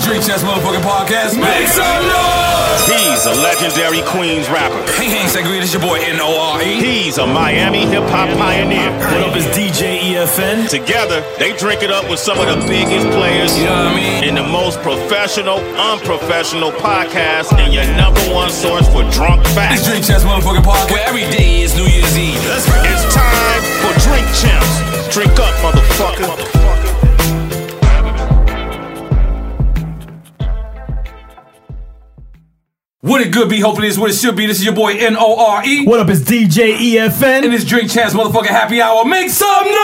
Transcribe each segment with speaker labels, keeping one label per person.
Speaker 1: Drink Champs motherfucking podcast. Make some noise!
Speaker 2: He's a legendary Queens rapper.
Speaker 1: Hey, Sangria, this your boy N-O-R-E.
Speaker 2: He's a Miami hip-hop pioneer.
Speaker 3: What up, is DJ EFN?
Speaker 2: Together, they drink it up with some of the biggest players.
Speaker 1: You know what I mean?
Speaker 2: In the most professional, unprofessional podcast, and your number one source for drunk facts.
Speaker 1: It's Drink Champs motherfucking podcast, where every day is New Year's Eve. Let's go.
Speaker 2: It's time for Drink Champs. Drink up, motherfucker.
Speaker 1: What it good be? Hopefully it's what it should be. This is your boy N-O-R-E.
Speaker 3: What up, is DJ EFN?
Speaker 1: And it's Drink Champs motherfucking happy hour. Make some noise!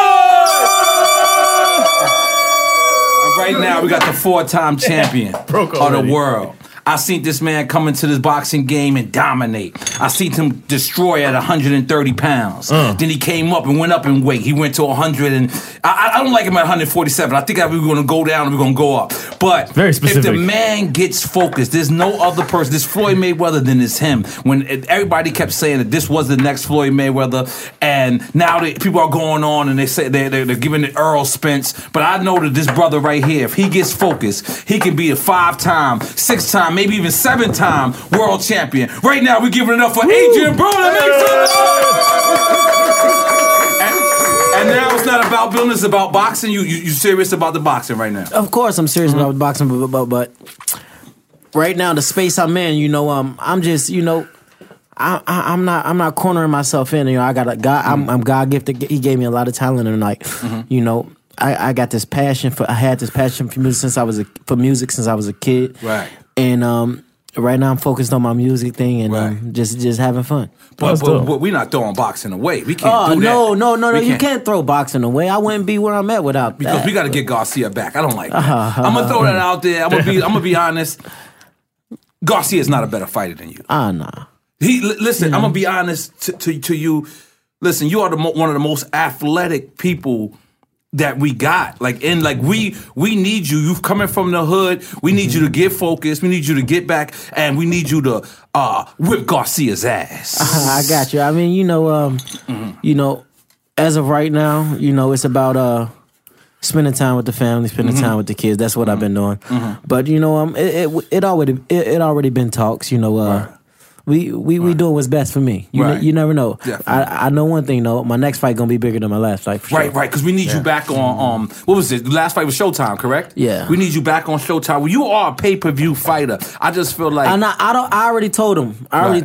Speaker 1: And right now we got the 4-time champion of the world. I seen this man come into this boxing game and dominate. I seen him destroy at 130 pounds. Then he came up and went up in weight. He went to 100 and... I don't like him at 147. I think we're going to go down and we're going to go up. But
Speaker 3: very specific.
Speaker 1: If the man gets focused, there's no other person. This Floyd Mayweather than it's him. When everybody kept saying that this was the next Floyd Mayweather, and now people are going on and they say they're giving it Earl Spence. But I know that this brother right here, if he gets focused, he can be a 5-time, 6-time, maybe even 7-time world champion. Right now, we're giving it up for Adrian Broner. And now it's not about building, it's about boxing. You serious about the boxing right now?
Speaker 4: Of course, I'm serious about the boxing, but right now the space I'm in, I'm just, I'm not cornering myself in. I got a God. I'm God gifted. He gave me a lot of talent, and I got this passion I had this passion for music since I was a kid.
Speaker 1: Right.
Speaker 4: And right now I'm focused on my music thing and just having fun.
Speaker 1: But we're not throwing boxing away. We can't do that.
Speaker 4: No. You can't throw boxing away. I wouldn't be where I'm at without
Speaker 1: because
Speaker 4: that.
Speaker 1: we got to get Garcia back. I don't like that. I'm gonna throw that out there. I'm gonna be honest. Garcia is not a better fighter than you.
Speaker 4: Nah.
Speaker 1: Listen. I'm gonna be honest to you. Listen, you are one of the most athletic people that we got. We need you. You've coming from the hood. We need you to get focused. We need you to get back, and we need you to whip Garcia's ass.
Speaker 4: I got you. I mean, as of right now, it's about spending time with the family, spending time with the kids. That's what I've been doing. But it already been talks. We doing what's best for me. You never know. I know one thing though. My next fight gonna be bigger than my last fight. For sure.
Speaker 1: Right. Because we need you back on. What was it? The last fight was Showtime, correct?
Speaker 4: Yeah.
Speaker 1: We need you back on Showtime. Well, you are a pay-per-view fighter. I just feel like
Speaker 4: I already told him.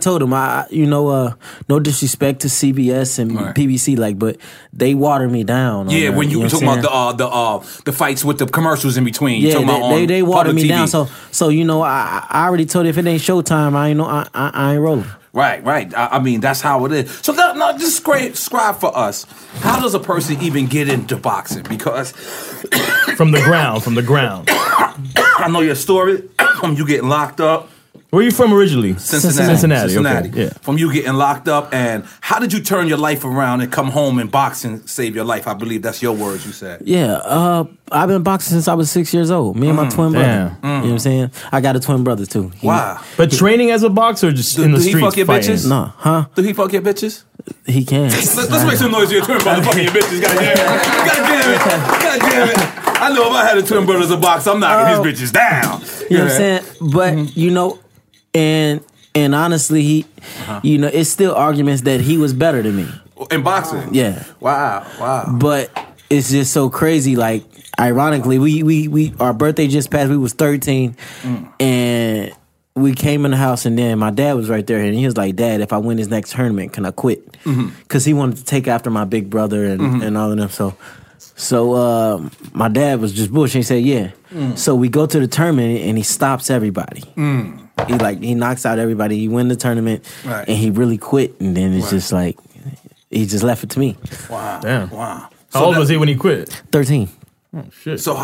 Speaker 4: No disrespect to CBS and PBC, but they water me down.
Speaker 1: Yeah, when you were talking about the fights with the commercials in between.
Speaker 4: Yeah, they water me down. So I already told you if it ain't Showtime, I ain't rolling.
Speaker 1: Right. I mean, that's how it is. So now just describe for us, how does a person even get into boxing? Because
Speaker 3: from the ground.
Speaker 1: I know your story. You getting locked up.
Speaker 3: Where are you from originally?
Speaker 1: Cincinnati.
Speaker 3: Okay, yeah.
Speaker 1: From you getting locked up, and how did you turn your life around and come home and boxing save your life? I believe that's your words you said.
Speaker 4: Yeah, I've been boxing since I was 6 years old. Me and my twin brother. You know what I'm saying? I got a twin brother too.
Speaker 1: Wow.
Speaker 3: But training as a boxer or just in the streets?
Speaker 1: Do he fuck your
Speaker 3: fighting?
Speaker 1: bitches?
Speaker 4: No, huh?
Speaker 1: Do he fuck your bitches?
Speaker 4: He can.
Speaker 1: Let's make some noise for your twin brother fucking your bitches. God damn it. I know if I had a twin brother as a boxer, I'm knocking his bitches down.
Speaker 4: You know what I'm saying? But, and honestly, he, it's still arguments that he was better than me.
Speaker 1: In boxing?
Speaker 4: Yeah.
Speaker 1: Wow.
Speaker 4: But it's just so crazy. Like, ironically, we our birthday just passed. We was 13, and we came in the house, and then my dad was right there, and he was like, "Dad, if I win this next tournament, can I quit?" Because he wanted to take after my big brother and all of them. So my dad was just bullshit. He said, "Yeah." So we go to the tournament, and he stops everybody. He knocks out everybody. He win the tournament, and he really quit. And then it's just like he just left it to me.
Speaker 1: Wow.
Speaker 3: Damn.
Speaker 1: Wow.
Speaker 3: How old was he when he quit?
Speaker 4: 13.
Speaker 3: Oh shit.
Speaker 1: So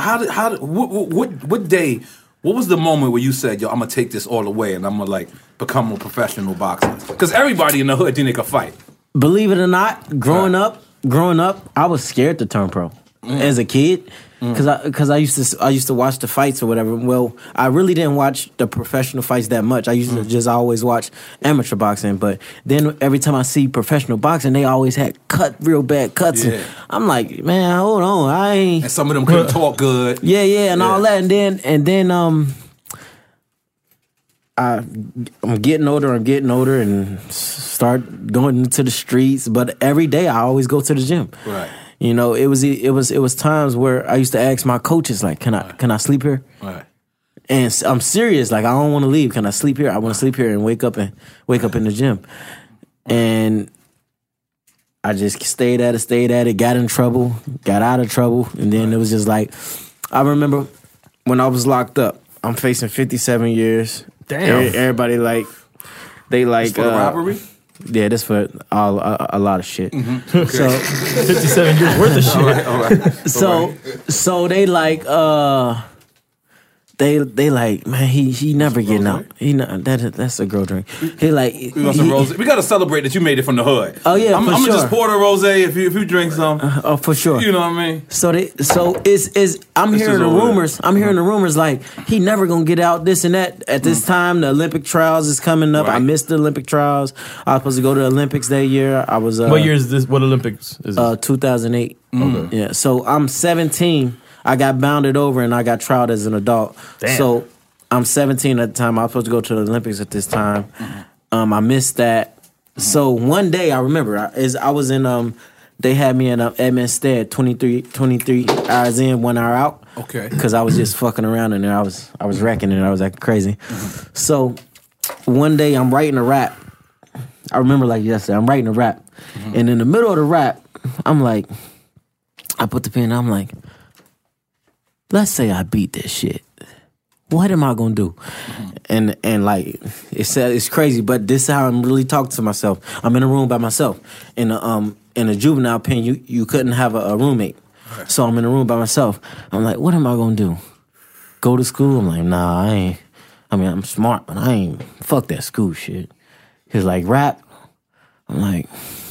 Speaker 1: what day? What was the moment where you said, "Yo, I'm gonna take this all the way and I'm gonna become a professional boxer"? Because everybody in the hood think they can fight.
Speaker 4: Believe it or not, growing up, I was scared to turn pro as a kid. Because I used to watch the fights or whatever. Well, I really didn't watch the professional fights that much. I used to just always watch amateur boxing. But then every time I see professional boxing, they always had real bad cuts.
Speaker 1: Yeah.
Speaker 4: And I'm like, man, hold on, I ain't.
Speaker 1: And some of them couldn't talk good.
Speaker 4: Yeah, and all that. And then I'm getting older, and start going into the streets. But every day I always go to the gym.
Speaker 1: Right.
Speaker 4: You know, it was times where I used to ask my coaches, like, can I sleep here?
Speaker 1: Right.
Speaker 4: And I'm serious, like, I don't want to leave. Can I sleep here? I want to sleep here and wake up in the gym. And I just stayed at it, got in trouble, got out of trouble, and then it was just like, I remember when I was locked up, I'm facing 57 years.
Speaker 3: Damn.
Speaker 4: Everybody they
Speaker 1: It's for the robbery?
Speaker 4: Yeah, that's for a lot of shit.
Speaker 1: Mm-hmm. Okay.
Speaker 4: So
Speaker 3: 57 years worth of shit.
Speaker 1: All right.
Speaker 4: So they like they like, man, he never getting out. That's a girl drink. He like
Speaker 1: We want some rosé. We got to celebrate that you made it from the hood.
Speaker 4: Oh yeah,
Speaker 1: I'm
Speaker 4: for
Speaker 1: gonna
Speaker 4: sure.
Speaker 1: just pour the rosé if you drink some.
Speaker 4: Oh, for sure.
Speaker 1: You know what I mean?
Speaker 4: So I'm hearing
Speaker 1: is
Speaker 4: the
Speaker 1: over there.
Speaker 4: rumors. I'm hearing the rumors like he never gonna get out. This and that. At this time, the Olympic trials is coming up. I
Speaker 1: Right.
Speaker 4: missed the Olympic trials. I was supposed to go to the Olympics that year. I was.
Speaker 3: What year is this? What Olympics is this?
Speaker 4: 2008. Yeah. So I'm 17. I got bounded over and I got trialed as an adult.
Speaker 3: Damn.
Speaker 4: So I'm 17 at the time. I was supposed to go to the Olympics at this time. I missed that. So one day I remember I was in they had me in Edmondstead 23 hours in, 1 hour out.
Speaker 1: Okay.
Speaker 4: Because I was just fucking around in there. I was wrecking it. I was acting crazy. So one day I'm writing a rap. I remember like yesterday. I'm writing a rap. And in the middle of the rap, I'm like, I put the pen, I'm like, let's say I beat this shit. What am I gonna do? And like it's crazy, but this is how I'm really talking to myself. I'm in a room by myself. In a juvenile pen, you couldn't have a roommate. So I'm in a room by myself. I'm like, what am I gonna do? Go to school? I'm like, nah, I ain't. I mean, I'm smart, but I ain't. Fuck that school shit. He's like, rap. I'm like,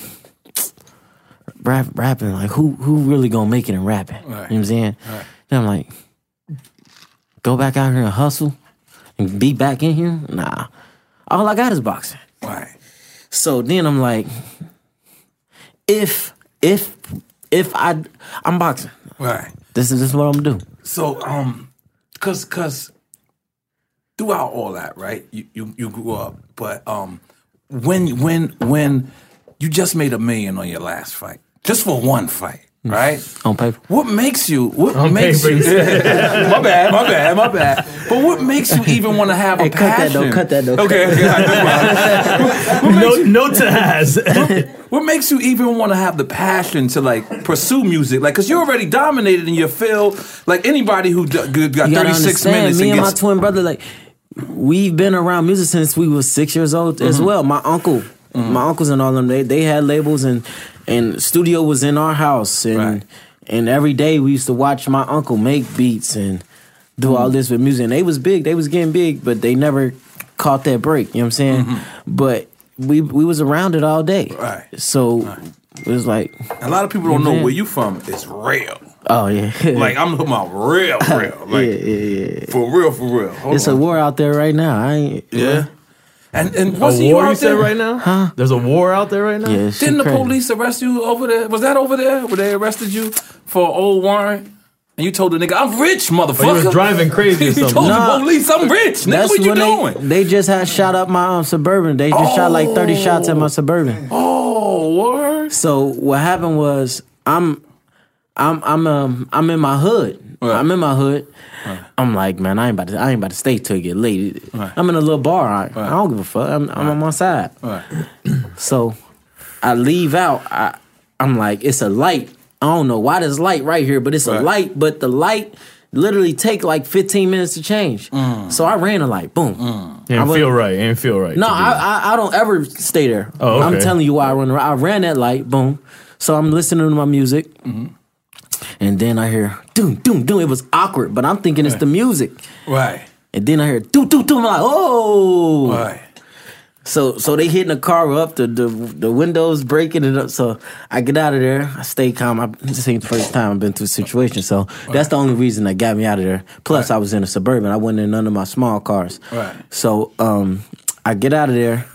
Speaker 4: rapping. Like, who really gonna make it in rapping?
Speaker 1: Right.
Speaker 4: You know what I'm saying?
Speaker 1: Right.
Speaker 4: Then I'm like, go back out here and hustle and be back in here? Nah. All I got is boxing.
Speaker 1: Right.
Speaker 4: So then I'm like, if I'm boxing.
Speaker 1: Right.
Speaker 4: This is what I'm gonna do.
Speaker 1: So, cause throughout all that, right? You grew up, but when you just made $1 million on your last fight, just for one fight, right?
Speaker 4: On paper.
Speaker 1: What makes you?
Speaker 3: On paper, you
Speaker 1: my bad. But what makes you even want to have a passion?
Speaker 4: Cut that though.
Speaker 1: Okay.
Speaker 3: No Taz.
Speaker 1: What makes you even want to have the passion to like pursue music? Like, cause you're already dominated in your field. Like anybody who got
Speaker 4: You gotta
Speaker 1: 36
Speaker 4: understand,
Speaker 1: minutes.
Speaker 4: me and my
Speaker 1: gets,
Speaker 4: twin brother, like, we've been around music since we was 6 years old as well. My uncles and all them, they had labels and studio was in our house and every day we used to watch my uncle make beats and do all this with music. And they was big, they was getting big, but they never caught that break. You know what I'm saying? But we was around it all day.
Speaker 1: Right.
Speaker 4: So it was like,
Speaker 1: a lot of people don't know where you from. It's real.
Speaker 4: oh yeah,
Speaker 1: Like I'm talking about real. Like
Speaker 4: yeah.
Speaker 1: for real. Hold
Speaker 4: It's
Speaker 1: on.
Speaker 4: a war out there right now. I ain't.
Speaker 1: Yeah. And
Speaker 3: A
Speaker 1: what's you
Speaker 3: war you
Speaker 1: out
Speaker 3: said
Speaker 1: there
Speaker 3: right now?
Speaker 4: Huh?
Speaker 3: There's a war out there right now?
Speaker 4: Yeah, shit
Speaker 1: Didn't the
Speaker 4: crazy.
Speaker 1: police arrest you over there? Was that over there where they arrested you for old warrant? And you told the nigga, I'm rich, motherfucker.
Speaker 3: Or you was driving crazy or
Speaker 1: You
Speaker 3: something.
Speaker 1: told
Speaker 4: Nah.
Speaker 1: the police, I'm rich. Nigga, what you doing?
Speaker 4: They just had shot up my Suburban. They just shot like 30 shots at my Suburban.
Speaker 1: Oh, word.
Speaker 4: So what happened was I'm in my hood.
Speaker 1: Right.
Speaker 4: I'm in my hood. I'm like, man, I ain't about to stay till it get late.
Speaker 1: Right.
Speaker 4: I'm in a little bar. I don't give a fuck. I'm on my side.
Speaker 1: Right.
Speaker 4: So I leave out. I'm like, it's a light. I don't know why there's light right here, but it's a
Speaker 1: Right.
Speaker 4: light. But the light literally take like 15 minutes to change. So I ran a light. Boom.
Speaker 3: It
Speaker 4: I
Speaker 3: didn't
Speaker 4: went-
Speaker 3: feel right. It didn't feel right.
Speaker 4: No,
Speaker 3: to do that.
Speaker 4: I don't ever stay there.
Speaker 3: Oh, okay.
Speaker 4: I'm telling you why I run around. I ran that light, boom. So I'm listening to my music, and then I hear doom, doom, doom. It was awkward, but I'm thinking it's the music.
Speaker 1: Right.
Speaker 4: And then I hear doom, doom, doom. I'm like, oh.
Speaker 1: Right.
Speaker 4: So they hitting the car up, the windows breaking it up. So I get out of there. I stay calm. This ain't the first time I've been through a situation. So that's the only reason that got me out of there. Plus, I was in a Suburban. I wasn't in none of my small cars.
Speaker 1: Right.
Speaker 4: So I get out of there.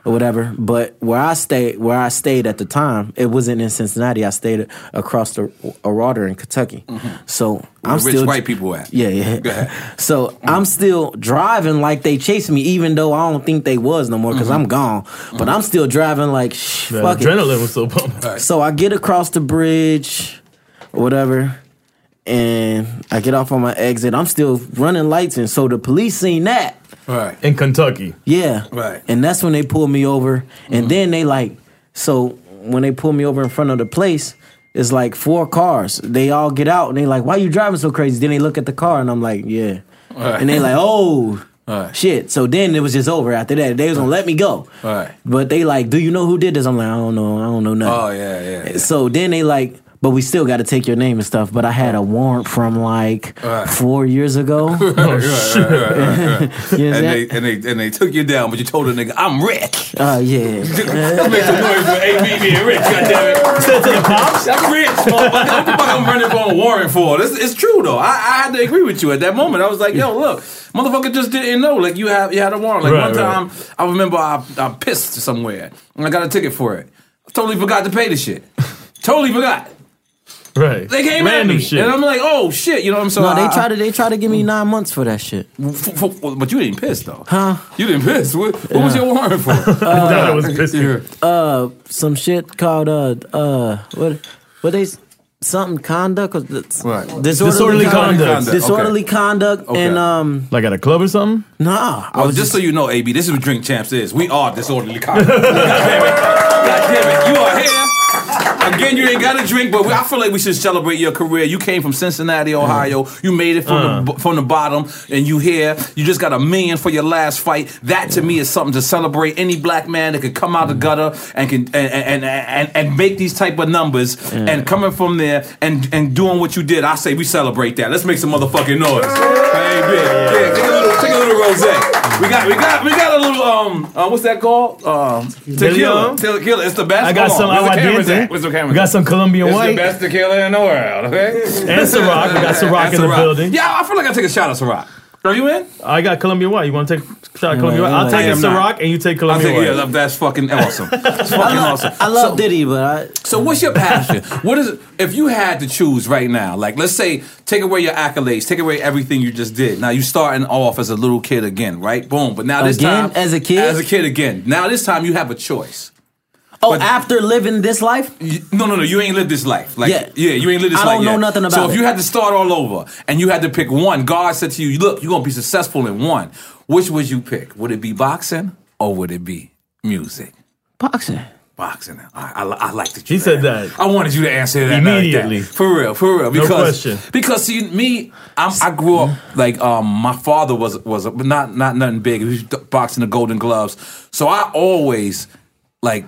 Speaker 4: or whatever. But where I stayed at the time, it wasn't in Cincinnati. I stayed across the water in Kentucky. So I'm
Speaker 1: rich
Speaker 4: still
Speaker 1: white people at.
Speaker 4: Yeah.
Speaker 1: Go ahead.
Speaker 4: So I'm still driving like they chased me, even though I don't think they was no more because I'm gone. But I'm still driving like fuck it.
Speaker 3: Adrenaline was so pumped.
Speaker 1: Right.
Speaker 4: So I get across the bridge, or whatever, and I get off on my exit. I'm still running lights, and so the police seen that.
Speaker 1: Right.
Speaker 3: In Kentucky.
Speaker 4: Yeah.
Speaker 1: Right.
Speaker 4: And that's when they pulled me over. And then they so when they pulled me over in front of the place, it's like 4 cars. They all get out and they like, why you driving so crazy? Then they look at the car and I'm like, yeah.
Speaker 1: Right.
Speaker 4: And they like, oh,
Speaker 1: Right.
Speaker 4: shit. So then it was just over after that. They was gonna let me go.
Speaker 1: Right.
Speaker 4: But they like, do you know who did this? I'm like, I don't know nothing.
Speaker 1: Oh, yeah.
Speaker 4: So then they like, but we still got to take your name and stuff. But I had a warrant from like 4 years ago.
Speaker 1: Right.
Speaker 4: You know what I'm saying?
Speaker 1: And they took you down, but you told the nigga, I'm rich.
Speaker 4: Yeah.
Speaker 1: Let's make some noise for AB being rich, goddammit.
Speaker 3: Said to the cops?
Speaker 1: I'm rich, motherfucker. What the fuck I'm running for a warrant for? It's true, though. I had to agree with you at that moment. I was like, yo, look, motherfucker just didn't know. Like, you had a warrant. Like, one time, I remember I pissed somewhere, and I got a ticket for it. I totally forgot to pay the shit. Totally forgot.
Speaker 3: Right.
Speaker 1: They came
Speaker 3: Random
Speaker 1: at me,
Speaker 3: shit.
Speaker 1: and I'm like, "Oh shit!" You know what I'm saying?
Speaker 4: No, they try to give me 9 months for that shit.
Speaker 1: But you didn't piss though,
Speaker 4: Huh?
Speaker 1: You didn't piss. What was your warrant for?
Speaker 3: I was pissing.
Speaker 4: Some shit called what they something conduct or
Speaker 3: Disorderly conduct.
Speaker 4: Disorderly conduct
Speaker 1: Okay.
Speaker 4: and
Speaker 3: Like at a club or something?
Speaker 4: nah.
Speaker 1: Well, just so you know, AB, this is what Drink Champs is. We are disorderly conduct. God damn it, you are here. Again, you ain't got to drink, but I feel like we should celebrate your career. You came from Cincinnati, Ohio. You made it from the bottom, and you here. You just got $1 million for your last fight. That to me is something to celebrate. Any black man that could come out the gutter and can and make these type of numbers and coming from there and doing what you did. I say we celebrate that. Let's make some motherfucking noise. Hey, take a little rosé. We got a little what's that called? Tequila. Tequila. It's the best.
Speaker 3: I got some aguardiente.
Speaker 1: Where's the camera?
Speaker 3: We got some Colombian
Speaker 1: It's
Speaker 3: white.
Speaker 1: the best tequila in the world, okay?
Speaker 3: And Ciroc. We got Ciroc in the building.
Speaker 1: Yeah, I feel like I take a shot of Ciroc. Are you in?
Speaker 3: I got Colombian white. You want to take a shot of Colombian white? I'll
Speaker 4: I
Speaker 3: take a
Speaker 1: am not.
Speaker 3: Ciroc and you take
Speaker 1: I
Speaker 3: Colombian
Speaker 1: think
Speaker 3: white.
Speaker 1: that's fucking awesome. It's fucking awesome.
Speaker 4: I love Diddy, but
Speaker 1: So what's your passion? What is it, if you had to choose right now? Like, let's say, take away your accolades, take away everything you just did. Now you starting off as a little kid again, right? Boom. But now this
Speaker 4: Again?
Speaker 1: time,
Speaker 4: As a kid?
Speaker 1: as a kid again. Now this time you have a choice.
Speaker 4: after living this life,
Speaker 1: No, you ain't lived this life. Like,
Speaker 4: Yeah.
Speaker 1: you ain't lived this
Speaker 4: I
Speaker 1: life
Speaker 4: don't know
Speaker 1: yet.
Speaker 4: nothing about
Speaker 1: So if
Speaker 4: it.
Speaker 1: you had to start all over and you had to pick one, God said to you, look, you're going to be successful in one. Which would you pick? Would it be boxing or would it be music?
Speaker 4: boxing.
Speaker 1: Boxing. I like that.
Speaker 3: He said that.
Speaker 1: I wanted you to answer that
Speaker 3: Immediately.
Speaker 1: Like that. For real. Because,
Speaker 3: question.
Speaker 1: Because see, me, I grew up like my father was not nothing big. He was boxing the Golden Gloves, so I always like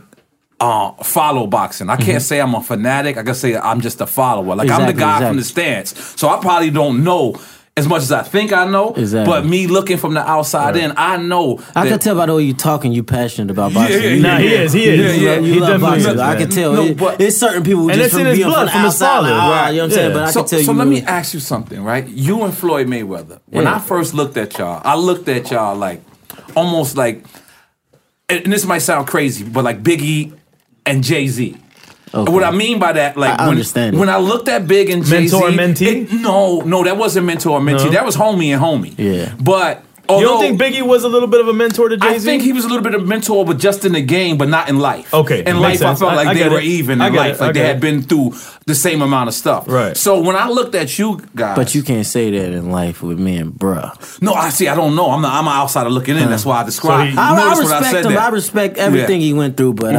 Speaker 1: follow boxing. I can't say I'm a fanatic. I can say I'm just a follower. Like I'm the guy from the stands, so I probably don't know as much as I think I know.
Speaker 4: Exactly.
Speaker 1: But me looking from the outside in, I know.
Speaker 4: I can tell by the way you talking, you passionate about boxing.
Speaker 3: Nah, he is.
Speaker 1: Yeah.
Speaker 4: You love
Speaker 3: definitely
Speaker 4: boxing.
Speaker 3: is,
Speaker 4: I
Speaker 3: man.
Speaker 4: can tell.
Speaker 1: No, but-
Speaker 4: It's certain people who
Speaker 3: And
Speaker 4: just
Speaker 3: it's in
Speaker 4: from
Speaker 3: his
Speaker 4: being
Speaker 3: blood,
Speaker 4: from the
Speaker 3: from his
Speaker 4: outside.
Speaker 3: father.
Speaker 4: You know what I'm
Speaker 3: Yeah.
Speaker 4: saying? But I can tell you.
Speaker 1: So let me ask you something, right? You and Floyd Mayweather. When
Speaker 4: Yeah.
Speaker 1: I first looked at y'all, I looked at y'all like almost like, and this might sound crazy, but like Biggie and Jay-Z.
Speaker 4: Okay.
Speaker 1: What I mean by that, like
Speaker 4: I understand it.
Speaker 1: when I looked at Big and Jay-Z,
Speaker 3: Mentor and mentee?
Speaker 1: no, that wasn't mentor and mentee.
Speaker 3: No.
Speaker 1: That was homie and homie.
Speaker 4: Yeah.
Speaker 1: But
Speaker 3: You
Speaker 1: although
Speaker 3: don't think Biggie was a little bit of a mentor to Jay-Z?
Speaker 1: I think he was a little bit of a mentor, but just in the game, but not in life.
Speaker 3: Okay,
Speaker 1: in
Speaker 3: makes
Speaker 1: life,
Speaker 3: sense.
Speaker 1: I felt like
Speaker 3: I
Speaker 1: they
Speaker 3: get
Speaker 1: were
Speaker 3: it.
Speaker 1: even
Speaker 3: I
Speaker 1: in
Speaker 3: get
Speaker 1: life,
Speaker 3: it.
Speaker 1: like
Speaker 3: I
Speaker 1: they
Speaker 3: get
Speaker 1: had
Speaker 3: it.
Speaker 1: been through the same amount of stuff.
Speaker 3: Right.
Speaker 1: So when I looked at you guys,
Speaker 4: But you can't say that in life with me and bruh.
Speaker 1: no, I see. I don't know. I'm an outsider looking in. That's why I described.
Speaker 3: he-
Speaker 1: You
Speaker 4: I
Speaker 1: notice when
Speaker 4: respect
Speaker 1: said
Speaker 4: him.
Speaker 1: that.
Speaker 4: I respect everything
Speaker 1: Yeah.
Speaker 4: he went through, but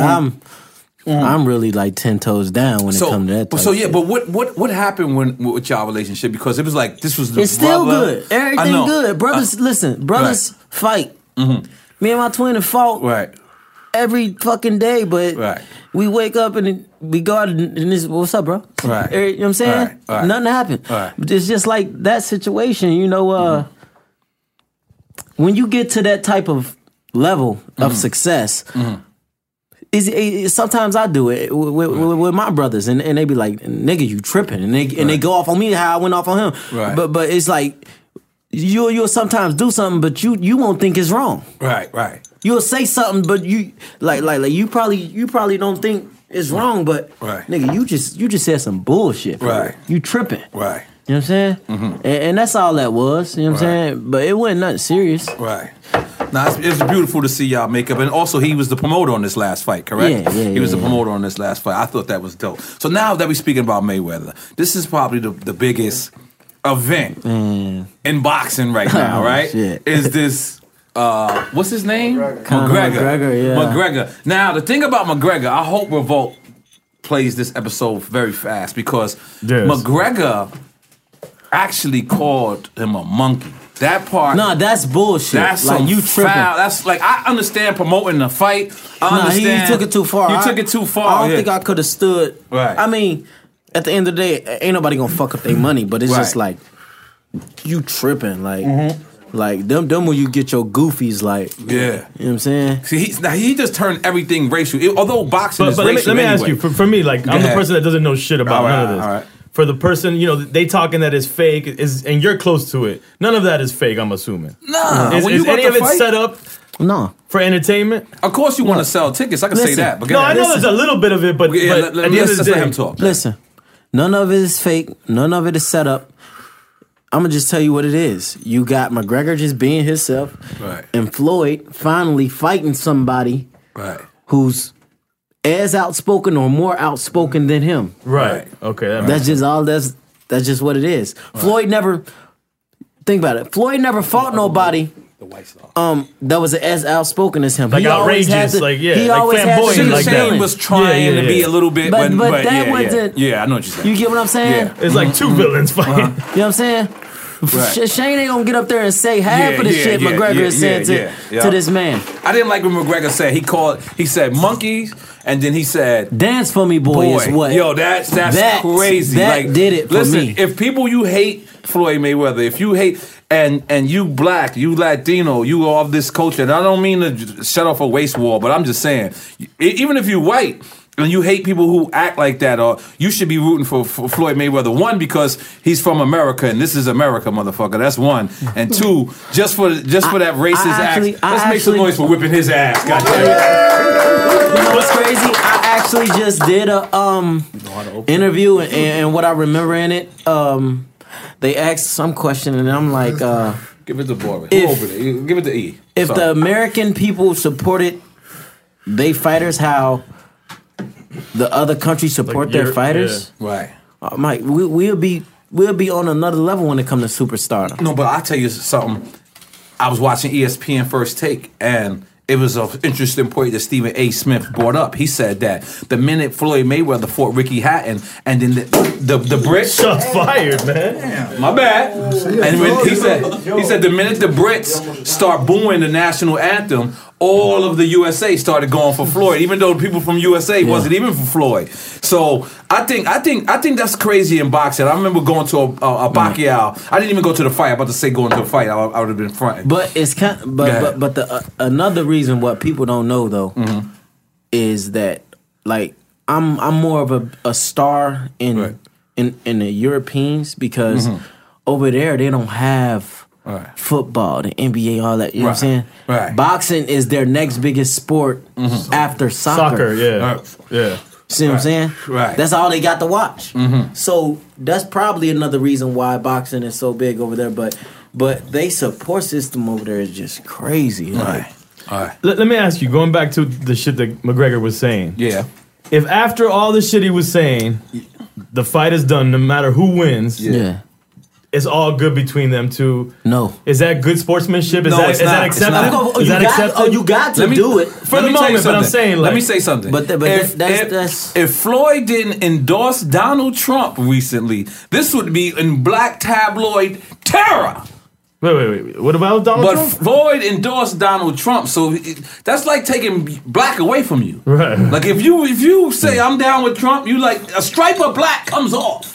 Speaker 4: I'm really like 10 toes down when it comes to that. Type
Speaker 1: yeah,
Speaker 4: shit.
Speaker 1: but what happened with y'all relationship? Because it was like this was the
Speaker 4: It's still
Speaker 1: brother-
Speaker 4: good.
Speaker 1: I
Speaker 4: Everything
Speaker 1: know.
Speaker 4: good. Brothers, listen. Brothers fight. Me and my twin have fought
Speaker 1: Right.
Speaker 4: every fucking day, but
Speaker 1: Right.
Speaker 4: we wake up and we go out and this. What's up, bro?
Speaker 1: Right.
Speaker 4: You know what I'm saying?
Speaker 1: Right.
Speaker 4: Nothing happened.
Speaker 1: Right.
Speaker 4: It's just like that situation. You know, when you get to that type of level of success. Sometimes I do it with my brothers, and they be like, "Nigga, you tripping," and they go off on me how I went off on him.
Speaker 1: Right.
Speaker 4: But it's like you'll sometimes do something, but you won't think it's wrong.
Speaker 1: Right.
Speaker 4: you'll say something, but you like you probably don't think it's wrong, but
Speaker 1: Right.
Speaker 4: nigga, you just said some bullshit. Bro.
Speaker 1: Right.
Speaker 4: You tripping.
Speaker 1: Right.
Speaker 4: You know what I'm saying? And that's all that was. You know what I'm saying? But it wasn't nothing serious.
Speaker 1: Right. Now it's beautiful to see y'all make up, and also he was the promoter on this last fight, correct?
Speaker 4: Yeah,
Speaker 1: he was the
Speaker 4: yeah.
Speaker 1: promoter on this last fight. I thought that was dope. So now that we're speaking about Mayweather, this is probably the biggest event in boxing right now,
Speaker 4: Oh,
Speaker 1: right?
Speaker 4: shit.
Speaker 1: Is this what's his name?
Speaker 4: Conor McGregor, yeah.
Speaker 1: McGregor. Now the thing about McGregor, I hope Revolt plays this episode very fast because
Speaker 3: Yes.
Speaker 1: McGregor actually called him a monkey. That part.
Speaker 4: Nah, that's bullshit.
Speaker 1: That's
Speaker 4: like
Speaker 1: some
Speaker 4: you tripping.
Speaker 1: foul. That's like I understand promoting the fight. I
Speaker 4: Nah,
Speaker 1: understand.
Speaker 4: he took it too far.
Speaker 1: You took it too far.
Speaker 4: I don't
Speaker 1: yeah.
Speaker 4: think I could have stood.
Speaker 1: Right.
Speaker 4: I mean, at the end of the day, ain't nobody gonna fuck up their money, but it's just
Speaker 1: Right.
Speaker 4: like you tripping, like them when you get your goofies, like
Speaker 1: Yeah.
Speaker 4: you know what I'm saying?
Speaker 1: See, he just turned everything racial. Although boxing
Speaker 3: But,
Speaker 1: is
Speaker 3: but
Speaker 1: racial
Speaker 3: let me ask
Speaker 1: anyway.
Speaker 3: you, for me, like I'm the
Speaker 1: ahead.
Speaker 3: person that doesn't know shit about
Speaker 1: All right,
Speaker 3: none of this.
Speaker 1: all right.
Speaker 3: For the person, you know, they talking that is fake, and you're close to it. None of that is fake, I'm assuming.
Speaker 1: Nah,
Speaker 3: Is,
Speaker 1: when
Speaker 3: is
Speaker 1: you want
Speaker 3: any of
Speaker 1: to
Speaker 3: it
Speaker 1: fight,
Speaker 3: set up
Speaker 4: No,
Speaker 3: for entertainment?
Speaker 1: of course you want to sell tickets. I can say
Speaker 4: Listen.
Speaker 1: that. But
Speaker 3: No, I know
Speaker 4: Listen.
Speaker 3: there's a little bit of it, but,
Speaker 1: Yeah,
Speaker 3: but
Speaker 1: let,
Speaker 3: at the end of
Speaker 1: let's
Speaker 3: the
Speaker 1: just let
Speaker 3: day,
Speaker 1: him talk.
Speaker 4: listen, none of it is fake. None of it is set up. I'm gonna just tell you what it is. You got McGregor just being himself,
Speaker 1: Right.
Speaker 4: and Floyd finally fighting somebody
Speaker 1: Right.
Speaker 4: who's as outspoken or more outspoken than him.
Speaker 3: right? Okay, that makes
Speaker 4: That's just all. That's just what it is. Floyd never. Think about it. Floyd never fought nobody. That was as outspoken as him.
Speaker 3: Like
Speaker 4: He always had
Speaker 3: outrageous,
Speaker 4: to-
Speaker 3: like, yeah,
Speaker 4: he
Speaker 3: like
Speaker 4: always had to
Speaker 3: flamboyant
Speaker 4: be
Speaker 3: like that.
Speaker 1: Shane
Speaker 4: villain.
Speaker 1: was trying
Speaker 3: Yeah, yeah,
Speaker 1: to be
Speaker 3: yeah.
Speaker 1: a little bit,
Speaker 4: But
Speaker 1: but
Speaker 4: that
Speaker 1: yeah,
Speaker 4: wasn't-
Speaker 1: Yeah, I know what you're saying.
Speaker 4: You get what I'm saying?
Speaker 1: Yeah.
Speaker 3: It's like two villains fighting.
Speaker 4: You know what I'm saying?
Speaker 1: Right.
Speaker 4: Shane ain't gonna get up there and say half
Speaker 1: Yeah,
Speaker 4: of the
Speaker 1: yeah,
Speaker 4: shit
Speaker 1: yeah,
Speaker 4: McGregor
Speaker 1: yeah,
Speaker 4: said
Speaker 1: yeah.
Speaker 4: to this man.
Speaker 1: I didn't like what McGregor said. He said monkeys, and then he said
Speaker 4: Dance for me, boy, is what?
Speaker 1: Yo, that's
Speaker 4: That-
Speaker 1: crazy.
Speaker 4: that
Speaker 1: like,
Speaker 4: did it for
Speaker 1: listen,
Speaker 4: me.
Speaker 1: if people you hate Floyd Mayweather, if you hate and you black, you Latino, you of this culture, and I don't mean to shut off a waste war, but I'm just saying, even if you white and you hate people who act like that, or you should be rooting for Floyd Mayweather. One, because he's from America and this is America, motherfucker. That's one. And two, just for that racist act. Let's make some noise for whipping his ass. Goddamn.
Speaker 4: You know what's crazy? I actually just did a interview, and what I remember in it, they asked some question, and I'm like,
Speaker 1: Give it to Boris.
Speaker 4: If-
Speaker 1: Who over there? Give it to E.
Speaker 4: if
Speaker 1: Sorry.
Speaker 4: the American people supported they fighters how the other countries support
Speaker 3: Like
Speaker 4: their
Speaker 3: Europe,
Speaker 4: fighters,
Speaker 1: Right.
Speaker 4: I'm like, we'll be on another level when it comes to superstardom.
Speaker 1: No, but I'll tell you something. I was watching ESPN First Take, and it was an interesting point that Stephen A. Smith brought up. He said that the minute Floyd Mayweather fought Ricky Hatton, and then the Brits,
Speaker 3: Shots fired, man.
Speaker 1: my bad. And when he said the minute the Brits start booing the national anthem, all of the USA started going for Floyd, even though people from USA wasn't even for Floyd. So I think that's crazy in boxing. I remember going to a Pacquiao. I didn't even go to the fight. I'm about to say going to a fight. I would have been fronting.
Speaker 4: But it's kind, but the another reason what people don't know though is that like I'm more of a star in the Europeans because over there they don't have football, the NBA, all that. You know what I'm saying?
Speaker 1: Right.
Speaker 4: Boxing is their next biggest sport after
Speaker 3: Soccer, yeah. Yeah.
Speaker 4: See what I'm saying?
Speaker 1: Right.
Speaker 4: That's all they got to watch. So that's probably another reason why boxing is so big over there. But they support system over there is just crazy. Like,
Speaker 1: All right.
Speaker 3: Let me ask you, going back to the shit that McGregor was saying.
Speaker 1: Yeah.
Speaker 3: If after all the shit he was saying, the fight is done, no matter who wins,
Speaker 4: yeah.
Speaker 3: it's all good between them two.
Speaker 4: No.
Speaker 3: Is that good sportsmanship? Is
Speaker 1: No,
Speaker 3: that
Speaker 1: it's
Speaker 3: is that
Speaker 1: not. It's
Speaker 3: accepted?
Speaker 1: not.
Speaker 3: Is that accepted?
Speaker 4: You got to
Speaker 1: Let me-
Speaker 4: do it.
Speaker 3: For
Speaker 1: Let
Speaker 3: the
Speaker 1: me tell you
Speaker 3: moment, but I'm
Speaker 1: something.
Speaker 3: saying,
Speaker 1: let
Speaker 3: like-
Speaker 1: me say something.
Speaker 4: But that's-
Speaker 1: if Floyd didn't endorse Donald Trump recently, this would be in black tabloid terror.
Speaker 3: Wait. What about Donald
Speaker 1: But
Speaker 3: Trump?
Speaker 1: Floyd endorsed Donald Trump, so that's like taking black away from you.
Speaker 3: Right.
Speaker 1: Like if you say I'm down with Trump, you like a stripe of black comes off.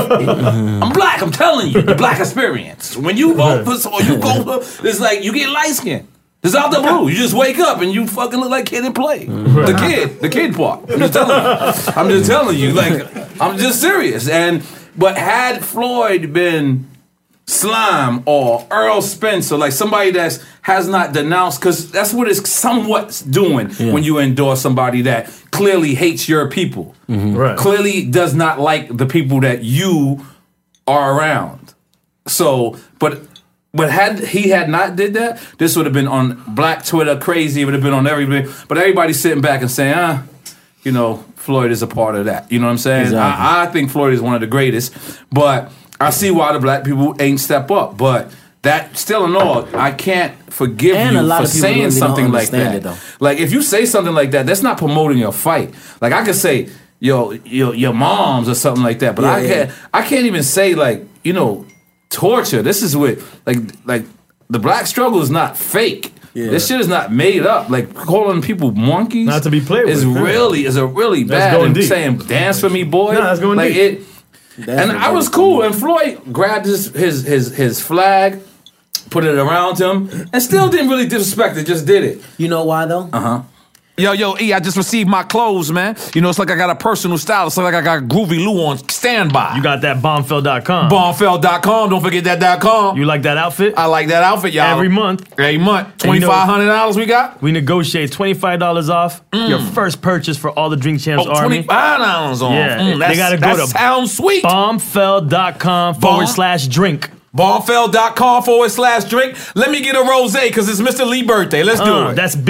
Speaker 1: I'm black. I'm telling you, the black experience. When you vote for, or you go for, it's like you get light skin. It's out the blue. You just wake up and you fucking look like Kid and Play. The kid part. I'm just telling you. Like I'm just serious. But had Floyd been Slime or Earl Spencer, like somebody that has not denounced, because that's what it's somewhat doing when you endorse somebody that clearly hates your people,
Speaker 3: Right.
Speaker 1: clearly does not like the people that you are around. So, but had he had not did that, this would have been on Black Twitter crazy. It would have been on everybody. But everybody's sitting back and saying, Floyd is a part of that. You know what I'm saying?
Speaker 4: Exactly.
Speaker 1: I think Floyd is one of the greatest, but I see why the black people ain't step up. But that still in all, I can't forgive
Speaker 4: And
Speaker 1: you
Speaker 4: a lot
Speaker 1: for
Speaker 4: of people
Speaker 1: saying
Speaker 4: really don't
Speaker 1: something like
Speaker 4: understand
Speaker 1: that.
Speaker 4: it, though.
Speaker 1: Like if you say something like that, that's not promoting your fight. Like I could say, your mom's or something like that, but I can't even say like, torture. This is what like the black struggle is not fake. Yeah. This shit is not made up. Like calling people monkeys,
Speaker 3: Not to be played with.
Speaker 1: is a really bad.
Speaker 3: going
Speaker 1: And
Speaker 3: deep.
Speaker 1: saying dance for me, boy.
Speaker 3: No, that's going
Speaker 1: like
Speaker 3: deep.
Speaker 1: And I was cool. And Floyd grabbed his flag, put it around him, and still didn't really disrespect it. Just did it.
Speaker 4: You know why though?
Speaker 1: Yo, E, I just received my clothes, man. It's like I got a personal style. It's like I got Groovy Lou on standby.
Speaker 3: You got that bombfell.com.
Speaker 1: Bombfell.com. Don't forget that .com.
Speaker 3: You like that outfit?
Speaker 1: I like that outfit, y'all.
Speaker 3: Every month.
Speaker 1: $2,500 we got?
Speaker 3: We negotiate $25 off your first purchase for all the Drink Champs Army.
Speaker 1: $25 off.
Speaker 3: Yeah, they gotta go
Speaker 1: that
Speaker 3: to
Speaker 1: sounds sweet.
Speaker 3: bombfell.com/drink.
Speaker 1: Bombfell.com/drink. Let me get a rosé because it's Mr. Lee's birthday. Let's do it.
Speaker 3: That's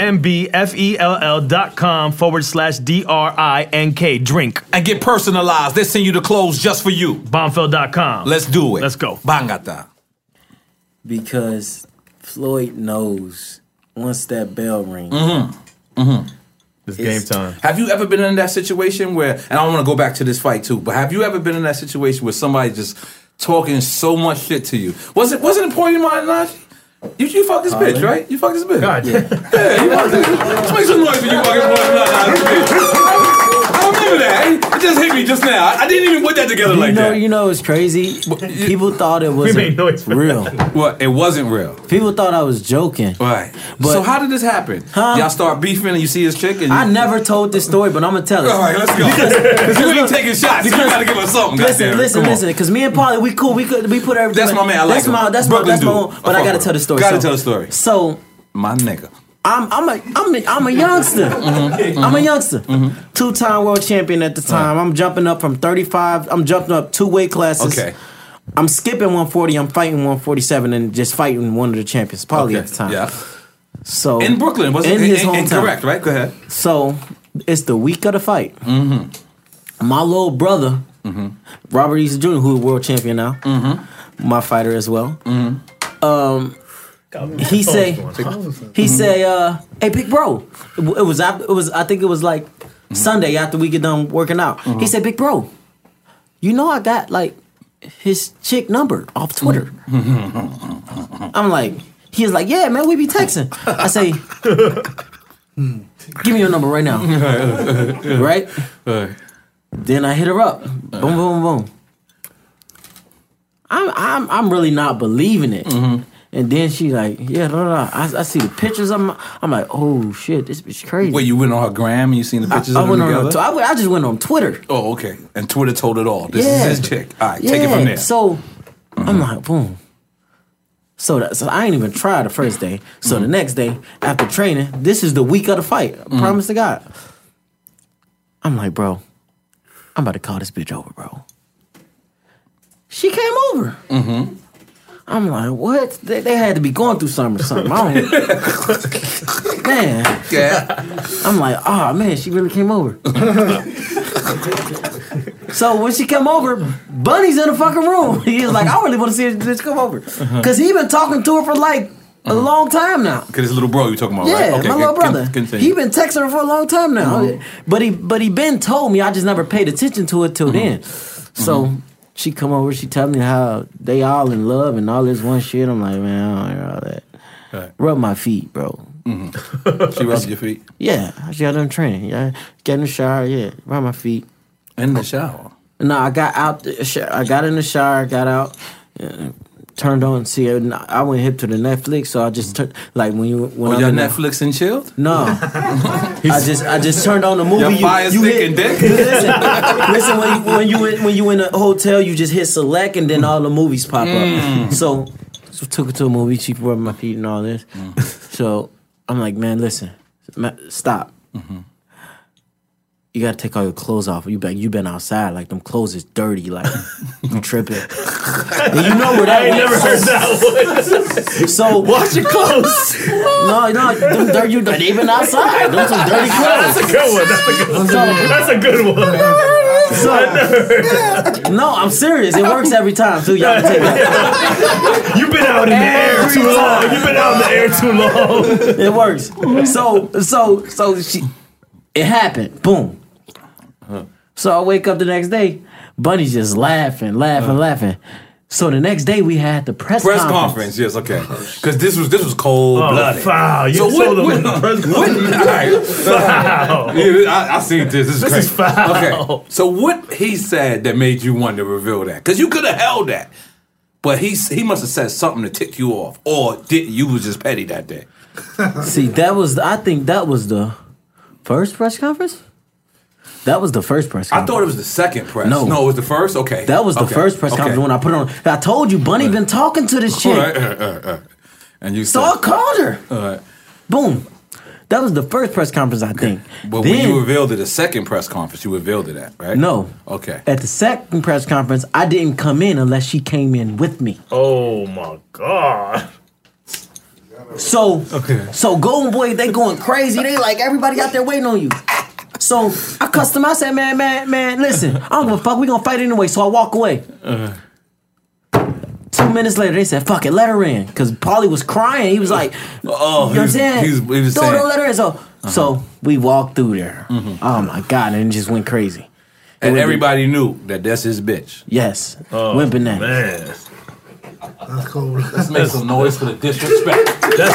Speaker 3: BOMBFELL.com/DRINK. Drink.
Speaker 1: And get personalized. They send you the clothes just for you.
Speaker 3: Bombfell.com.
Speaker 1: Let's do it.
Speaker 3: Let's go.
Speaker 1: Bangata.
Speaker 4: Because Floyd knows once that bell rings.
Speaker 3: It's game time.
Speaker 1: Have you ever been in that situation where, and I want to go back to this fight too, but have you ever been in that situation where somebody just talking so much shit to you? Wasn't it point in mind, Najee? You fucked this bitch, right? You fucked this bitch.
Speaker 3: God,
Speaker 1: Yeah, you fucked this bitch. Let's make some noise for you fucking point in mind, bitch. I remember that. It just hit me just now. I didn't even put that together like that.
Speaker 4: You know, it's crazy. People thought it
Speaker 3: We made noise
Speaker 4: wasn't
Speaker 3: for
Speaker 4: real.
Speaker 1: Well, it wasn't real.
Speaker 4: People thought I was joking.
Speaker 1: Right.
Speaker 4: But-
Speaker 1: So how did this happen? Y'all start beefing and you see his chick and you...
Speaker 4: I never told this story, but I'm gonna tell it.
Speaker 1: All right, let's go. Because you ain't taking shots. You gotta give us something. goddamn.
Speaker 4: Listen.
Speaker 1: Come on.
Speaker 4: Because me and Paulie, we cool. We put everything.
Speaker 1: That's my man. I like him.
Speaker 4: That's
Speaker 1: Brooklyn
Speaker 4: my
Speaker 1: dude.
Speaker 4: own. But I gotta tell the story.
Speaker 1: Gotta tell the story.
Speaker 4: So
Speaker 1: My nigga.
Speaker 4: I'm a youngster. I'm a youngster. 2-time world champion at the time. I'm jumping up from 35. I'm jumping up 2 weight classes.
Speaker 1: Okay.
Speaker 4: I'm skipping 140. I'm fighting 147 and just fighting one of the champions, Paulie at the time.
Speaker 1: Yeah.
Speaker 4: So
Speaker 1: In Brooklyn. Was it
Speaker 4: in his hometown.
Speaker 1: Correct, right? Go ahead.
Speaker 4: So it's the week of the fight. My little brother, Robert Easter Jr., who is world champion now, my fighter as well. He say, "Hey, big bro." It was I think it was like Sunday after we get done working out. He said, "Big bro, you know I got like his chick number off Twitter." I'm like, he was like, "Yeah, man, we be texting." I say, "Give me your number right now." Right? Then I hit her up. Boom, boom, boom. I'm really not believing it. And then she like, yeah, I see the pictures. I'm like, oh shit, this bitch crazy.
Speaker 1: Wait, you went on her gram and you seen the pictures
Speaker 4: I
Speaker 1: of them
Speaker 4: went
Speaker 1: together?
Speaker 4: I just went on Twitter.
Speaker 1: Oh, okay. And Twitter told it all. This
Speaker 4: Yeah.
Speaker 1: is his chick. All right, take it from there.
Speaker 4: So I'm like, boom. So I ain't even try the first day. So the next day after training, this is the week of the fight. I promise to God. I'm like, bro, I'm about to call this bitch over, bro. She came over. I'm like, what? They had to be going through something or something. Man.
Speaker 1: Yeah.
Speaker 4: I'm like, oh man, she really came over. So when she came over, Bunny's in the fucking room. He was like, I really want to see this bitch come over. Because he been talking to her for like a long time now.
Speaker 1: Because his little bro you talking about,
Speaker 4: Yeah,
Speaker 1: right? Okay,
Speaker 4: my little brother.
Speaker 1: Continue.
Speaker 4: He been texting her for a long time now. But he been told me, I just never paid attention to it till then. So she come over, she tell me how they all in love and all this one shit. I'm like, man, I don't hear all that.
Speaker 1: Right.
Speaker 4: Rub my feet, bro.
Speaker 1: She rubbed your feet?
Speaker 4: Yeah, I got done training. Yeah, get in the shower, yeah, rub my feet.
Speaker 1: In the shower?
Speaker 4: No, I got out. I got in the shower, got out, turned on. See, I went hip to the Netflix, so I just turned like when
Speaker 1: y'all
Speaker 4: I'm
Speaker 1: Netflix and chilled?
Speaker 4: No, I just turned on the movie.
Speaker 1: Your fire stick and dick.
Speaker 4: Listen, when you in a hotel, you just hit select and then all the movies pop up. So took her to a movie. She rubbed my feet and all this. So I'm like, man, listen, stop. You gotta take all your clothes off. You been outside, like them clothes is dirty, like you tripping. And you know where that
Speaker 3: I ain't never heard that one.
Speaker 4: So
Speaker 3: wash your clothes.
Speaker 4: No, them dirty. They been outside. Those some dirty clothes.
Speaker 3: That's a good one. That's a good one. I never heard that.
Speaker 4: No, I'm serious. It works every time too. Y'all can take that.
Speaker 3: You've been out in the air too long. You've been out in the air too long.
Speaker 4: It works. So it happened. Boom. So I wake up the next day, Bunny's just laughing. So the next day we had the press conference.
Speaker 1: Yes, okay. Because this was cold blooded.
Speaker 3: Foul. You told them the press conference. Foul.
Speaker 1: Yeah, I seen this. This
Speaker 3: is foul.
Speaker 1: Okay. So what he said that made you want to reveal that? Because you could have held that, but he must have said something to tick you off, or you was just petty that day.
Speaker 4: See, I think that was the first press conference. That was the first press conference.
Speaker 1: I thought it was the second press.
Speaker 4: No,
Speaker 1: it was the first? Okay.
Speaker 4: That was the first press conference when I put on. I told you, Bunny been talking to this chick.
Speaker 1: And you
Speaker 4: so I called her.
Speaker 1: All right.
Speaker 4: Boom. That was the first press conference, I think.
Speaker 1: But when you revealed it, the second press conference, you revealed it at, right?
Speaker 4: No.
Speaker 1: Okay.
Speaker 4: At the second press conference, I didn't come in unless she came in with me.
Speaker 3: Oh, my God.
Speaker 4: So Golden Boy, they going crazy. They like, everybody out there waiting on you. So I cussed him. I said, man, listen, I don't give a fuck. We gonna fight anyway. So I walk away. 2 minutes later, they said, fuck it, let her in. Because Paulie was crying. He was like, you know what I'm saying?
Speaker 1: He was saying.
Speaker 4: Don't let her in. So we walked through there. Oh my God, and it just went crazy.
Speaker 1: And everybody knew that that's his bitch.
Speaker 4: Yes. Went bananas.
Speaker 3: Man.
Speaker 5: That's cool.
Speaker 1: Let's make some noise for the disrespect.
Speaker 3: That's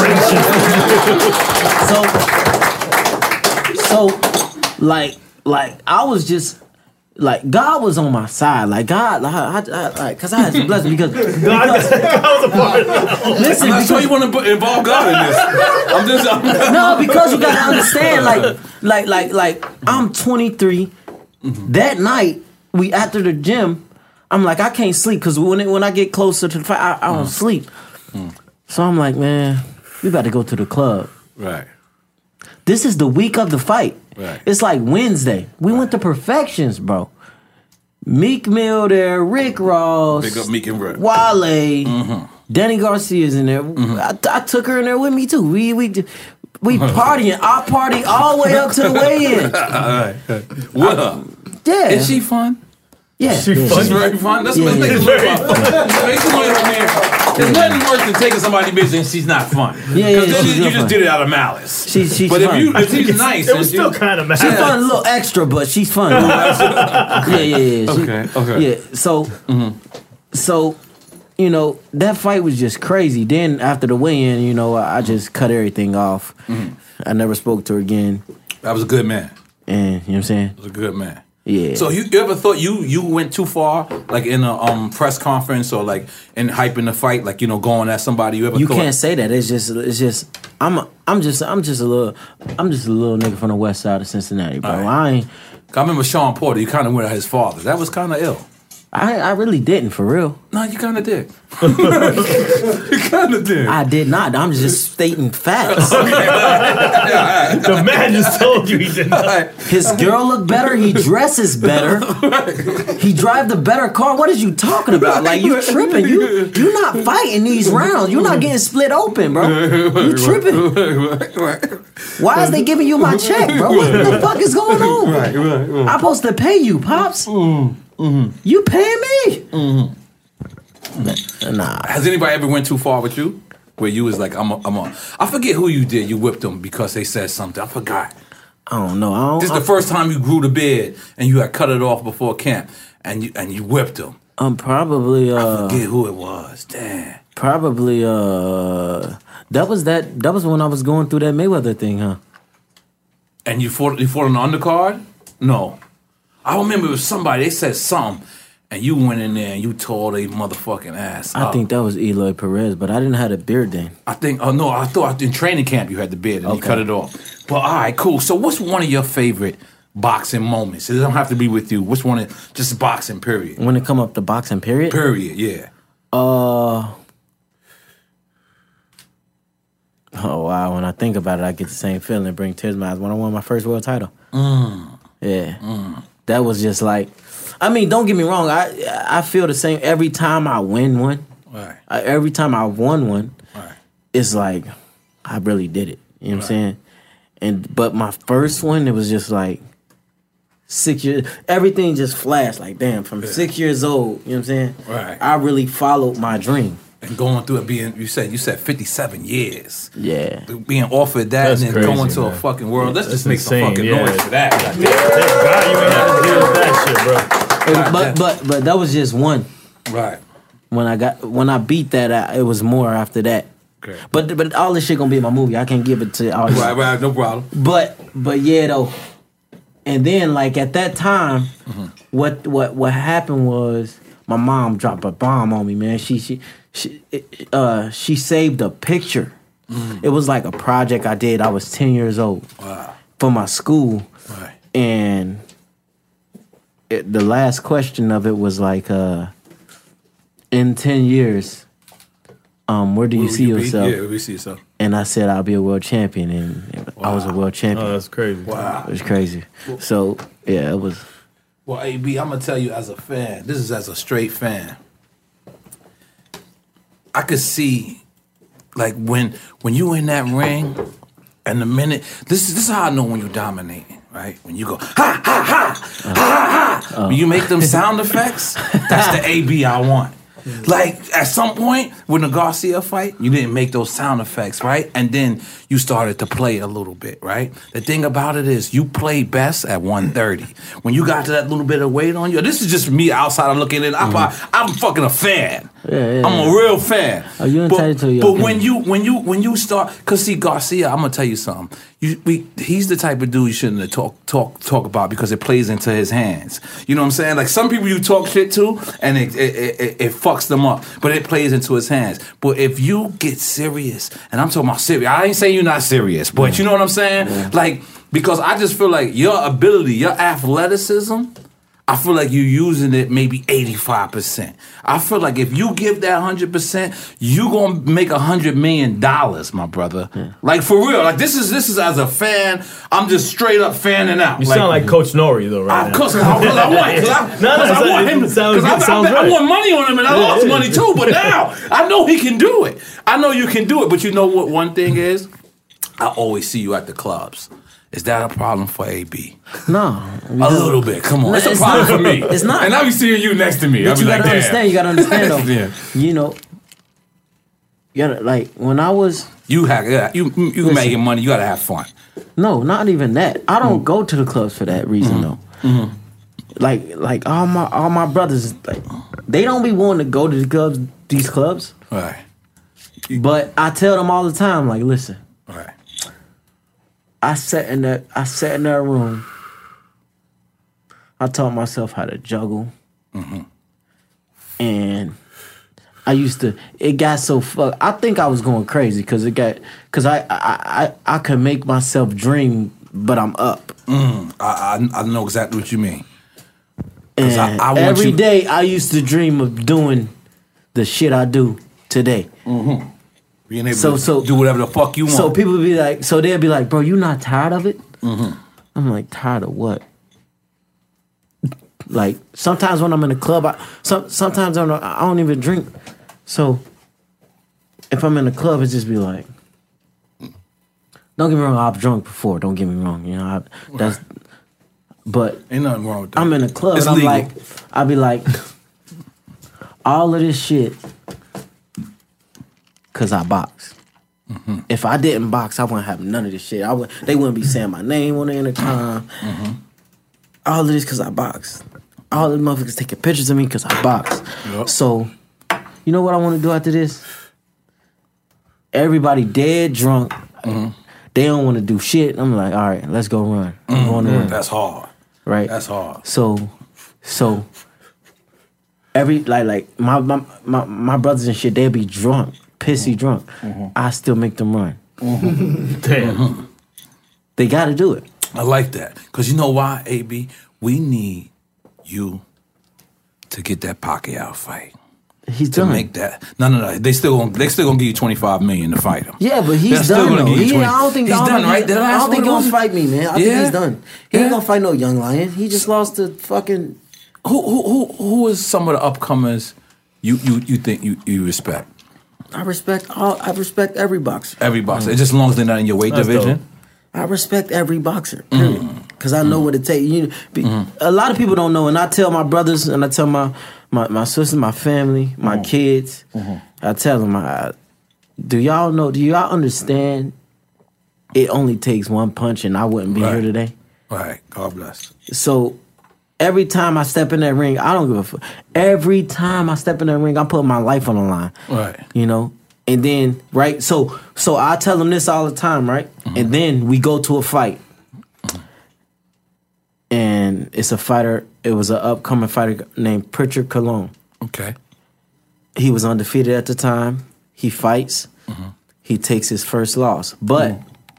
Speaker 4: heart-wrenching. So like I was just like, God was on my side. Like God, because I had some blessings because
Speaker 3: God was a part of it.
Speaker 4: Listen,
Speaker 1: I'm not sure you want to involve God in this.
Speaker 4: No, because you gotta understand, like I'm 23. That night, we after the gym, I'm like, I can't sleep because when I get closer to the fight, I don't sleep. So I'm like, man, we about to go to the club.
Speaker 1: Right.
Speaker 4: This is the week of the fight.
Speaker 1: Right.
Speaker 4: It's like Wednesday. We went to Perfections, bro. Meek Mill there, Rick Ross,
Speaker 1: Big up Meek and Rick.
Speaker 4: Wale, Danny Garcia's in there. I took her in there with me too. We partying. I party all the way up to the weigh-in.
Speaker 1: What up?
Speaker 4: Yeah.
Speaker 1: Is she fun?
Speaker 4: Yeah.
Speaker 1: She's very fun. Let's make it look fun. Make some money from here. There's nothing worse than taking somebody's bitch and she's not fun.
Speaker 4: Yeah,
Speaker 1: Because then you just
Speaker 4: fun.
Speaker 1: did it out of malice.
Speaker 4: She's
Speaker 1: but
Speaker 4: fun.
Speaker 1: if she's nice,
Speaker 3: it was still kind of mad.
Speaker 4: She's fun, a little extra, but she's fun. Yeah.
Speaker 1: Okay.
Speaker 4: Yeah. So, you know, that fight was just crazy. Then after the weigh-in, you know, I just cut everything off. I never spoke to her again.
Speaker 1: That was a good man.
Speaker 4: And you know what I'm saying?
Speaker 1: That was a good man.
Speaker 4: Yeah.
Speaker 1: So you ever thought you went too far, like in a press conference or like in hyping the fight, like, you know, going at somebody? You
Speaker 4: thought? Can't say that. It's just I'm just a little nigga from the west side of Cincinnati, bro.
Speaker 1: Right. I remember Sean Porter. You kind of went at his father. That was kind of ill.
Speaker 4: I really didn't, for real.
Speaker 1: No, you kind of did. You kind of did.
Speaker 4: I did not. I'm just stating facts.
Speaker 3: The man just told you he did not.
Speaker 4: His girl look better. He dresses better. He drive the better car. What is you talking about? Like, you tripping. You not fighting these rounds. You're not getting split open, bro. You tripping. Why is they giving you my check, bro? What the fuck is going on?
Speaker 1: Right.
Speaker 4: I'm supposed to pay you, Pops. You paying me? Nah.
Speaker 1: Has anybody ever went too far with you? Where you was like, I forget who you did. You whipped them because they said something. I forgot.
Speaker 4: I don't know.
Speaker 1: This is the first time you grew the beard and you had cut it off before camp and you whipped them.
Speaker 4: Probably.
Speaker 1: I forget who it was. Damn.
Speaker 4: Probably. That was when I was going through that Mayweather thing, huh?
Speaker 1: And you fought on the undercard? No. I remember it was somebody, they said something, and you went in there and you tore their motherfucking ass
Speaker 4: I
Speaker 1: up.
Speaker 4: think that was Eloy Perez, but I didn't have a beard then.
Speaker 1: I thought in training camp you had the beard and you cut it off. But all right, cool. So what's one of your favorite boxing moments? It don't have to be with you. What's one of just boxing period?
Speaker 4: When it come up to boxing, period?
Speaker 1: Period, yeah.
Speaker 4: Oh wow! When I think about it, I get the same feeling. Bring tears to my eyes when I won my first world title. That was just like, I mean, don't get me wrong. I feel the same every time I win one.
Speaker 1: Right.
Speaker 4: Every time I won one,
Speaker 1: Right.
Speaker 4: it's like I really did it. You know what I'm saying? But my first one, it was just like 6 years. Everything just flashed like damn. From 6 years old, you know what I'm saying?
Speaker 1: Right.
Speaker 4: I really followed my dream.
Speaker 1: And going through it, you said 57 years.
Speaker 4: Yeah.
Speaker 1: Being offered that
Speaker 3: That's
Speaker 1: and then
Speaker 3: crazy,
Speaker 1: going to a
Speaker 3: man.
Speaker 1: fucking world. Let's just make some
Speaker 3: insane,
Speaker 1: fucking
Speaker 3: yeah.
Speaker 1: noise for that.
Speaker 3: Thank God you ain't have to deal with that shit, bro.
Speaker 4: But that was just one.
Speaker 1: Right.
Speaker 4: When I beat that, it was more after that.
Speaker 1: Okay.
Speaker 4: But all this shit gonna be in my movie. I can't give it to all.
Speaker 1: Right, no problem.
Speaker 4: But yeah though. And then like at that time, what happened was my mom dropped a bomb on me, man. She saved a picture. It was like a project I did. I was 10 years old.
Speaker 1: Wow.
Speaker 4: For my school.
Speaker 1: Right.
Speaker 4: And the last question of it was like, in 10 years, where do you see yourself?
Speaker 1: Yeah, we see yourself.
Speaker 4: And I said I'll be a world champion, and I was a world champion.
Speaker 3: Oh, that's crazy.
Speaker 1: Wow.
Speaker 4: It was crazy. So yeah, it was.
Speaker 1: Well, AB, I'm gonna tell you as a fan. This is as a straight fan. I could see, like when you in that ring, and the minute this is how I know when you dominate, right? When you go ha ha ha ha ha. When you make them sound effects, that's the AB I want. Like at some point when the Garcia fight, you didn't make those sound effects, right? And then you started to play a little bit, right? The thing about it is you play best at 130. When you got to that little bit of weight on you, this is just me outside looking in. I'm fucking a fan.
Speaker 4: Yeah,
Speaker 1: I'm a real fan.
Speaker 4: Oh, you entitled to your
Speaker 1: But
Speaker 4: opinion.
Speaker 1: when you start, cause see Garcia, I'm gonna tell you something. He's the type of dude you shouldn't have talk about because it plays into his hands. You know what I'm saying? Like some people you talk shit to and it fucks them up, but it plays into his hands. But if you get serious, and I'm talking about serious, I ain't saying you're not serious, but you know what I'm saying?
Speaker 4: Yeah.
Speaker 1: Like because I just feel like your ability, your athleticism. I feel like you're using it maybe 85%. I feel like if you give that 100%, you gonna make $100 million, my brother. Yeah. Like for real. Like this is as a fan. I'm just straight up fanning out.
Speaker 3: You sound like Coach Nori though, right?
Speaker 1: Of course, I want him. I want money on him, and I lost money too. But now I know he can do it. I know you can do it. But you know what? One thing is, I always see you at the clubs. Is that a problem for AB?
Speaker 4: No.
Speaker 1: A little bit. Come on.
Speaker 4: No,
Speaker 1: it's a
Speaker 4: it's
Speaker 1: problem
Speaker 4: not.
Speaker 1: for me.
Speaker 4: It's not.
Speaker 1: And I be seeing you next to me.
Speaker 4: But you gotta understand. You gotta understand though.
Speaker 1: Yeah.
Speaker 4: You know. You gotta like when I was.
Speaker 1: You making money. You gotta have fun.
Speaker 4: No, not even that. I don't go to the clubs for that reason though. Mm-hmm. Like all my brothers, like they don't be wanting to go to these clubs.
Speaker 1: Right.
Speaker 4: But I tell them all the time, like, listen.
Speaker 1: Right.
Speaker 4: I sat in that room. I taught myself how to juggle. Mm-hmm. And I used to. It got so fucked. I think I was going crazy because I could make myself dream, but I'm up.
Speaker 1: I know exactly what you mean.
Speaker 4: And
Speaker 1: I want
Speaker 4: every
Speaker 1: you...
Speaker 4: day I used to dream of doing the shit I do today.
Speaker 1: Mm-hmm. Being able to do whatever the fuck you want.
Speaker 4: So people be like, they'll be like, bro, you not tired of it? Mm-hmm. I'm like, tired of what? Like sometimes when I'm in the club, sometimes I don't even drink. So if I'm in the club, it just be like, don't get me wrong, I've drunk before. Don't get me wrong, you know. But
Speaker 1: ain't nothing wrong with that.
Speaker 4: I'm in the club
Speaker 1: it's
Speaker 4: and
Speaker 1: legal.
Speaker 4: I be like, all of this shit, cause I box. Mm-hmm. If I didn't box, I wouldn't have none of this shit. They wouldn't be saying my name on the intercom. Mm-hmm. All of this cause I box. All the motherfuckers taking pictures of me cause I box. Yep. So, you know what I want to do after this? Everybody dead drunk. Mm-hmm. They don't want to do shit. I'm like, all right, let's go run. I'm going to run.
Speaker 1: That's hard.
Speaker 4: Right?
Speaker 1: That's hard.
Speaker 4: So like my brothers and shit, they'll be drunk, pissy drunk. I still make them run.
Speaker 3: Damn.
Speaker 4: They got to do it.
Speaker 1: I like that. Because you know why, AB? We need you to get that Pacquiao fight.
Speaker 4: He's
Speaker 1: To
Speaker 4: done.
Speaker 1: make that. No. They still gonna give you $25 million to fight him.
Speaker 4: Yeah, but
Speaker 1: They're
Speaker 4: he's
Speaker 1: still
Speaker 4: done
Speaker 1: gonna
Speaker 4: though.
Speaker 1: give you
Speaker 4: I
Speaker 1: 20
Speaker 4: don't think
Speaker 1: he's done, right? Did
Speaker 4: I don't think he'll
Speaker 1: he's
Speaker 4: fight me, man. I think he's done. He ain't gonna fight no young lion. He just lost to fucking.
Speaker 1: Who is some of the upcomers you think you respect?
Speaker 4: I respect every boxer.
Speaker 1: Every boxer. It's just as long as they're not in your weight
Speaker 3: That's
Speaker 1: division.
Speaker 3: dope.
Speaker 4: I respect every boxer, period. Because I know what it takes. A lot of people don't know, and I tell my brothers, and I tell my sister, my family, my kids, I tell them, do y'all understand it only takes one punch and I wouldn't be
Speaker 1: Right.
Speaker 4: here today?
Speaker 1: Right. God bless.
Speaker 4: So every time I step in that ring, I don't give a fuck. Every time I step in that ring, I'm putting my life on the line.
Speaker 1: Right.
Speaker 4: You know? And then, right, so I tell them this all the time, right? And then we go to a fight. And it's a fighter, it was an upcoming fighter named Pritchard Colon.
Speaker 1: Okay.
Speaker 4: He was undefeated at the time. He fights. He takes his first loss. But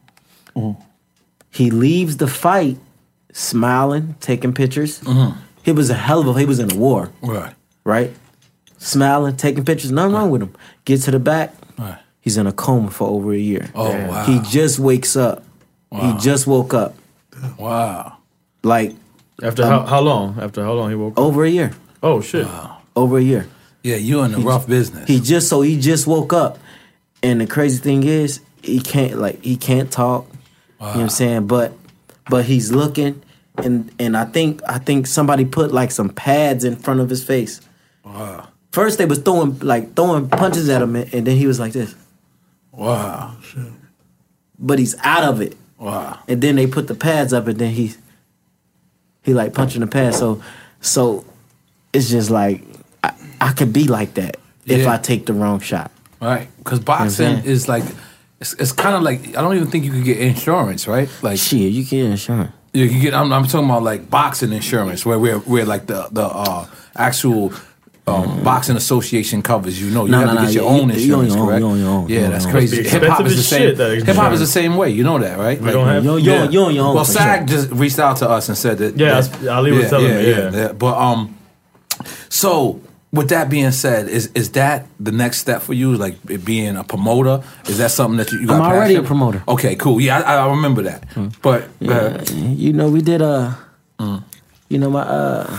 Speaker 4: he leaves the fight smiling, taking pictures. He was he was in a war,
Speaker 1: Right.
Speaker 4: right? Smiling, taking pictures, nothing wrong with him. Get to the back,
Speaker 1: Right.
Speaker 4: he's in a coma for over a year.
Speaker 1: Oh, wow.
Speaker 4: He just wakes up. He just woke up.
Speaker 1: Wow.
Speaker 4: Like,
Speaker 3: After how long? After how long he woke up?
Speaker 4: over a year.
Speaker 3: Oh, shit.
Speaker 4: Over a year.
Speaker 1: Yeah, you're in a rough business.
Speaker 4: He just woke up. And the crazy thing is, he can't talk. You know what I'm saying? But he's looking, and I think somebody put like some pads in front of his face.
Speaker 1: Wow.
Speaker 4: First they was throwing punches at him, and then he was like this.
Speaker 1: Wow.
Speaker 4: But he's out of it.
Speaker 1: Wow.
Speaker 4: And then they put the pads up, and then he like punching the pads. So it's just like I could be like that if
Speaker 1: Yeah.
Speaker 4: I take the wrong shot.
Speaker 1: Right. Because boxing
Speaker 4: saying?
Speaker 1: is like, it's kind of like, I don't even think you could get insurance, right? Like,
Speaker 4: Shit, you get insurance.
Speaker 1: you can get, I'm talking about like boxing insurance, where we're like the actual boxing association covers you. You have to get your own insurance, correct?
Speaker 4: you on your own.
Speaker 1: Yeah, that's
Speaker 3: Must
Speaker 1: crazy.
Speaker 3: be
Speaker 1: Hip hop
Speaker 3: expensive
Speaker 1: is the
Speaker 3: as
Speaker 1: same.
Speaker 3: shit, that
Speaker 1: Hip hop is
Speaker 3: insurance.
Speaker 1: the same way. You know that, right?
Speaker 3: We don't have.
Speaker 4: You on your own.
Speaker 1: Well,
Speaker 4: for
Speaker 1: SAG
Speaker 4: sure.
Speaker 1: just reached out to us and said that.
Speaker 3: Yeah,
Speaker 1: that-
Speaker 3: Ali was telling me, yeah.
Speaker 1: But so with that being said, is that the next step for you? Like it being a promoter? Is that something that you got?
Speaker 4: I'm already
Speaker 1: passionate?
Speaker 4: a promoter.
Speaker 1: Okay, cool. Yeah, I remember that. But
Speaker 4: You know, we did you know, my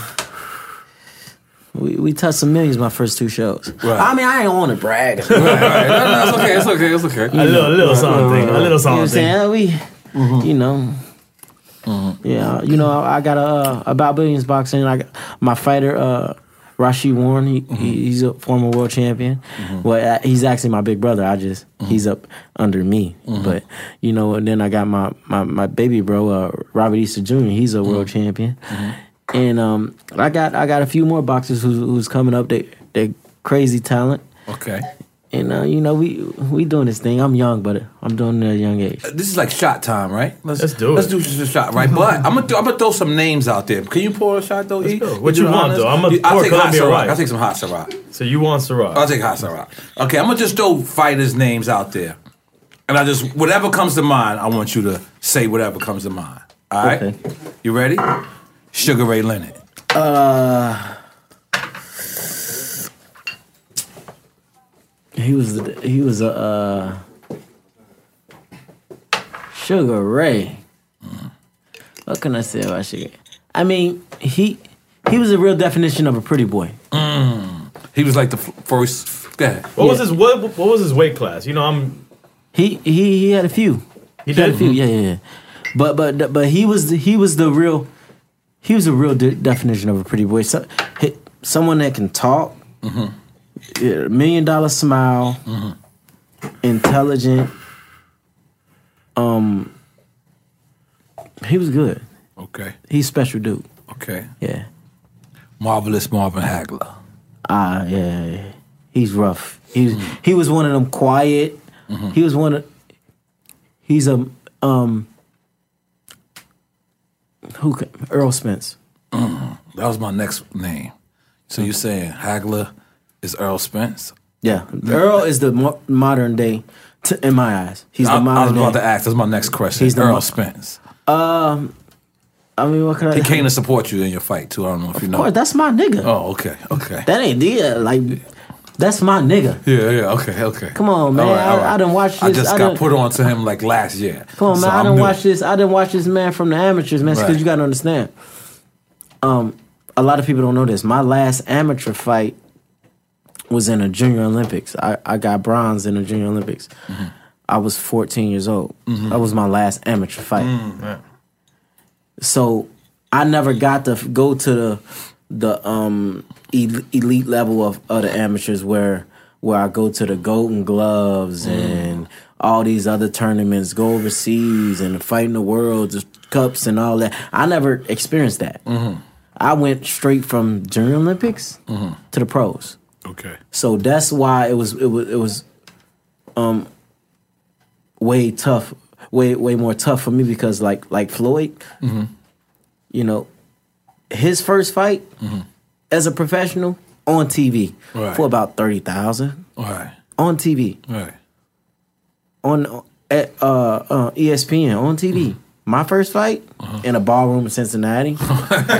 Speaker 4: we touched some millions my first 2 shows.
Speaker 1: Right.
Speaker 4: I mean, I ain't want to brag.
Speaker 1: right. No, it's okay. It's okay.
Speaker 3: A little something. A little
Speaker 4: You know what I'm
Speaker 3: something.
Speaker 4: saying? You know. Yeah, you know, I got a About Billions boxing. I got my fighter, Rashid Warren. He's a former world champion. Well, he's actually my big brother. He's up under me. But you know, and then I got my baby bro, Robert Easter Jr. He's a world champion. And I got a few more boxers who's coming up. They crazy talent.
Speaker 1: Okay.
Speaker 4: And you know, we doing this thing. I'm young, but I'm doing it at a young age.
Speaker 1: This is like shot time, right?
Speaker 3: Let's do it.
Speaker 1: Let's do just a shot, right? But I'm gonna throw some names out there. Can you pour a shot though? E?
Speaker 3: go. What
Speaker 1: You
Speaker 3: you want,
Speaker 1: honest?
Speaker 3: though? I'ma
Speaker 1: I'll
Speaker 3: pour
Speaker 1: take hot
Speaker 3: Columbia
Speaker 1: Ciroc.
Speaker 3: White.
Speaker 1: I'll take some hot Ciroc.
Speaker 3: So you want Ciroc?
Speaker 1: I'll take hot Ciroc. Okay, I'm gonna just throw fighters' names out there, and I just whatever comes to mind. I want you to say whatever comes to mind. All right,
Speaker 4: Okay.
Speaker 1: you ready? Sugar Ray Leonard.
Speaker 4: He was a Sugar Ray. What can I say about Sugar? I mean, he was a real definition of a pretty boy.
Speaker 1: He was like the first. Go ahead.
Speaker 3: What was his weight class? You know,
Speaker 4: He had a few.
Speaker 3: He
Speaker 4: had
Speaker 3: did?
Speaker 4: a few. Yeah. But he was a real definition of a pretty boy. Someone that can talk. $1 million smile. Intelligent. He was good.
Speaker 1: Okay.
Speaker 4: He's a special dude.
Speaker 1: Okay.
Speaker 4: Yeah.
Speaker 1: Marvelous Marvin Hagler.
Speaker 4: Yeah. He's rough. He was one of them quiet. He's Earl Spence.
Speaker 1: That was my next name. So you're saying Hagler is Earl Spence?
Speaker 4: Yeah, Earl is the modern day, in my eyes. He's the modern
Speaker 1: I was about
Speaker 4: day.
Speaker 1: to ask. That's my next question.
Speaker 4: He's the
Speaker 1: Earl Spence.
Speaker 4: I mean, what can I?
Speaker 1: He came to support you in your fight too. I don't know if you know.
Speaker 4: Of course, that's my nigga.
Speaker 1: Oh, okay.
Speaker 4: That ain't like. That's my nigga.
Speaker 1: Yeah. Okay.
Speaker 4: Come on, man.
Speaker 1: All right.
Speaker 4: I done watched this.
Speaker 1: I just got put on to him like last year.
Speaker 4: Come on, man. I done watched this. I done watched this man from the amateurs, man. Because you got to understand. A lot of people don't know this. My last amateur fight was in a Junior Olympics. I got bronze in the Junior Olympics. Mm-hmm. I was 14 years old. Mm-hmm. That was my last amateur fight.
Speaker 3: Mm-hmm.
Speaker 4: So I never got to go to the elite level of the amateurs where I go to the Golden Gloves and all these other tournaments, go overseas and fight in the world, the cups and all that. I never experienced that. Mm-hmm. I went straight from Junior Olympics to the pros.
Speaker 3: Okay.
Speaker 4: So that's why it was way tough, way more tough for me because like Floyd, you know, his first fight as a professional on TV for about 30,000 on TV on ESPN on TV. My first fight in a ballroom in Cincinnati for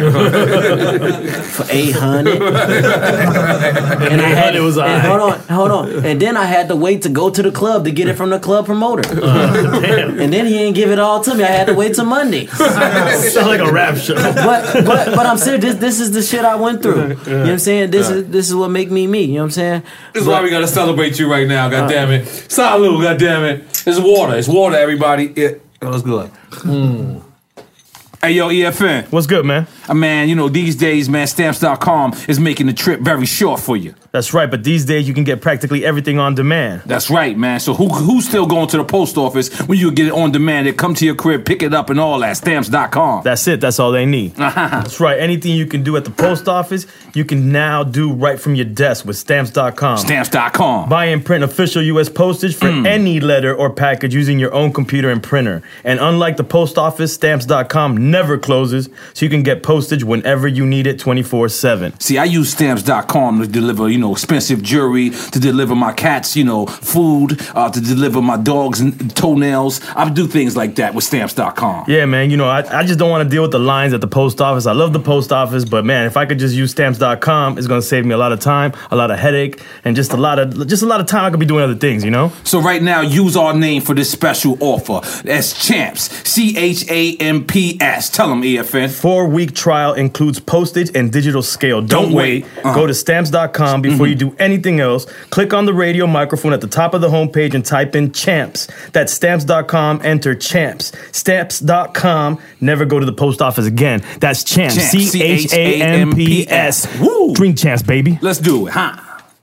Speaker 4: $800. And I had hold on. And then I had to wait to go to the club to get it from the club promoter. And then he ain't give it all to me. I had to wait till Monday.
Speaker 3: Sound like a rap show.
Speaker 4: But I'm serious. This is the shit I went through. You know what I'm saying? This is what make me me. You know what I'm saying?
Speaker 1: This is why we gotta celebrate you right now. God damn it! Salud! God damn it! It's water. It's water. Everybody. It was good. Hey, yo, EFN.
Speaker 3: What's good, man?
Speaker 1: Man, you know, these days, man, Stamps.com is making the trip very short for you.
Speaker 3: That's right, but these days you can get practically everything on demand.
Speaker 1: That's right, man. So who's still going to the post office when you get it on demand? They come to your crib, pick it up and all that. Stamps.com.
Speaker 3: That's it. That's all they need. That's right. Anything you can do at the post office, you can now do right from your desk with Stamps.com.
Speaker 1: Stamps.com.
Speaker 3: Buy and print official U.S. postage for any letter or package using your own computer and printer. And unlike the post office, Stamps.com never closes, so you can get postage whenever you need it 24/7.
Speaker 1: See, I use Stamps.com to deliver, you know, expensive jewelry, to deliver my cats, you know, food, to deliver my dogs and toenails. I do things like that with Stamps.com.
Speaker 3: Yeah, man, you know, I just don't want to deal with the lines at the post office. I love the post office, but man, if I could just use Stamps.com, it's going to save me a lot of time, a lot of headache, and just a lot of time I could be doing other things, you know?
Speaker 1: So right now, use our name for this special offer. That's Champs, CHAMPS. Tell them, EFN.
Speaker 3: 4-week trial includes postage and digital scale. Don't wait. Go to Stamps.com before you do anything else. Click on the radio microphone at the top of the homepage and type in Champs. That's Stamps.com. Enter Champs. Stamps.com. Never go to the post office again. That's Champs. CHAMPS.
Speaker 1: Woo!
Speaker 3: Drink Champs, baby.
Speaker 1: Let's do it, huh?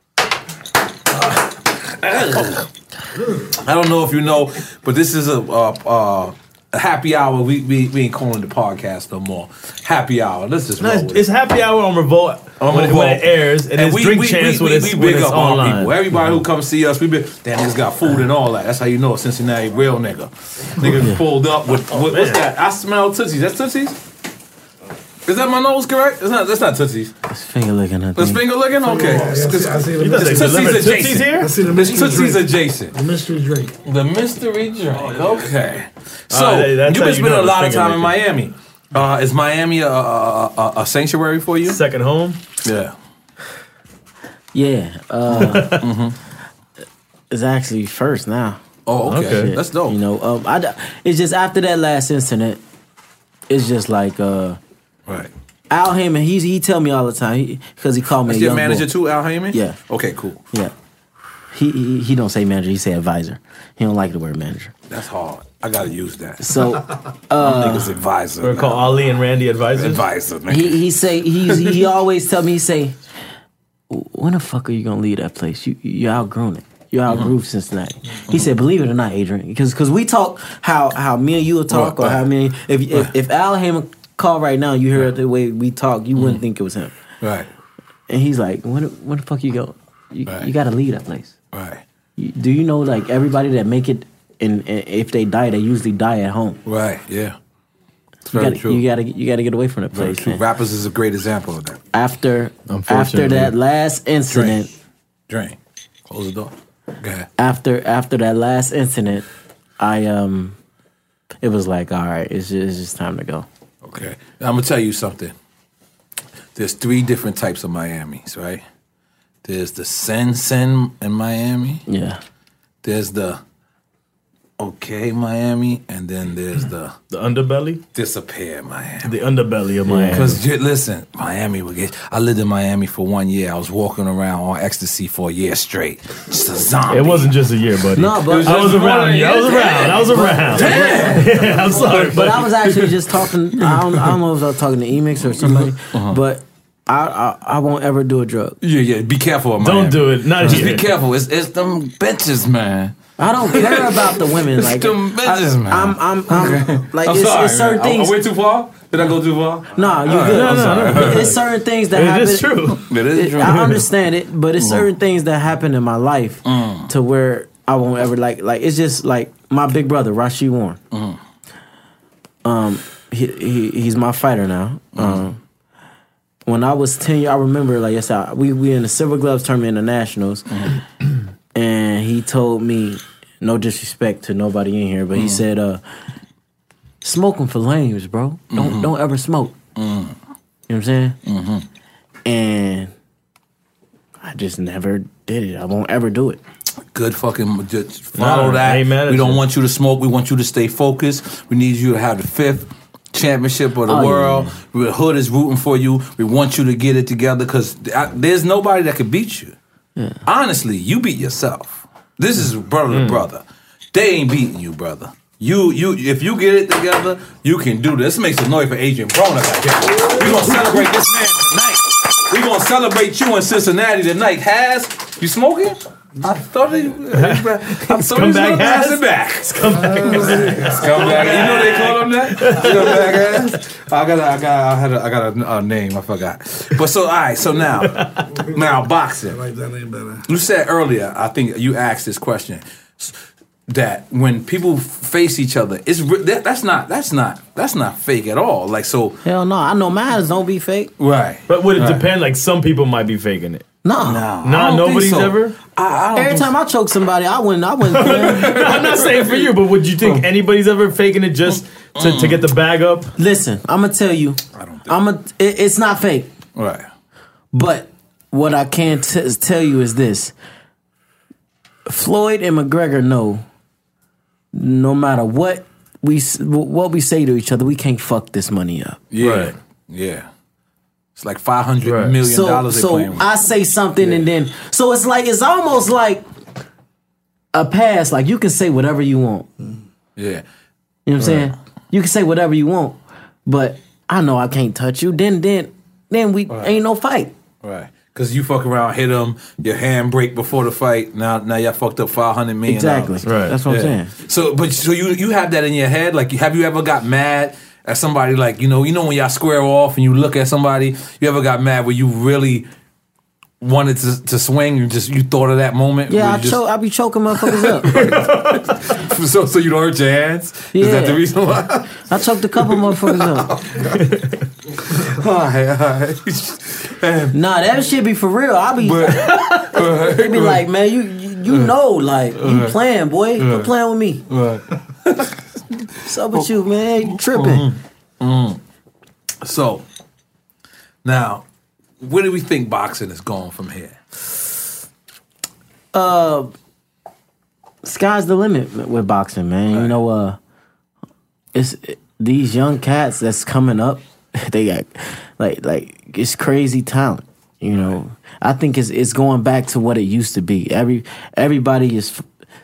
Speaker 1: I don't know if you know, but this is a happy hour. We ain't calling the podcast no more. Happy hour. Let's just roll with
Speaker 3: It's happy hour on Revolt when it airs, and it's Drink Champs when it's
Speaker 1: big up
Speaker 3: online.
Speaker 1: our people. Everybody who comes see us, damn niggas got food and all that. That's how you know a Cincinnati real nigga. Niggas pulled up with what's that? I smell Tootsies. That's Tootsies? Is that my nose correct? That's not Tootsies.
Speaker 4: It's finger licking.
Speaker 1: It's finger licking? Okay.
Speaker 5: I see the
Speaker 1: Tootsies adjacent.
Speaker 3: here?
Speaker 5: I see the mystery
Speaker 1: Tootsies
Speaker 5: drink.
Speaker 1: adjacent.
Speaker 5: The mystery drink.
Speaker 1: The mystery drink. Okay. So
Speaker 3: that's
Speaker 1: you've
Speaker 3: how
Speaker 1: been
Speaker 3: you
Speaker 1: spending
Speaker 3: know
Speaker 1: a lot of
Speaker 3: it's
Speaker 1: time in
Speaker 3: finger
Speaker 1: Miami. Is Miami a sanctuary for you?
Speaker 3: Second home?
Speaker 1: Yeah.
Speaker 4: Yeah. It's actually first now.
Speaker 1: Oh, okay.
Speaker 3: Okay.
Speaker 1: That's dope.
Speaker 4: You know, it's just after that last incident, it's just like
Speaker 1: Right.
Speaker 4: Al Heyman. He tell me all the time because he called me.
Speaker 1: That's
Speaker 4: a
Speaker 1: your
Speaker 4: young
Speaker 1: manager
Speaker 4: boy.
Speaker 1: too, Al Heyman?
Speaker 4: Yeah.
Speaker 1: Okay, cool.
Speaker 4: Yeah. He don't say manager. He say advisor. He don't like the word manager.
Speaker 1: That's hard. I gotta use that.
Speaker 4: So
Speaker 1: Niggas advisor.
Speaker 3: We're called Ali and Randy advisors.
Speaker 1: Advisor, man.
Speaker 4: he always tell me, he say, when the fuck are you gonna leave that place? You outgrown it. You outgrew Cincinnati. He said, believe it or not, Adrian, because we talk how me and you will talk, or how me. If Al Heyman called right now, you heard the way we talk, you wouldn't think it was him.
Speaker 1: Right.
Speaker 4: And he's like, when the fuck you go? You got to leave that place.
Speaker 1: Right.
Speaker 4: Do you know, like, everybody that make it, and if they die, they usually die at home.
Speaker 1: Right. Yeah. very true.
Speaker 4: You gotta get away from the
Speaker 1: Very
Speaker 4: place.
Speaker 1: true.
Speaker 4: Man.
Speaker 1: Rappers is a great example of that.
Speaker 4: After
Speaker 3: Unfortunately.
Speaker 4: that last incident,
Speaker 1: Drain. Close the door. Go ahead.
Speaker 4: after that last incident, it was like, all right, it's just time to go.
Speaker 1: Okay. Now, I'm gonna tell you something. There's 3 different types of Miamis, right? There's the Sen in Miami.
Speaker 4: Yeah.
Speaker 1: There's the okay Miami, and then there's the
Speaker 3: underbelly?
Speaker 1: disappear Miami.
Speaker 3: The underbelly of Miami.
Speaker 1: Because listen, Miami would get. I lived in Miami for 1 year. I was walking around on ecstasy for a year straight, just a zombie.
Speaker 3: It wasn't just a year, buddy.
Speaker 4: No, but
Speaker 3: I was around you. I was around. Yeah, I'm sorry.
Speaker 4: But I was actually just talking. I don't know if I was talking to Emix or somebody, but I won't ever do a drug.
Speaker 1: Yeah. Be careful, of Miami.
Speaker 3: Don't do it. Not
Speaker 1: Just
Speaker 3: here.
Speaker 1: be careful. It's them benches, man.
Speaker 4: I don't care about the women. Like
Speaker 1: them bitches, man.
Speaker 4: I'm like
Speaker 1: I'm
Speaker 4: it's
Speaker 1: sorry,
Speaker 4: certain
Speaker 1: man.
Speaker 4: things.
Speaker 1: I went too far. Did I go too far?
Speaker 4: No, you good.
Speaker 1: I'm sorry.
Speaker 4: It's certain things that
Speaker 3: It
Speaker 4: happen.
Speaker 3: is true.
Speaker 1: It is true.
Speaker 4: I understand it, but it's certain things that happen in my life to where I won't ever like it's just like my big brother, Rashid Warren. He's my fighter now. When I was 10 years, I remember like I said, we in the Silver Gloves tournament in the Nationals, and he told me, no disrespect to nobody in here, but he said, smoking for lames, bro. Don't ever smoke. You know what I'm saying? And I just never did it. I won't ever do it.
Speaker 1: Good fucking just follow
Speaker 3: Nah,
Speaker 1: that.
Speaker 3: I ain't mad at
Speaker 1: We don't
Speaker 3: you.
Speaker 1: want you to smoke. We want you to stay focused. We need you to have the 5th championship of the world. The hood is rooting for you. We want you to get it together because there's nobody that can beat you. Honestly, you beat yourself. This is brother to brother. They ain't beating you, brother. You if you get it together, you can do this. Make some noise for Adrian Broner back here. We're gonna celebrate this man tonight. We're gonna celebrate you in Cincinnati tonight. Has you smoking? I thought he was gonna pass it back. Scumbag. You know they call him that? Scumbag ass. I got a name. I forgot. But so all right. So now boxing.
Speaker 5: I like that name better.
Speaker 1: You said earlier. I think you asked this question that when people face each other, that's not fake at all. Like so.
Speaker 4: Hell no, I know mine don't be fake.
Speaker 1: Right.
Speaker 3: But would it depend? Like some people might be faking it.
Speaker 4: No.
Speaker 1: I
Speaker 3: Nah,
Speaker 1: don't think
Speaker 3: nobody's
Speaker 1: so.
Speaker 3: ever.
Speaker 1: I don't
Speaker 4: Every
Speaker 1: think
Speaker 4: time I choke somebody, I wouldn't.
Speaker 3: I'm not saying for you, but would you think anybody's ever faking it just to get the bag up?
Speaker 4: Listen, I'm gonna tell you.
Speaker 1: I don't think.
Speaker 4: It's not fake.
Speaker 1: Right.
Speaker 4: But what I can tell you is this: Floyd and McGregor know, no matter what we say to each other, we can't fuck this money up.
Speaker 1: Yeah.
Speaker 3: Right.
Speaker 1: Yeah. It's like $500 million
Speaker 4: So
Speaker 1: they playing with.
Speaker 4: I say something and then it's almost like a pass. Like you can say whatever you want.
Speaker 1: Yeah.
Speaker 4: You know what I'm saying? You can say whatever you want, but I know I can't touch you. Then we ain't no fight.
Speaker 1: Right. Because you fuck around, hit him, your hand break before the fight. Now y'all fucked up $500 million.
Speaker 4: Exactly.
Speaker 3: Right.
Speaker 4: That's what
Speaker 1: Yeah.
Speaker 4: I'm saying.
Speaker 1: So you have that in your head? Like, have you ever got mad at somebody? Like, you know when y'all square off and you look at somebody, you ever got mad where you really wanted to swing? You thought of that moment?
Speaker 4: Yeah,
Speaker 1: where
Speaker 4: I be choking motherfuckers up.
Speaker 1: so you don't hurt your hands?
Speaker 4: Yeah.
Speaker 1: Is that the reason why?
Speaker 4: I choked a couple motherfuckers up.
Speaker 1: All right.
Speaker 4: Nah, that shit be for real. They be like, man, you know, like you playing, boy. You playing with me. What's up with you, man? You tripping?
Speaker 1: So now, where do we think boxing is going from here?
Speaker 4: Sky's the limit with boxing, man.
Speaker 1: Right.
Speaker 4: You know, these young cats that's coming up. They got like it's crazy talent. You know, I think it's going back to what it used to be. Everybody is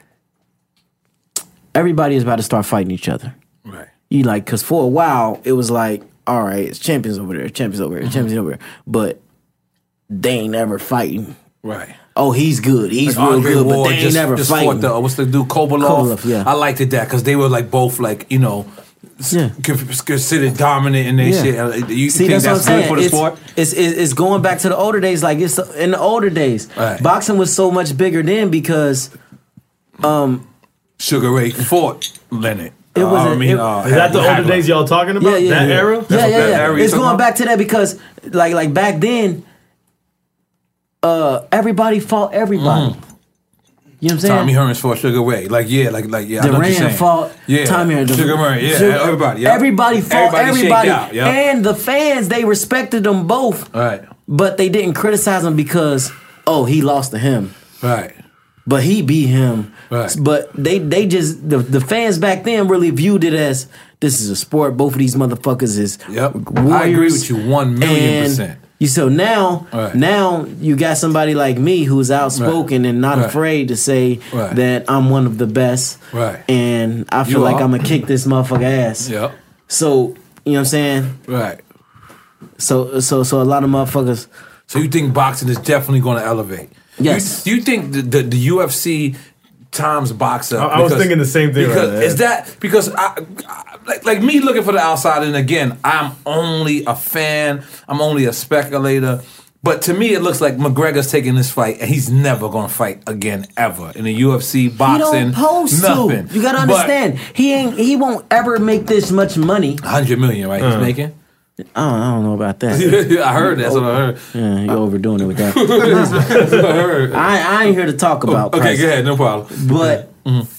Speaker 4: about to start fighting each other.
Speaker 1: Right.
Speaker 4: You like, because for a while it was like, all right, it's champions over there, champions over there, champions over there, but they ain't never fighting.
Speaker 1: Right.
Speaker 4: Oh, he's good. He's
Speaker 1: Like
Speaker 4: real
Speaker 1: Andre
Speaker 4: good, but
Speaker 1: Ward
Speaker 4: they ain't never
Speaker 1: just
Speaker 4: fighting.
Speaker 1: fought what's the dude, Kovalov?
Speaker 4: Kovalov, yeah.
Speaker 1: I liked it that because they were like both like,
Speaker 4: Yeah.
Speaker 1: considered dominant in their
Speaker 4: Yeah.
Speaker 1: shit. You
Speaker 4: See,
Speaker 1: think
Speaker 4: that's what
Speaker 1: good
Speaker 4: I'm saying.
Speaker 1: for the sport?
Speaker 4: It's going back to the older days. Like it's in the older days,
Speaker 1: Right.
Speaker 4: boxing was so much bigger then because
Speaker 1: Sugar Ray fought Leonard.
Speaker 4: It was.
Speaker 3: Is that the older days y'all talking about? That era?
Speaker 4: Yeah. It's going back to that because, like back then, everybody fought everybody. You know what I'm saying?
Speaker 1: Tommy Hearns fought Sugar Ray. Like I know what you're
Speaker 4: Durant
Speaker 1: saying.
Speaker 4: fought Tommy Hearns.
Speaker 1: Sugar Ray. Yeah, everybody. Yep.
Speaker 4: Everybody fought everybody.
Speaker 1: Out, yep.
Speaker 4: And the fans, they respected them both.
Speaker 1: Right.
Speaker 4: But they didn't criticize him because, he lost to him.
Speaker 1: Right.
Speaker 4: But he beat him.
Speaker 1: Right.
Speaker 4: But they just, the fans back then really viewed it as, this is a sport. Both of these motherfuckers is warriors.
Speaker 1: I agree with you 1,000,000%.
Speaker 4: So now you got somebody like me who's outspoken and not afraid to say that I'm one of the best.
Speaker 1: Right.
Speaker 4: And I feel like I'm going to kick this motherfucker ass.
Speaker 1: Yep.
Speaker 4: So, you know what I'm saying?
Speaker 1: Right.
Speaker 4: So a lot of motherfuckers.
Speaker 1: So you think boxing is definitely going to elevate?
Speaker 4: Yes.
Speaker 1: Do you think the UFC times boxer?
Speaker 3: I was thinking the same thing.
Speaker 1: Because is that because I like me looking for the outside, and again, I'm only a fan. I'm only a speculator. But to me, it looks like McGregor's taking this fight, and he's never going to fight again ever in the UFC boxing.
Speaker 4: He don't post
Speaker 1: nothing.
Speaker 4: to. You got to understand. He won't ever make this much money.
Speaker 1: $100 million, right? He's making.
Speaker 4: I don't know about that.
Speaker 1: I heard that's what I heard.
Speaker 4: Yeah, you're overdoing it with that.
Speaker 1: That's what I heard.
Speaker 4: I ain't here to talk about.
Speaker 1: Okay,
Speaker 4: price.
Speaker 1: go ahead, no problem.
Speaker 4: But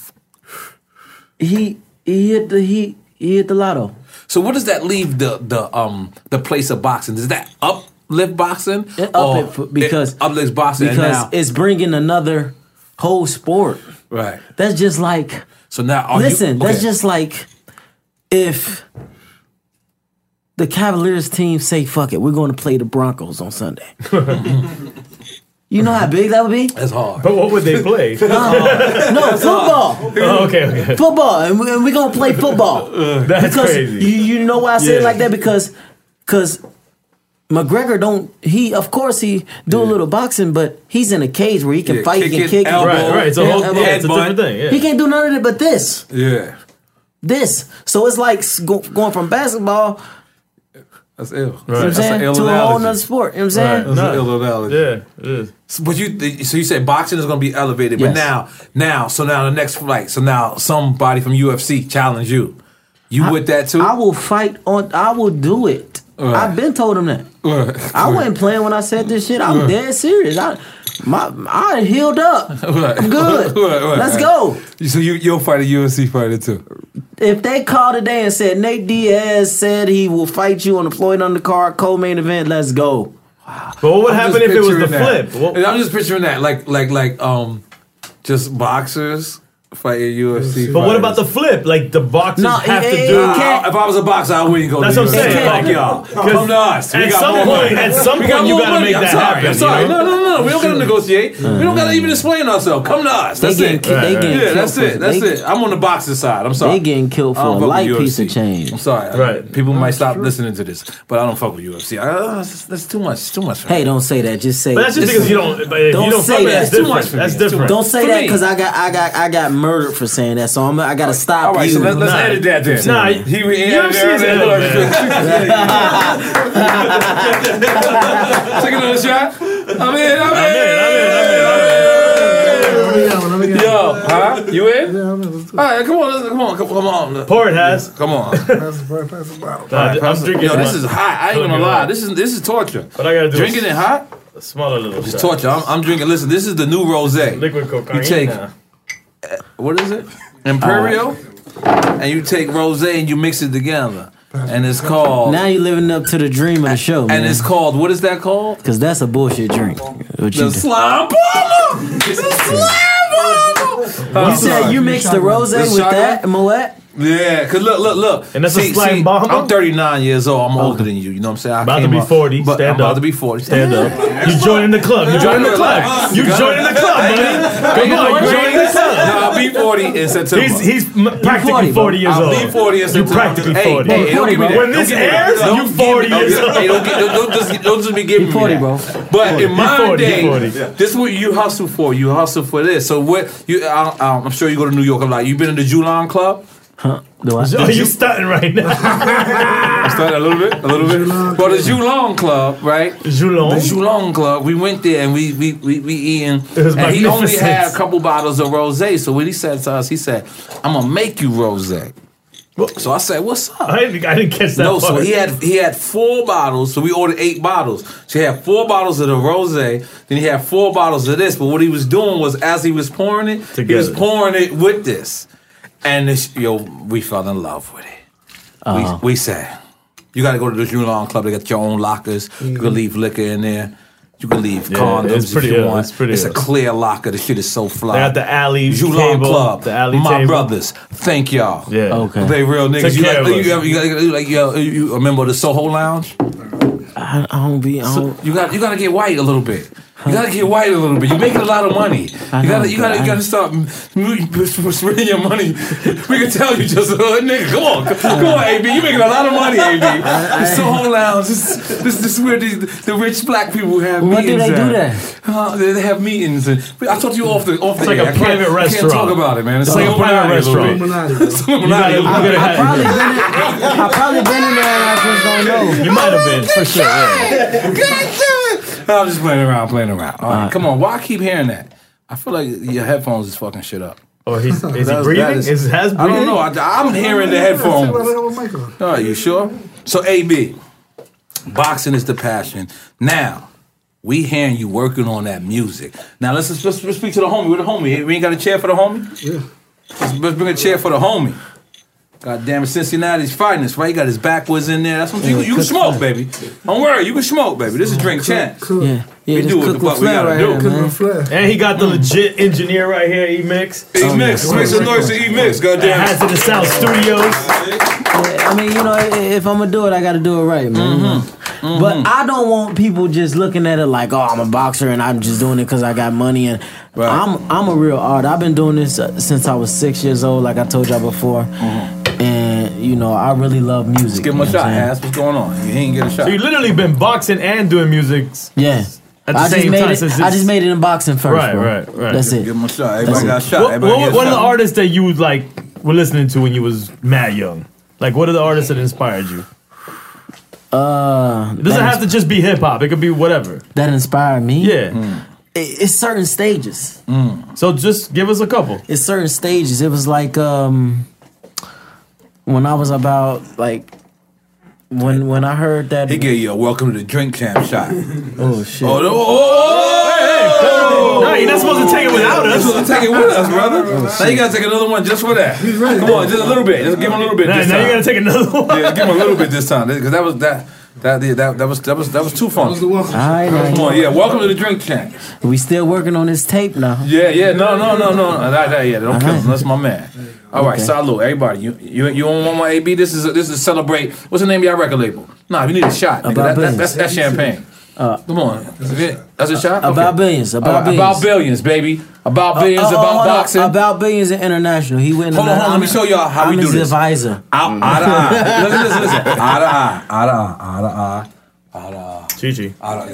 Speaker 4: he hit the lotto.
Speaker 1: So what does that leave the place of boxing? Does that uplift boxing?
Speaker 4: It
Speaker 1: uplifts boxing
Speaker 4: because
Speaker 1: now.
Speaker 4: It's bringing another whole sport.
Speaker 1: Right.
Speaker 4: That's just like.
Speaker 1: So now,
Speaker 4: that's just like if the Cavaliers team say, "Fuck it, we're going to play the Broncos on Sunday." You know how big that would be?
Speaker 1: That's hard.
Speaker 3: But what would they play?
Speaker 4: No, football.
Speaker 3: Oh, okay.
Speaker 4: Football, and we're going to play football.
Speaker 3: That's crazy.
Speaker 4: You know why I say it like that? Because McGregor of course he do a little boxing, but he's in a cage where he can fight, he can kick.
Speaker 3: Right. It's a different thing. Yeah.
Speaker 4: He can't do none of it but this.
Speaker 1: Yeah.
Speaker 4: This. So it's like going from basketball...
Speaker 1: That's ill.
Speaker 4: Right. You know what I'm saying? To a whole nother sport. You know what I'm saying?
Speaker 1: That's an ill analogy.
Speaker 3: Yeah, it is.
Speaker 1: But you said boxing is going to be elevated,
Speaker 4: Yes.
Speaker 1: but now the next fight. So now somebody from UFC challenge you. You with that too?
Speaker 4: I will fight on. I will do it.
Speaker 1: Right.
Speaker 4: I've been told him that.
Speaker 1: Right.
Speaker 4: I wasn't playing when I said this shit. I'm dead serious. I healed up.
Speaker 1: Right.
Speaker 4: I'm good.
Speaker 1: Right.
Speaker 4: Let's go.
Speaker 1: So you'll fight a UFC fighter too.
Speaker 4: If they call today and said Nate Diaz said he will fight you on the Floyd undercard co-main event, let's go.
Speaker 3: But what would happen if it was the flip?
Speaker 1: I'm just picturing that, like just boxers fighting UFC.
Speaker 3: But what about the flip? Like the boxers have to do.
Speaker 1: If I was a boxer, I wouldn't go.
Speaker 3: That's
Speaker 1: to
Speaker 3: what I'm
Speaker 1: UFC.
Speaker 3: saying.
Speaker 1: Fuck y'all. Come to us.
Speaker 3: At some point, you gotta make that happen.
Speaker 1: I'm sorry.
Speaker 3: You know?
Speaker 1: No. We don't gotta negotiate. We don't gotta even explain ourselves. Come to us. That's it. That's it. I'm on the boxer side. I'm sorry.
Speaker 4: They getting killed for a light piece of change.
Speaker 1: I'm sorry.
Speaker 3: Right.
Speaker 1: People might stop listening to this, but I don't fuck with UFC. That's too much. It's too much.
Speaker 4: Hey, don't say that. Just say.
Speaker 3: But that's just because you don't. If
Speaker 4: Don't
Speaker 3: you don't
Speaker 4: say
Speaker 3: fuck with it,
Speaker 4: that.
Speaker 3: that's
Speaker 1: It's too much
Speaker 3: different.
Speaker 1: for me.
Speaker 3: That's
Speaker 1: It's too
Speaker 3: different.
Speaker 4: Don't say
Speaker 1: For
Speaker 4: that
Speaker 1: me.
Speaker 4: because I got murdered for saying that. So I got to stop
Speaker 1: All right,
Speaker 4: you.
Speaker 1: so let's edit that then.
Speaker 3: Nah, UFC is edited,
Speaker 1: Take another shot. I'm in. Yo, huh? You in?
Speaker 5: Yeah, I'm in.
Speaker 1: All right, come on.
Speaker 3: Pour it, has.
Speaker 1: Come on.
Speaker 5: Pass the bottle.
Speaker 3: I'm drinking.
Speaker 1: Yo, this is hot. I ain't gonna lie. This is torture.
Speaker 3: But I gotta do
Speaker 1: Drinking it hot.
Speaker 3: a smaller little
Speaker 1: It's
Speaker 3: shot.
Speaker 1: torture. I'm drinking. Listen, this is the new rosé.
Speaker 3: Liquid cocaine.
Speaker 1: You take
Speaker 3: now.
Speaker 1: what is it? Imperial, and you take rosé and you mix it together, and it's called.
Speaker 4: Now you're living up to the dream of the show, man.
Speaker 1: And it's called. What is that called?
Speaker 4: Because that's a bullshit drink. What you
Speaker 1: The
Speaker 4: do.
Speaker 1: slime bomber. The slime bomber.
Speaker 4: You said you mixed the rosé
Speaker 1: The
Speaker 4: with
Speaker 1: shotgun?
Speaker 4: that, Moet?
Speaker 1: Yeah, cause look.
Speaker 3: And that's a slime bomber?
Speaker 1: I'm 39 years old. I'm older than you. You know what I'm saying? I
Speaker 3: About to
Speaker 1: came
Speaker 3: be
Speaker 1: up-
Speaker 3: 40.
Speaker 1: but
Speaker 3: Stand
Speaker 1: I'm
Speaker 3: up.
Speaker 1: about to be 40.
Speaker 3: Stand up. You joining the club. You joining the club. You joining the club, man. Come on, you joining the club.
Speaker 1: No, I'll be 40 in September.
Speaker 3: He's practically 40 years
Speaker 1: I'll
Speaker 3: old.
Speaker 1: be 40 in
Speaker 3: You
Speaker 1: September.
Speaker 3: practically 40.
Speaker 1: Hey, don't give me that.
Speaker 3: When this
Speaker 1: Don't give me that.
Speaker 3: airs,
Speaker 1: Don't
Speaker 3: you
Speaker 1: give
Speaker 3: 40
Speaker 1: me-
Speaker 3: years old.
Speaker 1: Hey, don't just be giving me
Speaker 4: 40,
Speaker 1: that.
Speaker 4: bro.
Speaker 1: But in my
Speaker 3: 40,
Speaker 1: day,
Speaker 3: 40.
Speaker 1: this is what you hustle for. You hustle for this. So what? I'm sure you go to New York a lot. You been in the Julan Club?
Speaker 4: Do I?
Speaker 3: Oh, you stunting right now.
Speaker 1: I started a little bit. Well, the Julong Club, right?
Speaker 3: Julong?
Speaker 1: The Julong Club. We went there and we eating.
Speaker 3: It was
Speaker 1: And he only
Speaker 3: magnificent.
Speaker 1: had a couple bottles of rosé. So what he said to us, he said, "I'm gonna make you rosé." So I said, "What's up?"
Speaker 3: I didn't catch that.
Speaker 1: No,
Speaker 3: part.
Speaker 1: so he had 4 bottles. So we ordered 8 bottles. So he had 4 bottles of the rosé. Then he had 4 bottles of this. But what he was doing was, as he was pouring it, he was pouring it with this. And this, we fell in love with it. We said, "You got to go to the Julon Club. They got your own lockers. You can leave liquor in there. You can leave condoms if you want. It's a clear locker. The shit is so fly.
Speaker 3: They got the alley
Speaker 1: Julon
Speaker 3: table,
Speaker 1: Club.
Speaker 3: the alley
Speaker 1: My
Speaker 3: table.
Speaker 1: brothers. Thank y'all.
Speaker 3: Yeah.
Speaker 4: Okay.
Speaker 1: They real niggas.
Speaker 3: Take care of us.
Speaker 1: You remember the Soho Lounge?
Speaker 4: I don't be.
Speaker 1: So you got to get white a little bit. You gotta get white a little bit. You're making a lot of money. You gotta start spreading your money. We can tell you just a hood nigga. Come on, AB. You making a lot of money, AB. The Soho Lounge. This is where the rich black people have
Speaker 4: What do
Speaker 1: meetings.
Speaker 4: they do there?
Speaker 1: They have meetings. I talked to you off the
Speaker 3: It's
Speaker 1: air.
Speaker 3: like a private restaurant.
Speaker 1: I can't talk about it, man. It's
Speaker 3: like a private restaurant.
Speaker 4: I've probably been in there and I just don't know.
Speaker 3: You might have been, for sure. Yeah.
Speaker 1: God damn it! I'm just playing around. All right, come on. Why I keep hearing that? I feel like your headphones is fucking shit up.
Speaker 3: Or is he
Speaker 1: That
Speaker 3: breathing?
Speaker 1: is-
Speaker 3: Has
Speaker 1: I don't
Speaker 3: breathing?
Speaker 1: know. I'm hearing the headphones. All right, you sure? So, AB, boxing is the passion. Now, we hearing you working on that music. Now, let's speak to the homie. Where the homie? We ain't got a chair for the homie?
Speaker 5: Yeah.
Speaker 1: Let's bring a chair for the homie. God damn it, Cincinnati's fighting us, right? He got his backwards in there. That's what you can smoke, baby. Don't worry, you can smoke, baby. This is Drink Champs.
Speaker 4: Yeah,
Speaker 1: We
Speaker 4: this
Speaker 1: do what
Speaker 4: cook
Speaker 1: the fuck
Speaker 4: with
Speaker 1: we
Speaker 4: flair
Speaker 1: gotta
Speaker 4: right
Speaker 1: do.
Speaker 4: here, man.
Speaker 3: And he got the legit engineer right here, E-Mix.
Speaker 1: E-Mix, make some noise to E-Mix, goddamn.
Speaker 3: Has it in Sound Studios.
Speaker 4: Yeah, I mean, if I'm gonna do it, I gotta do it right, man. But I don't want people just looking at it like, oh, I'm a boxer and I'm just doing it because I got money. And I'm a real artist. I've been doing this since I was 6 years old, like I told y'all before. And I really love music.
Speaker 1: Let's give him a shot, Ass. What's going on? He ain't get a shot.
Speaker 3: So you literally been boxing and doing music.
Speaker 4: Yeah.
Speaker 3: At the same time.
Speaker 4: I just made it in boxing first.
Speaker 3: Right,
Speaker 4: bro.
Speaker 3: right.
Speaker 4: That's it.
Speaker 1: Give him a shot. Everybody got a shot.
Speaker 3: What are the artists that you were listening to when you was mad young? Like, what are the artists that inspired you? It doesn't have to just be hip hop. It could be whatever.
Speaker 4: That inspired me?
Speaker 3: Yeah.
Speaker 4: It's certain stages.
Speaker 3: So just give us a couple.
Speaker 4: It's certain stages. It was like when I was about when I heard that.
Speaker 1: He gave you a welcome to the Drink Champ shot.
Speaker 4: Oh shit!
Speaker 3: No, you're not supposed to take it without us.
Speaker 1: You're supposed to take it with us, brother. Now you gotta take another one just for that. Come on, just a little bit. Just give him a little bit this
Speaker 3: Now
Speaker 1: time.
Speaker 3: you gotta take another one.
Speaker 1: Yeah, give him a little bit this time because that was too funky.
Speaker 4: All right,
Speaker 1: Come on, yeah. Welcome to the Drink Champ.
Speaker 4: we still working on this tape now.
Speaker 1: Yeah. No. Yeah, don't kill him. That's my man. All right, salute, everybody. You don't want my AB? This is celebrate. What's the name of your record label? Nah, you need a shot. Nigga. That's champagne. Come on, that's a shot.
Speaker 4: About billions. About billions.
Speaker 1: About billions, baby. About billions. About boxing.
Speaker 4: About billions and international. He went.
Speaker 1: Hold on. Let me show y'all how we do
Speaker 4: I'm his
Speaker 1: this.
Speaker 4: advisor.
Speaker 1: Eye to eye. Listen. Eye to eye.
Speaker 3: Chi-Chi.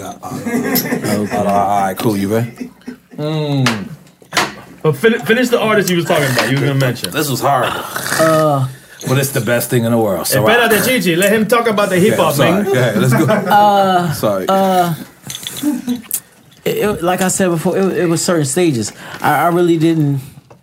Speaker 1: All right, cool. You ready?
Speaker 3: But finish the artist you was talking about. You was gonna mention.
Speaker 1: This was horrible. But it's the best thing in the world. So
Speaker 3: Espera de Chi-Chi. Let him talk about the hip hop
Speaker 1: sorry.
Speaker 3: thing.
Speaker 1: Go ahead, let's go. Sorry.
Speaker 4: Like I said before, it was certain stages. I really didn't,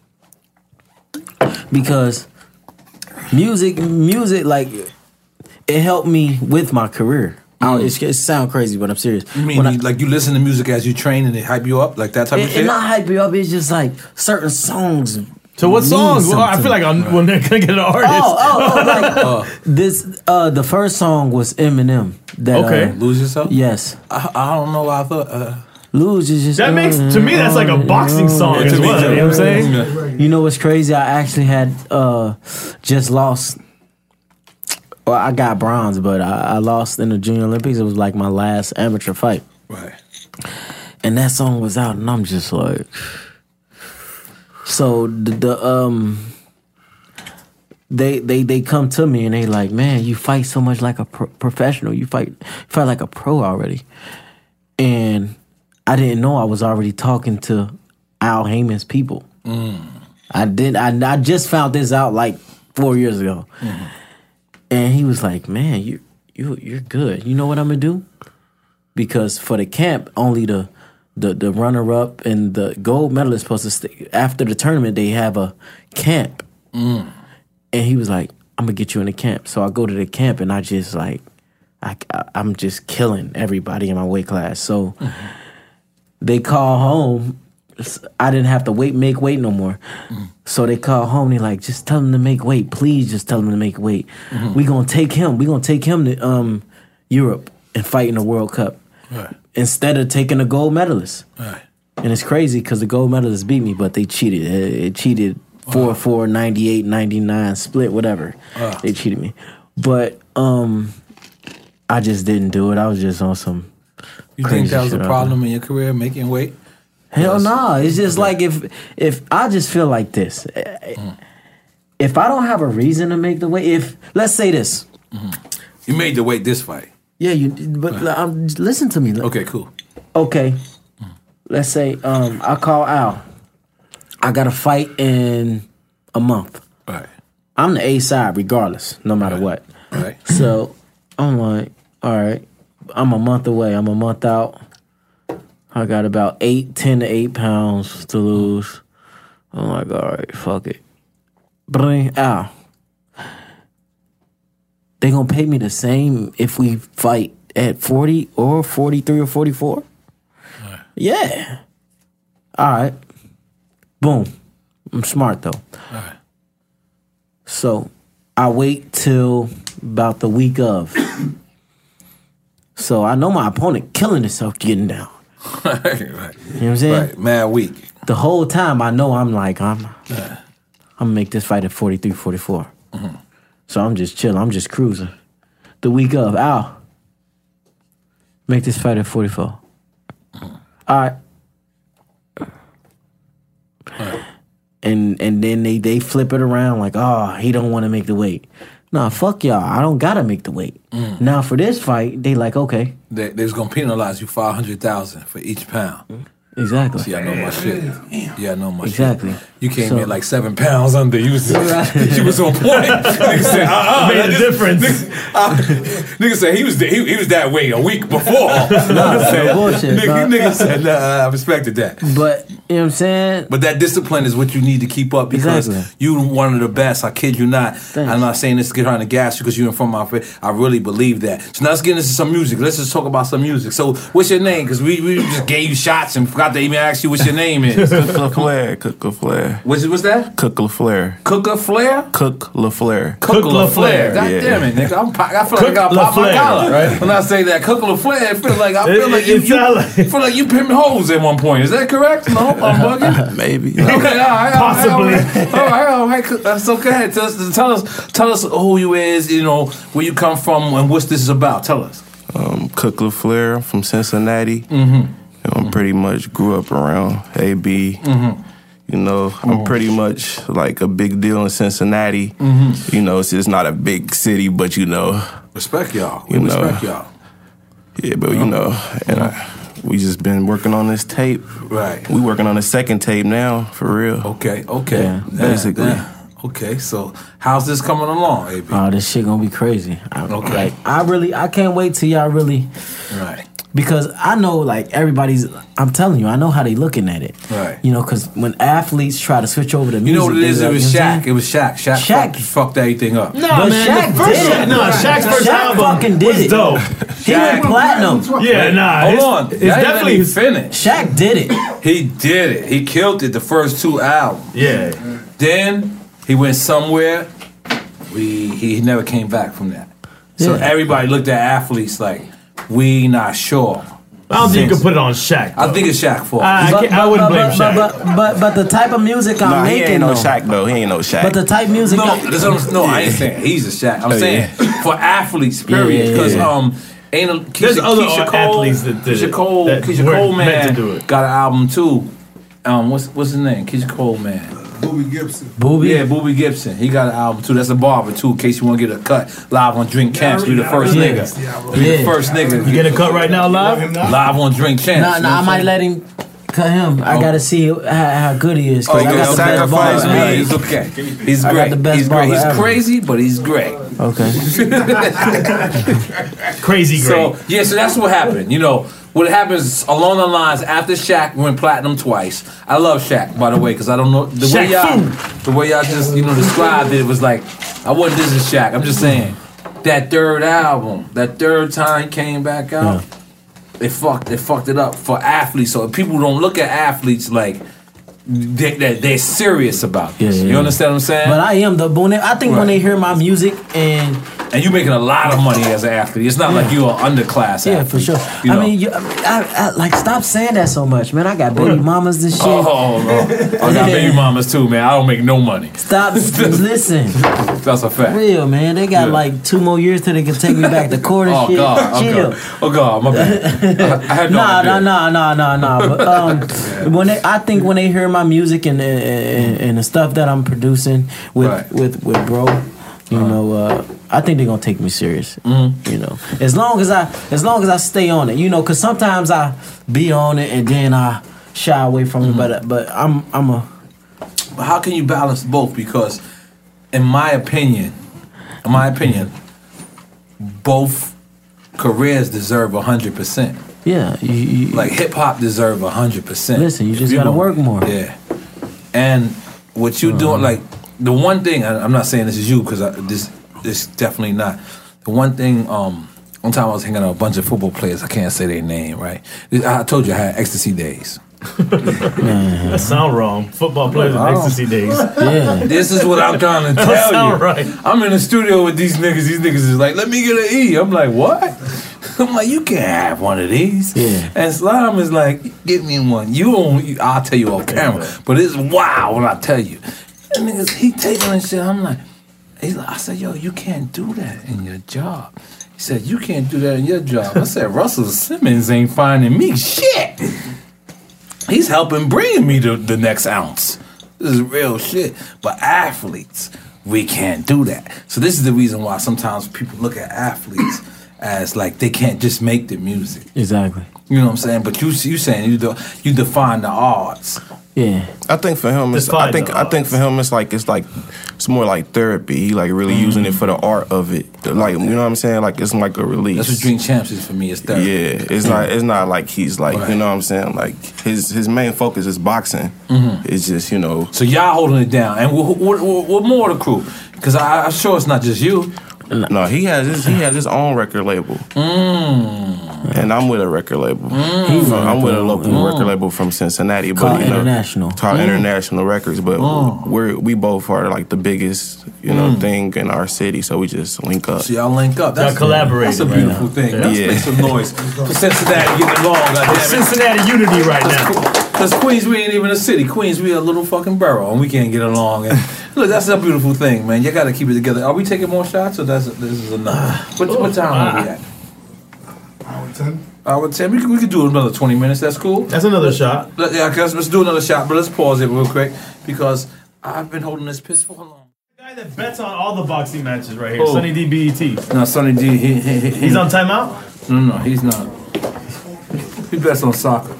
Speaker 4: because music, like it helped me with my career. It sounds crazy, but I'm serious.
Speaker 1: You mean like you listen to music as you train and it hype you up, like that type of shit?
Speaker 4: It not hype you up. It's just like certain songs.
Speaker 3: So what
Speaker 4: mean
Speaker 3: songs? Well, I
Speaker 4: something.
Speaker 3: feel like when they're gonna get an artist.
Speaker 4: This the first song was Eminem. That,
Speaker 3: Okay.
Speaker 1: Lose Yourself?
Speaker 4: Yes.
Speaker 1: I don't know why I thought.
Speaker 4: Lose is just
Speaker 3: That makes to me that's like a boxing song
Speaker 1: Yeah,
Speaker 3: as
Speaker 1: to me
Speaker 3: well.
Speaker 1: too.
Speaker 3: You know what I'm saying?
Speaker 4: You know what's crazy? I actually had just lost. Well, I got bronze, but I lost in the Junior Olympics. It was like my last amateur fight,
Speaker 1: Right.
Speaker 4: and that song was out, and I'm just like, so they come to me and they like, man, you fight so much like a professional. You fight like a pro already, and I didn't know I was already talking to Al Heyman's people. I just found this out like 4 years ago. And he was like, man, you're good. You know what I'm gonna do? Because for the camp, only the runner up and the gold medalist supposed to stay. After the tournament, they have a camp. And he was like, I'm gonna get you in the camp. So I go to the camp and I just like, I'm just killing everybody in my weight class. So they call home. I didn't have to make weight no more. So they call home. They like, just tell him to make weight. Please just tell him to make weight. We gonna take him. We gonna take him to Europe and fight in the World Cup.
Speaker 6: Right.
Speaker 4: Instead of taking a gold medalist.
Speaker 6: Right.
Speaker 4: And it's crazy because the gold medalists beat me, but they cheated. It cheated 4-4, 98, 99, split, whatever. They cheated me. But I just didn't do it. I was just on some
Speaker 6: You
Speaker 4: crazy
Speaker 6: think that was a
Speaker 4: shit.
Speaker 6: problem in your career, making weight?
Speaker 4: Hell no. It's just like if I just feel like this. If I don't have a reason to make the weight, let's say this.
Speaker 6: You made the weight this fight.
Speaker 4: Yeah, but listen to me.
Speaker 6: Okay, cool.
Speaker 4: Okay. Let's say I call Al. I got a fight in a month.
Speaker 6: Right.
Speaker 4: I'm the A side regardless, no matter what.
Speaker 6: Right.
Speaker 4: So I'm like, all right, I'm a month away. I'm a month out. I got about 10 to 8 pounds to lose. I'm like, all right, fuck it. Bring Al. They gonna pay me the same if we fight at 40 or 43 or 44? Right. Yeah. All right. Boom. I'm smart though.
Speaker 6: All right.
Speaker 4: So I wait till about the week of. So I know my opponent killing himself getting down.
Speaker 6: Right.
Speaker 4: You know what I'm saying?
Speaker 6: Right. Mad weak.
Speaker 4: The whole time I know I'm gonna make this fight at 43, 44. So I'm just chilling. I'm just cruising. The week of, Al, make this fight at 44. All right. And then they flip it around like, oh, he don't want to make the weight. Nah, fuck y'all. I don't gotta make the weight. Now for this fight, they like, okay.
Speaker 6: They was gonna penalize you $500,000 for each pound.
Speaker 4: Exactly.
Speaker 6: See, I know my shit. Yeah, I know my
Speaker 4: Exactly.
Speaker 6: shit. You came in like 7 pounds under. You was on point. Nigga said,
Speaker 3: Made a difference.
Speaker 6: Nigga said he was that way a week before.
Speaker 4: No bullshit.
Speaker 6: Nigga said, nah, I respected that.
Speaker 4: But you know what I'm saying?
Speaker 6: But that discipline is what you need to keep up because
Speaker 4: Exactly.
Speaker 6: you one of the best. I kid you not.
Speaker 4: Thanks.
Speaker 6: I'm not saying this to get her on the gas because you're in front of my face. I really believe that. So now let's get into some music. Let's just talk about some music. So what's your name? Because we just gave you shots and forgot to even ask you what your name is.
Speaker 7: Cook LaFlair. Cook LaFlair.
Speaker 6: What's that?
Speaker 7: Cook LaFlair.
Speaker 6: Cook Flair?
Speaker 7: Cook LaFlair.
Speaker 6: Cook LaFlair. God
Speaker 7: Yeah.
Speaker 6: damn it, nigga. I feel like I got pop my
Speaker 3: LaFlair,
Speaker 6: collar.
Speaker 3: right?
Speaker 6: When I say that, Cook LaFlair, I feel like
Speaker 3: It
Speaker 6: feel like you pimped hoes at one point. Is that correct? No, I'm bugging.
Speaker 7: Maybe.
Speaker 6: Okay, all right,
Speaker 3: Possibly.
Speaker 6: All right. So go ahead. Tell us who you is. You know where you come from and what this is about. Tell us.
Speaker 7: Cook LaFlair. I'm from Cincinnati. I pretty much grew up around AB. You know, I'm pretty much like a big deal in Cincinnati. You know, it's not a big city, but you know.
Speaker 6: Respect y'all.
Speaker 7: You know.
Speaker 6: Respect y'all.
Speaker 7: Yeah, but you know, and we just been working on this tape.
Speaker 6: Right.
Speaker 7: We working on the second tape now, for real.
Speaker 6: Okay.
Speaker 4: Yeah,
Speaker 7: basically.
Speaker 6: Okay, so how's this coming along, AB?
Speaker 4: Oh, this shit gonna be crazy.
Speaker 6: Okay.
Speaker 4: I can't wait till y'all really,
Speaker 6: Right.
Speaker 4: because I know like everybody's, I'm telling you, I know how they looking at it.
Speaker 6: Right.
Speaker 4: You know, because when athletes try to switch over to music,
Speaker 6: You know what it is?
Speaker 4: they
Speaker 6: It
Speaker 4: like,
Speaker 6: was
Speaker 4: you know what I'm
Speaker 6: Shaq.
Speaker 4: saying?
Speaker 6: It was Shaq.
Speaker 4: Shaq.
Speaker 6: Fucked everything up.
Speaker 3: No,
Speaker 4: But
Speaker 3: man.
Speaker 4: Shaq
Speaker 3: the first
Speaker 4: did it.
Speaker 3: Shaq's first
Speaker 4: Shaq
Speaker 3: album
Speaker 4: fucking did
Speaker 3: was
Speaker 4: it.
Speaker 3: dope.
Speaker 4: He went platinum.
Speaker 3: Yeah, nah.
Speaker 6: Hold
Speaker 3: it's,
Speaker 6: on.
Speaker 3: It's
Speaker 6: Y'all ain't
Speaker 3: definitely
Speaker 6: let me finish.
Speaker 4: Shaq did it.
Speaker 6: He did it. He killed it the first 2 albums.
Speaker 3: Yeah.
Speaker 6: Then he went somewhere. He never came back from that. So
Speaker 4: Yeah.
Speaker 6: everybody looked at athletes like, we not sure.
Speaker 3: I don't think you can put it on Shaq.
Speaker 6: I think it's Shaq fault.
Speaker 3: I wouldn't blame Shaq.
Speaker 4: But the type of music I'm
Speaker 7: Nah, he
Speaker 4: making
Speaker 7: ain't no
Speaker 4: though.
Speaker 7: Shaq though. He ain't no Shaq.
Speaker 4: But the type of music.
Speaker 6: No, I ain't saying he's a Shaq. I'm saying for athletes, period.
Speaker 4: Yeah,
Speaker 6: Because
Speaker 4: yeah.
Speaker 6: ain't a
Speaker 3: There's other
Speaker 6: Keisha Cole,
Speaker 3: athletes that did it,
Speaker 6: Keisha Cole,
Speaker 3: that
Speaker 6: Keisha
Speaker 3: weren't
Speaker 6: Cole
Speaker 3: meant
Speaker 6: man
Speaker 3: to do it.
Speaker 6: got an album too. What's his name? Keisha Cole man.
Speaker 5: Booby Gibson.
Speaker 4: Booby.
Speaker 6: Yeah, Booby Gibson. He got an album too. That's a barber too. In case you want to get a cut live on Drink Champs, we the first
Speaker 4: Yeah.
Speaker 6: nigga. We the
Speaker 4: Yeah.
Speaker 6: first nigga.
Speaker 3: You get a cut right now live?
Speaker 6: Live on Drink Champs.
Speaker 4: Nah,
Speaker 6: you know
Speaker 4: I
Speaker 6: what
Speaker 4: might
Speaker 6: I'm
Speaker 4: let him cut him. I gotta see how good he is. 'Cause
Speaker 6: saying?
Speaker 4: I got the best
Speaker 7: sacrifice
Speaker 4: barber
Speaker 7: me.
Speaker 4: ever.
Speaker 6: He's okay. He's
Speaker 4: I got
Speaker 6: great.
Speaker 4: the best
Speaker 6: He's great.
Speaker 4: barber
Speaker 6: He's
Speaker 4: ever.
Speaker 6: crazy, but he's great.
Speaker 4: Okay.
Speaker 3: Crazy great.
Speaker 6: So yeah, so that's what happened. You know, what happens along the lines after Shaq went platinum twice. I love Shaq, by the way, because I don't know the way y'all just described it. It was like I wasn't dissing Shaq. I'm just saying that third album, that third time he came back out, they fucked it up for athletes. So if people don't look at athletes like they're serious about this. You understand what I'm saying?
Speaker 4: But I am though. When they hear my music and
Speaker 6: you making a lot of money as an athlete. It's not like you're an underclass athlete.
Speaker 4: Yeah, for sure.
Speaker 6: You know?
Speaker 4: I mean, I like stop saying that so much, man. I got baby mamas and shit.
Speaker 6: I got baby mamas too, man. I don't make no money.
Speaker 4: Stop. Listen.
Speaker 6: That's a fact.
Speaker 4: Real, man. They got like 2 more years till they can take me back to court and shit. Chill.
Speaker 6: Oh God, my bad. I had no idea.
Speaker 4: But I think when they hear my music and the stuff that I'm producing with bro, you know, I think they're gonna take me serious. You know, as long as I stay on it, you know, because sometimes I be on it and then I shy away from it. But
Speaker 6: But how can you balance both? Because in my opinion, both careers deserve 100%.
Speaker 4: Yeah,
Speaker 6: like hip hop deserve 100%.
Speaker 4: Listen, you just gotta work more.
Speaker 6: Yeah, and what you doing? Like the one thing, I'm not saying this is you because this definitely not. The one thing, one time I was hanging out with a bunch of football players. I can't say their name, right? I told you I had ecstasy days.
Speaker 3: That sound wrong. Football players with ecstasy days.
Speaker 4: Yeah.
Speaker 6: This is what I'm trying to tell
Speaker 3: That sound
Speaker 6: you.
Speaker 3: right.
Speaker 6: I'm in the studio with these niggas. These niggas is like, let me get an E. I'm like, what? I'm like, you can't have one of these.
Speaker 4: Yeah.
Speaker 6: And Slime is like, give me one. I'll tell you off camera. But it's wild when I tell you. And niggas, he taking and shit. I'm like, I said, yo, you can't do that in your job. He said, you can't do that in your job. I said, Russell Simmons ain't finding me shit. He's helping bringing me the next ounce. This is real shit. But athletes, we can't do that. So this is the reason why sometimes people look at athletes as like they can't just make the music.
Speaker 4: Exactly.
Speaker 6: You know what I'm saying? But you saying you define the odds.
Speaker 4: Yeah.
Speaker 7: I think for him, it's more like therapy. He like really using it for the art of it. Like, you know what I'm saying? Like it's like a release.
Speaker 6: That's what Drink Champs is for me. It's therapy.
Speaker 7: Yeah, it's not like he's like, you know what I'm saying? Like his main focus is boxing. It's just, you know.
Speaker 6: So y'all holding it down, and what more of the crew? Because I'm sure it's not just you.
Speaker 7: No, he has his own record label, and I'm with a record label. I'm with a local record label from Cincinnati,
Speaker 4: called
Speaker 7: but
Speaker 4: International.
Speaker 7: Called International Records. But we both are like the biggest thing in our city, so we just link up.
Speaker 6: So y'all link up.
Speaker 3: Y'all collaborate.
Speaker 6: That's a beautiful thing. Let's make some noise for Cincinnati getting along. Goddammit.
Speaker 3: Cincinnati unity right now.
Speaker 6: Because Queens, we ain't even a city. Queens, we a little fucking borough, and we can't get along. And look, that's a beautiful thing, man. You got to keep it together. Are we taking more shots, or this is enough? What time are we at?
Speaker 5: Hour 10.
Speaker 6: Hour 10. We could do another 20 minutes. That's cool.
Speaker 3: That's another shot.
Speaker 6: Yeah, let's do another shot, but let's pause it real quick because I've been holding this piss for long.
Speaker 3: The guy that bets on all the boxing matches right here, Sonny D BET.
Speaker 6: No, Sonny D.
Speaker 3: He's on timeout?
Speaker 6: No, he's not. He bets on soccer.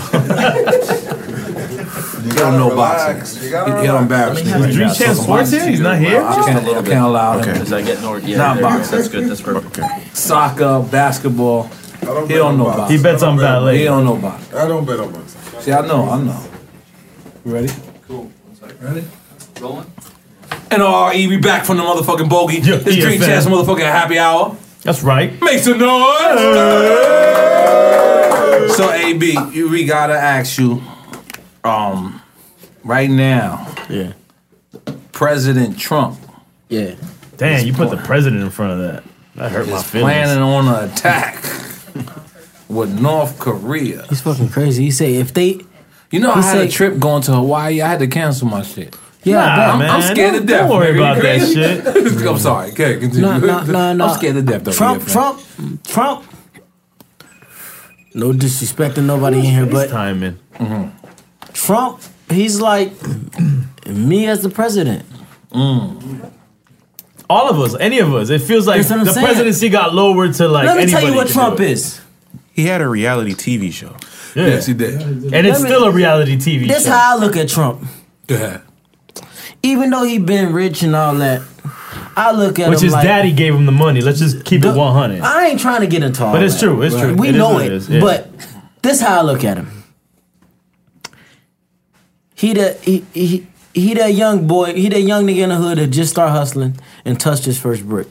Speaker 6: You don't know boxing. He'll embarrass me.
Speaker 3: Is Dream Champ Sports here? He's not here?
Speaker 6: I can't allow him.
Speaker 8: Does that get north? Yeah,
Speaker 6: Not boxing.
Speaker 8: That's good. That's perfect.
Speaker 7: Okay.
Speaker 6: Soccer, basketball. He don't know boxing.
Speaker 3: He bets on ballet.
Speaker 6: He don't know boxing.
Speaker 5: I don't bet on boxing.
Speaker 6: See, I know. You ready?
Speaker 8: Cool.
Speaker 6: Ready?
Speaker 8: Rolling.
Speaker 6: And RE, we back from the motherfucking bogey.
Speaker 3: Yeah,
Speaker 6: This Dream
Speaker 3: fam.
Speaker 6: Champs motherfucking happy hour.
Speaker 3: That's right.
Speaker 6: Make some noise! So, AB, we gotta ask you, right now,
Speaker 4: Yeah.
Speaker 6: President Trump
Speaker 4: Yeah.
Speaker 3: Damn, you put the president in front of that. That hurt my
Speaker 6: is
Speaker 3: feelings.
Speaker 6: planning on an attack with North Korea.
Speaker 4: He's fucking crazy. He say if they
Speaker 6: You know, I
Speaker 4: He
Speaker 6: had a
Speaker 4: said-
Speaker 6: trip going to Hawaii. I had to cancel my shit.
Speaker 3: Nah, man.
Speaker 6: I'm scared to death.
Speaker 3: Don't worry
Speaker 6: nigga. You
Speaker 3: about that
Speaker 6: crazy?
Speaker 3: shit.
Speaker 6: I'm sorry. Okay, continue.
Speaker 4: No.
Speaker 6: I'm scared to death. Though,
Speaker 4: Trump. No disrespect to nobody in here, but
Speaker 3: Timing.
Speaker 4: Trump, he's like me as the president.
Speaker 3: All of us, any of us. It feels like
Speaker 4: That's what I'm
Speaker 3: the
Speaker 4: saying.
Speaker 3: presidency got lowered to like
Speaker 4: Let me
Speaker 3: anybody
Speaker 4: tell you what
Speaker 3: can
Speaker 4: Trump
Speaker 3: do it.
Speaker 4: is.
Speaker 7: He had a reality TV show.
Speaker 3: Yeah.
Speaker 6: Yes, he did.
Speaker 3: And it's
Speaker 4: Let me-
Speaker 3: still a reality TV
Speaker 4: This
Speaker 3: show.
Speaker 4: how I look at Trump.
Speaker 6: Go ahead.
Speaker 4: Even though he been rich and all that, I look at
Speaker 3: Which
Speaker 4: him
Speaker 3: his
Speaker 4: like,
Speaker 3: daddy gave him the money. Let's just keep it 100.
Speaker 4: I ain't trying to get into all
Speaker 3: But it's
Speaker 4: that.
Speaker 3: true. It's true.
Speaker 4: We
Speaker 3: It is
Speaker 4: know
Speaker 3: what
Speaker 4: it.
Speaker 3: is, yeah.
Speaker 4: But this how I look at him. He that young boy, he that young nigga in the hood that just start hustling and touched his first brick.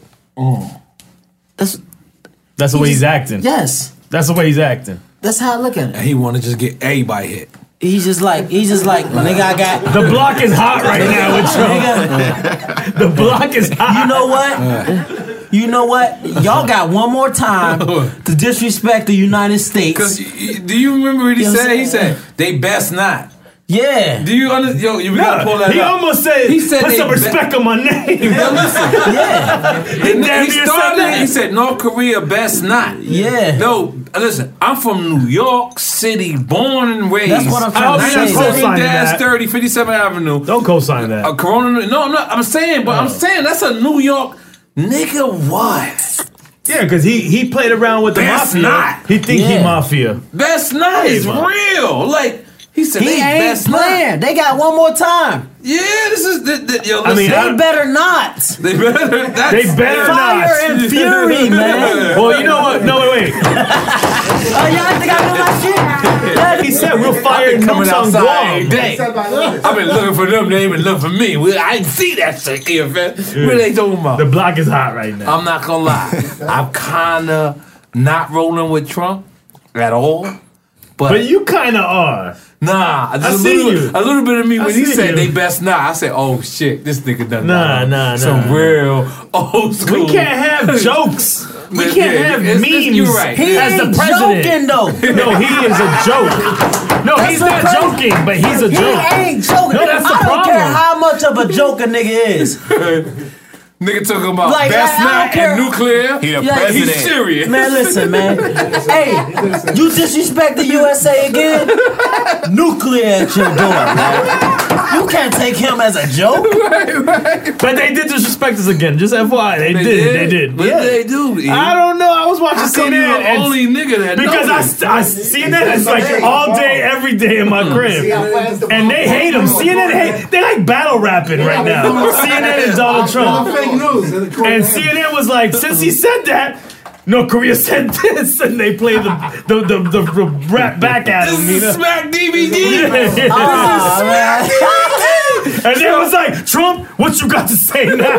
Speaker 4: That's
Speaker 3: the way he's acting.
Speaker 4: Yes.
Speaker 3: That's the way he's acting.
Speaker 4: That's how I look at
Speaker 6: And
Speaker 4: it.
Speaker 6: he want to just get everybody hit.
Speaker 4: He's just like, nigga, I got.
Speaker 3: The block is hot right now with Trump. The block is hot.
Speaker 4: You know what? You know what? Y'all got one more time to disrespect the United States.
Speaker 6: Cause do you remember what he said? He said they best not.
Speaker 4: Yeah.
Speaker 6: Do you understand? Yo, we gotta pull that
Speaker 3: He
Speaker 6: up.
Speaker 3: almost said,
Speaker 6: He said
Speaker 3: put
Speaker 6: they
Speaker 3: some respect on my name.
Speaker 6: Yo, listen.
Speaker 4: Yeah.
Speaker 3: He damn
Speaker 6: He
Speaker 3: near
Speaker 6: started
Speaker 3: said that.
Speaker 6: it. He said North Korea best not.
Speaker 4: Yeah.
Speaker 6: No, listen. I'm from New York City, born and raised.
Speaker 4: That's what I'm trying to say.
Speaker 6: 97-30, 57th Avenue.
Speaker 3: Don't co-sign that.
Speaker 6: Corona. No, I'm not. I'm saying, but I'm saying that's a New York nigga. What?
Speaker 3: Yeah, because he played around with the
Speaker 6: Best
Speaker 3: mafia.
Speaker 6: not.
Speaker 3: He think he
Speaker 4: Yeah.
Speaker 3: mafia.
Speaker 6: Best not is
Speaker 3: man.
Speaker 6: real. Like he said,
Speaker 4: He
Speaker 6: they
Speaker 4: ain't
Speaker 6: best not.
Speaker 4: playing. They got one more time.
Speaker 6: Yeah, this is yo.
Speaker 3: I mean,
Speaker 6: listen,
Speaker 4: They better not.
Speaker 6: they better. That's,
Speaker 3: They better
Speaker 4: Fire
Speaker 3: not.
Speaker 4: and fury, man.
Speaker 3: Well, you know what? No, wait.
Speaker 4: Oh, y'all think I know my shit?
Speaker 3: He said we'll fire
Speaker 6: coming
Speaker 3: nukes on
Speaker 6: outside every
Speaker 3: Guam.
Speaker 6: day. I've been looking for them. They ain't been looking for me. I didn't see that shit here, man. What they talking about?
Speaker 3: The block is hot right now.
Speaker 6: I'm not gonna lie. I'm kinda not rolling with Trump at all.
Speaker 3: But you kind of are.
Speaker 6: Nah, just
Speaker 3: see you.
Speaker 6: a little bit of me
Speaker 3: I
Speaker 6: when he
Speaker 3: see
Speaker 6: said
Speaker 3: you.
Speaker 6: they best not. I said, oh shit, this nigga done
Speaker 3: Nah.
Speaker 6: some real old school.
Speaker 3: We can't have jokes. We
Speaker 6: Yeah,
Speaker 3: can't have
Speaker 6: it's-
Speaker 3: memes
Speaker 6: you're right.
Speaker 4: He
Speaker 3: as the
Speaker 4: ain't
Speaker 3: president.
Speaker 4: joking, though.
Speaker 3: No, he is a joke. No,
Speaker 4: That's
Speaker 3: he's
Speaker 4: the
Speaker 3: not
Speaker 4: crazy-
Speaker 3: joking, but he's a
Speaker 4: He
Speaker 3: joke.
Speaker 4: ain't joking.
Speaker 3: No, that's the
Speaker 4: I don't care
Speaker 3: problem.
Speaker 4: how much of a joke a nigga is.
Speaker 6: Nigga talking about
Speaker 4: Like,
Speaker 6: best
Speaker 4: I don't
Speaker 6: not
Speaker 4: care.
Speaker 6: and nuclear.
Speaker 7: He the
Speaker 4: Yeah,
Speaker 7: president.
Speaker 6: He's serious.
Speaker 4: Man, listen, man. Hey, you disrespect the USA again? Nuclear at your door, man. You can't take him as a joke.
Speaker 3: But they did disrespect us again. Just FYI, they did.
Speaker 6: What did they do? E?
Speaker 3: I don't know. I was watching
Speaker 6: How come you
Speaker 3: CNN
Speaker 6: the
Speaker 3: and
Speaker 6: only nigga that
Speaker 3: because
Speaker 6: knows?
Speaker 3: I CNN is like all day, every day in my crib, and they hate him. CNN hate. They like battle rapping right now. CNN and Donald Trump.
Speaker 5: Fake news.
Speaker 3: And CNN was like, since he said that, North Korea said this, and they play the rap back at him. You
Speaker 6: This
Speaker 3: know?
Speaker 6: is Smack DVD.
Speaker 4: Aw, man.
Speaker 3: And then it was like, Trump, what you got to say now?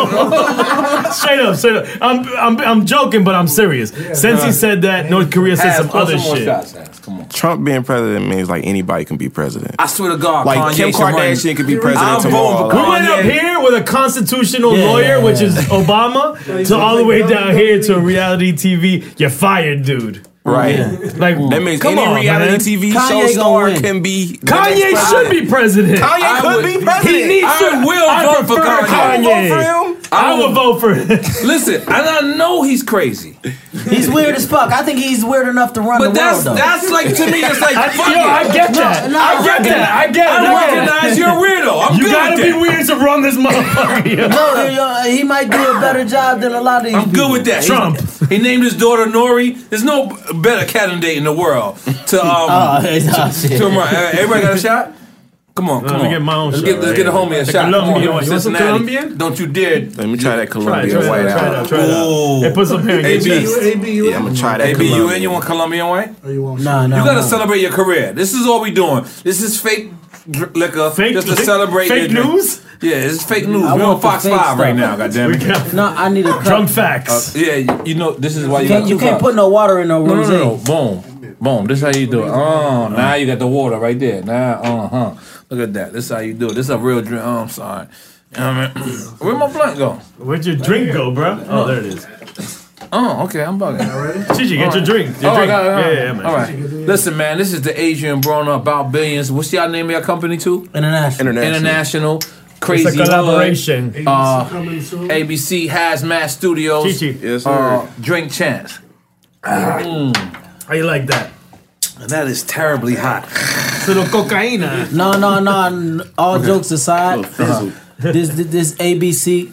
Speaker 3: straight up. I'm joking, but I'm serious. Since he said that, North Korea said some other shit.
Speaker 6: Come on.
Speaker 7: Trump being president means like anybody can be president.
Speaker 6: I swear to God,
Speaker 7: Like
Speaker 6: Kanye
Speaker 7: Kim
Speaker 6: should run.
Speaker 7: Kardashian could be president
Speaker 6: I'm
Speaker 7: tomorrow.
Speaker 6: voting for
Speaker 3: We went up
Speaker 6: Kanye.
Speaker 3: here with a constitutional
Speaker 4: Yeah.
Speaker 3: lawyer, which is Obama, to all the way down here to reality TV. You're fired, dude.
Speaker 7: Right.
Speaker 3: Like
Speaker 7: That means
Speaker 3: come
Speaker 7: any
Speaker 3: on,
Speaker 7: reality
Speaker 3: man.
Speaker 7: TV
Speaker 4: Kanye
Speaker 7: show
Speaker 4: gonna
Speaker 7: star
Speaker 4: win.
Speaker 7: can be. the
Speaker 3: Kanye
Speaker 7: next
Speaker 3: should
Speaker 7: president.
Speaker 3: be president.
Speaker 7: Kanye
Speaker 6: I
Speaker 7: could
Speaker 6: would-
Speaker 7: be president.
Speaker 3: He needs
Speaker 6: I
Speaker 3: to.
Speaker 6: will vote for
Speaker 3: prefer
Speaker 6: Kanye.
Speaker 7: Vote for him.
Speaker 3: I would vote for him.
Speaker 6: Listen, and I know he's crazy,
Speaker 4: He's weird as fuck. I think he's weird enough to run
Speaker 6: but
Speaker 4: the world, though.
Speaker 6: that's like to me. It's like fuck
Speaker 3: Yo, I
Speaker 6: it.
Speaker 3: get that.
Speaker 4: no,
Speaker 3: I get that. I get it.
Speaker 6: I recognize you're a weirdo. I'm
Speaker 3: You
Speaker 6: good
Speaker 3: gotta
Speaker 6: with
Speaker 3: be
Speaker 6: that.
Speaker 3: weird to run this motherfucker. yo.
Speaker 4: No, he might do a better job than a lot of these
Speaker 6: I'm
Speaker 4: people.
Speaker 6: good with that.
Speaker 3: Trump.
Speaker 6: He named his daughter Nori. There's no better candidate in the world to
Speaker 4: Shit.
Speaker 6: to everybody got a shot. Come on, come
Speaker 3: Let me
Speaker 6: on.
Speaker 3: get my own
Speaker 6: Let's
Speaker 3: shot
Speaker 6: get, let's get a
Speaker 3: right
Speaker 6: homie a
Speaker 3: The
Speaker 6: shot. Come on,
Speaker 3: Colombian
Speaker 6: you're
Speaker 3: one. You want some
Speaker 6: Cincinnati.
Speaker 3: Colombian?
Speaker 6: Don't you dare.
Speaker 7: Let me try that
Speaker 3: Try
Speaker 7: Colombian
Speaker 3: it
Speaker 7: white out.
Speaker 3: out. Hey, put some here in your
Speaker 6: AB.
Speaker 3: chest.
Speaker 7: Yeah, I'm gonna try that
Speaker 6: AB, you in?
Speaker 7: Colombian.
Speaker 6: You want Colombian white?
Speaker 5: Or you won't.
Speaker 4: No.
Speaker 6: You gotta celebrate your career. This is all we doing. This is fake liquor,
Speaker 3: Fake
Speaker 6: just to celebrate
Speaker 3: fake
Speaker 6: your drink.
Speaker 3: news?
Speaker 6: Yeah, it's fake news.
Speaker 4: I
Speaker 6: We're on
Speaker 4: want the
Speaker 6: Fox
Speaker 4: fake
Speaker 6: 5
Speaker 4: stuff.
Speaker 6: right now. Goddamn
Speaker 3: We
Speaker 6: it.
Speaker 3: got
Speaker 4: No, I need a
Speaker 3: drunk facts.
Speaker 6: Yeah, you know this is why you got
Speaker 4: You
Speaker 6: two
Speaker 4: can't
Speaker 6: cups.
Speaker 4: put no water in no
Speaker 6: No,
Speaker 4: rosé.
Speaker 6: no, no. Boom. Boom. This is how you do it. Oh, now you got the water right there. Now, Look at that. This is how you do it. This is a real drink. Oh, I'm sorry. You know what I mean? Where my blunt go?
Speaker 3: Where'd your drink go, bro? Oh, there it is.
Speaker 6: Oh, okay. I'm bugging.
Speaker 3: Chichi, get your drink. Your
Speaker 6: Oh, I
Speaker 3: drink.
Speaker 6: got it.
Speaker 3: Yeah, man.
Speaker 6: All right. Listen, man. This is the Adrian Broner About Billions. What's y'all name of your company too?
Speaker 4: International.
Speaker 6: International. Crazy
Speaker 3: It's a collaboration.
Speaker 6: Hood,
Speaker 5: Coming soon.
Speaker 6: ABC Hazmat Studios.
Speaker 3: Chichi,
Speaker 7: Yes, sir.
Speaker 6: Drink Chance.
Speaker 3: how you like that?
Speaker 1: That is terribly hot.
Speaker 3: Little cocaina.
Speaker 4: No. All jokes aside, this ABC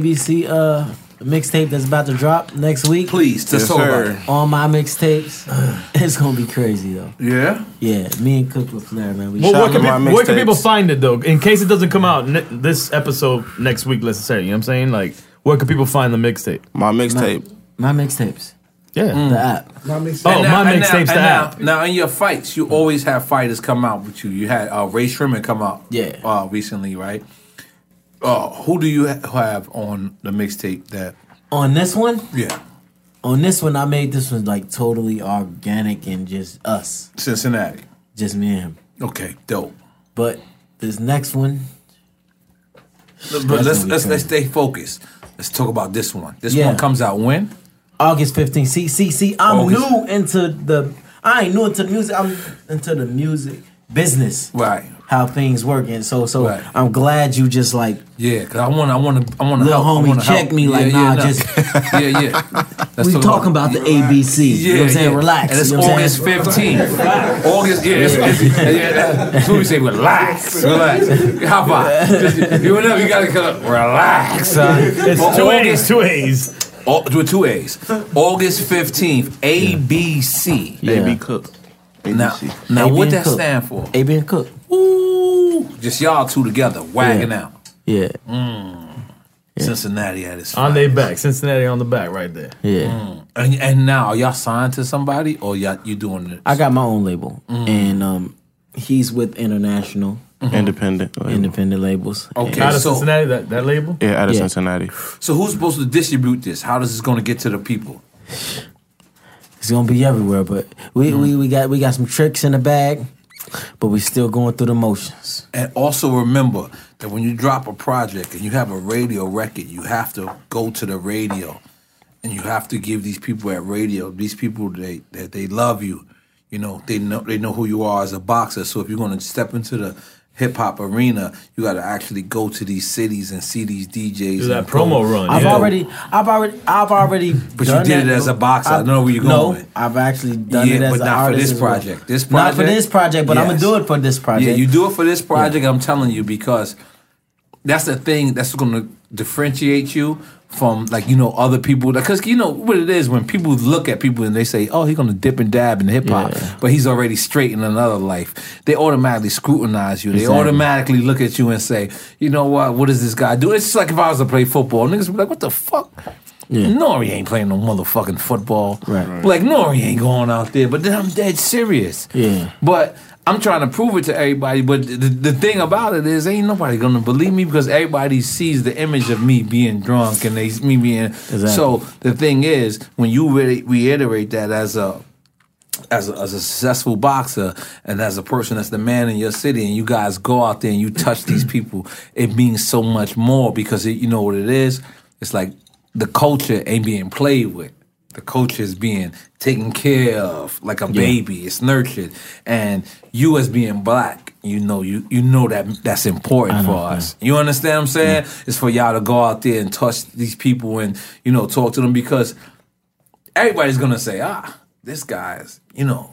Speaker 4: mixtape that's about to drop next week.
Speaker 1: Please, just
Speaker 7: Yes,
Speaker 1: talk about
Speaker 7: sir.
Speaker 1: it.
Speaker 4: On my mixtapes, it's gonna be crazy though.
Speaker 1: Yeah?
Speaker 4: Yeah, me and Cook with Flair, man. We
Speaker 3: Well,
Speaker 7: Shout
Speaker 3: where
Speaker 7: out
Speaker 3: can,
Speaker 7: to my
Speaker 3: where can
Speaker 7: mixtapes.
Speaker 3: people find it, though? In case it doesn't come out this episode next week, necessarily. You know what I'm saying? Like, where can people find the mixtape?
Speaker 7: My mixtape.
Speaker 4: my mixtapes.
Speaker 3: Yeah.
Speaker 4: The app.
Speaker 5: My mixtape.
Speaker 3: Oh, my mixtape's the app.
Speaker 6: Now, in your fights, you always have fighters come out with you. You had Ray Sherman come out recently, right? Who do you have on the mixtape that...
Speaker 4: On this one?
Speaker 6: Yeah.
Speaker 4: On this one, I made this one like totally organic and just us.
Speaker 6: Cincinnati.
Speaker 4: Just me and him.
Speaker 6: Okay, dope.
Speaker 4: But this next one...
Speaker 6: But let's stay focused. Let's talk about this one. This one comes out when?
Speaker 4: August 15th. See, I'm new into the... I ain't new into the music. I'm into the music business.
Speaker 6: Right.
Speaker 4: How things work. And so
Speaker 6: Right.
Speaker 4: I'm glad you just like...
Speaker 6: Yeah, because I want to
Speaker 4: little
Speaker 6: help.
Speaker 4: homie check me like, just...
Speaker 6: Let's
Speaker 4: we talking about the ABC. You know what I'm saying? Relax.
Speaker 6: And it's
Speaker 4: you know
Speaker 6: August 15th. August, that's what we say, relax. How about? You know, you got to relax.
Speaker 3: It's two A's.
Speaker 6: With 2 A's. August 15th, ABC.
Speaker 7: AB Cook.
Speaker 6: Now,
Speaker 4: A.B.
Speaker 6: what
Speaker 4: and
Speaker 6: that
Speaker 4: Cook.
Speaker 6: stand for?
Speaker 4: A.B. and Cook.
Speaker 6: Ooh, just y'all two together, wagging out.
Speaker 4: Yeah.
Speaker 6: Cincinnati at its
Speaker 3: On their back. Cincinnati on the back right there.
Speaker 4: Yeah.
Speaker 6: And now, are y'all signed to somebody, or you doing it?
Speaker 4: I got my own label. And he's with international.
Speaker 7: Independent.
Speaker 4: Independent labels.
Speaker 6: Okay,
Speaker 3: Out of
Speaker 6: so
Speaker 3: Cincinnati, that label?
Speaker 7: Yeah, out of Cincinnati.
Speaker 6: so who's supposed to distribute this? How is this going to get to the people?
Speaker 4: It's gonna be everywhere, but we got some tricks in the bag, but we still going through the motions.
Speaker 6: And also remember that when you drop a project and you have a radio record, you have to go to the radio, and you have to give these people at radio, these people that they love you. You know, they know who you are as a boxer. So if you're going to step into the hip hop arena, you got to actually go to these cities and see these DJs.
Speaker 3: Do that
Speaker 6: and
Speaker 3: promo run.
Speaker 4: I've already.
Speaker 6: But you did it as a boxer. I know where you're going with.
Speaker 4: I've actually done it as
Speaker 6: but
Speaker 4: an
Speaker 6: not for
Speaker 4: artist
Speaker 6: this
Speaker 4: as well.
Speaker 6: project. This
Speaker 4: Not
Speaker 6: project,
Speaker 4: for this project, but I'm gonna
Speaker 6: yes.
Speaker 4: do it for this project.
Speaker 6: Yeah, you do it for this project. I'm telling you, because that's the thing that's going to differentiate you from, like, you know, other people. Because you know what it is when people look at people and they say, "Oh, he's going to dip and dab in hip hop," but he's already straight in another life. They automatically scrutinize you. They automatically look at you and say, "You know what? What does this guy do?" It's just like if I was to play football, niggas would be like, "What the fuck?" Nori ain't playing no motherfucking football.
Speaker 4: Right.
Speaker 6: Like, Nori ain't going out there. But then I'm dead serious.
Speaker 4: Yeah.
Speaker 6: But I'm trying to prove it to everybody. But the thing about it is, ain't nobody going to believe me, because everybody sees the image of me being drunk and me being...
Speaker 4: Exactly.
Speaker 6: So the thing is, when you really reiterate that as a successful boxer and as a person that's the man in your city, and you guys go out there and you touch these people, it means so much more, because you know what it is? It's like the culture ain't being played with. The culture is being taken care of like a baby. It's nurtured. And you as being black, you know that's important for us. You understand what I'm saying? It's for y'all to go out there and touch these people and, you know, talk to them, because everybody's going to say, this guy's, you know,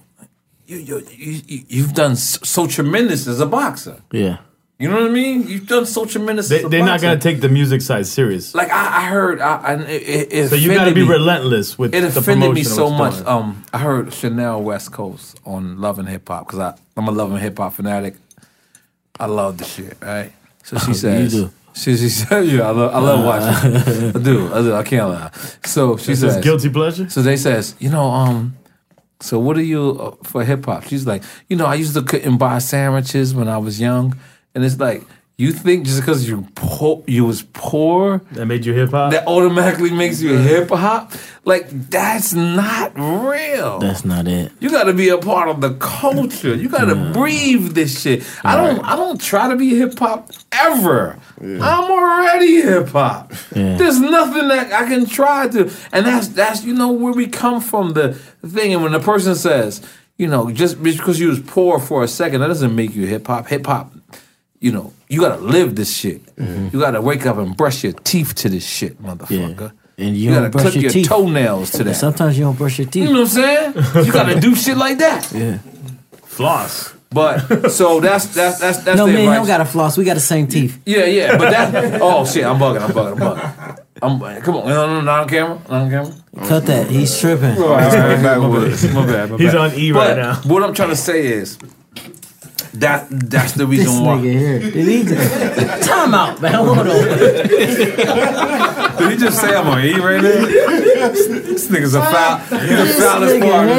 Speaker 6: you've done so tremendous as a boxer.
Speaker 4: Yeah.
Speaker 6: You know what I mean? You've done so tremendous as a boxer.
Speaker 3: They're not going to take the music side serious.
Speaker 6: Like, I heard, it
Speaker 3: so you got to be relentless with the promotion.
Speaker 6: It offended me so much. I heard Chanel West Coast on Love and Hip Hop, because I'm a Love and Hip Hop fanatic. I love the shit, right? So she says...
Speaker 4: You do.
Speaker 6: She said, yeah, I love watching. I do. I can't lie. So she says...
Speaker 3: guilty pleasure?
Speaker 6: So they says, you know, so what are you for hip hop? She's like, you know, I used to cook and buy sandwiches when I was young. And it's like, you think just because you was poor,
Speaker 3: that made you hip hop?
Speaker 6: That automatically makes you hip hop? Like, that's not real.
Speaker 4: That's not it.
Speaker 6: You got to be a part of the culture. You got to breathe this shit.
Speaker 4: Right.
Speaker 6: I don't try to be hip hop ever. Yeah. I'm already hip hop. Yeah. There's nothing that I can try to, and that's you know where we come from. The thing, and when the person says, you know, just because you was poor for a second, that doesn't make you hip hop. Hip hop. You know, you gotta live this shit. Mm-hmm. You gotta wake up and brush your teeth to this shit, motherfucker.
Speaker 4: Yeah. And you
Speaker 6: gotta
Speaker 4: brush
Speaker 6: clip your
Speaker 4: teeth.
Speaker 6: toenails to that.
Speaker 4: Sometimes you don't brush your teeth.
Speaker 6: You know what I'm saying? You gotta do shit like that.
Speaker 4: Yeah.
Speaker 3: Floss.
Speaker 6: But so that's
Speaker 4: no, man, you don't gotta floss. We got the same teeth.
Speaker 6: Yeah. But that. Oh shit, I'm bugging. Come on, no, not on camera.
Speaker 4: Cut that. He's tripping.
Speaker 6: My bad.
Speaker 3: He's on E right now.
Speaker 6: What I'm trying to say is. That's the reason
Speaker 4: this
Speaker 6: why.
Speaker 4: Nigga here. Time out, man. Hold on.
Speaker 6: Did he just say I'm on E right now? This nigga's a foul. He's the foulest part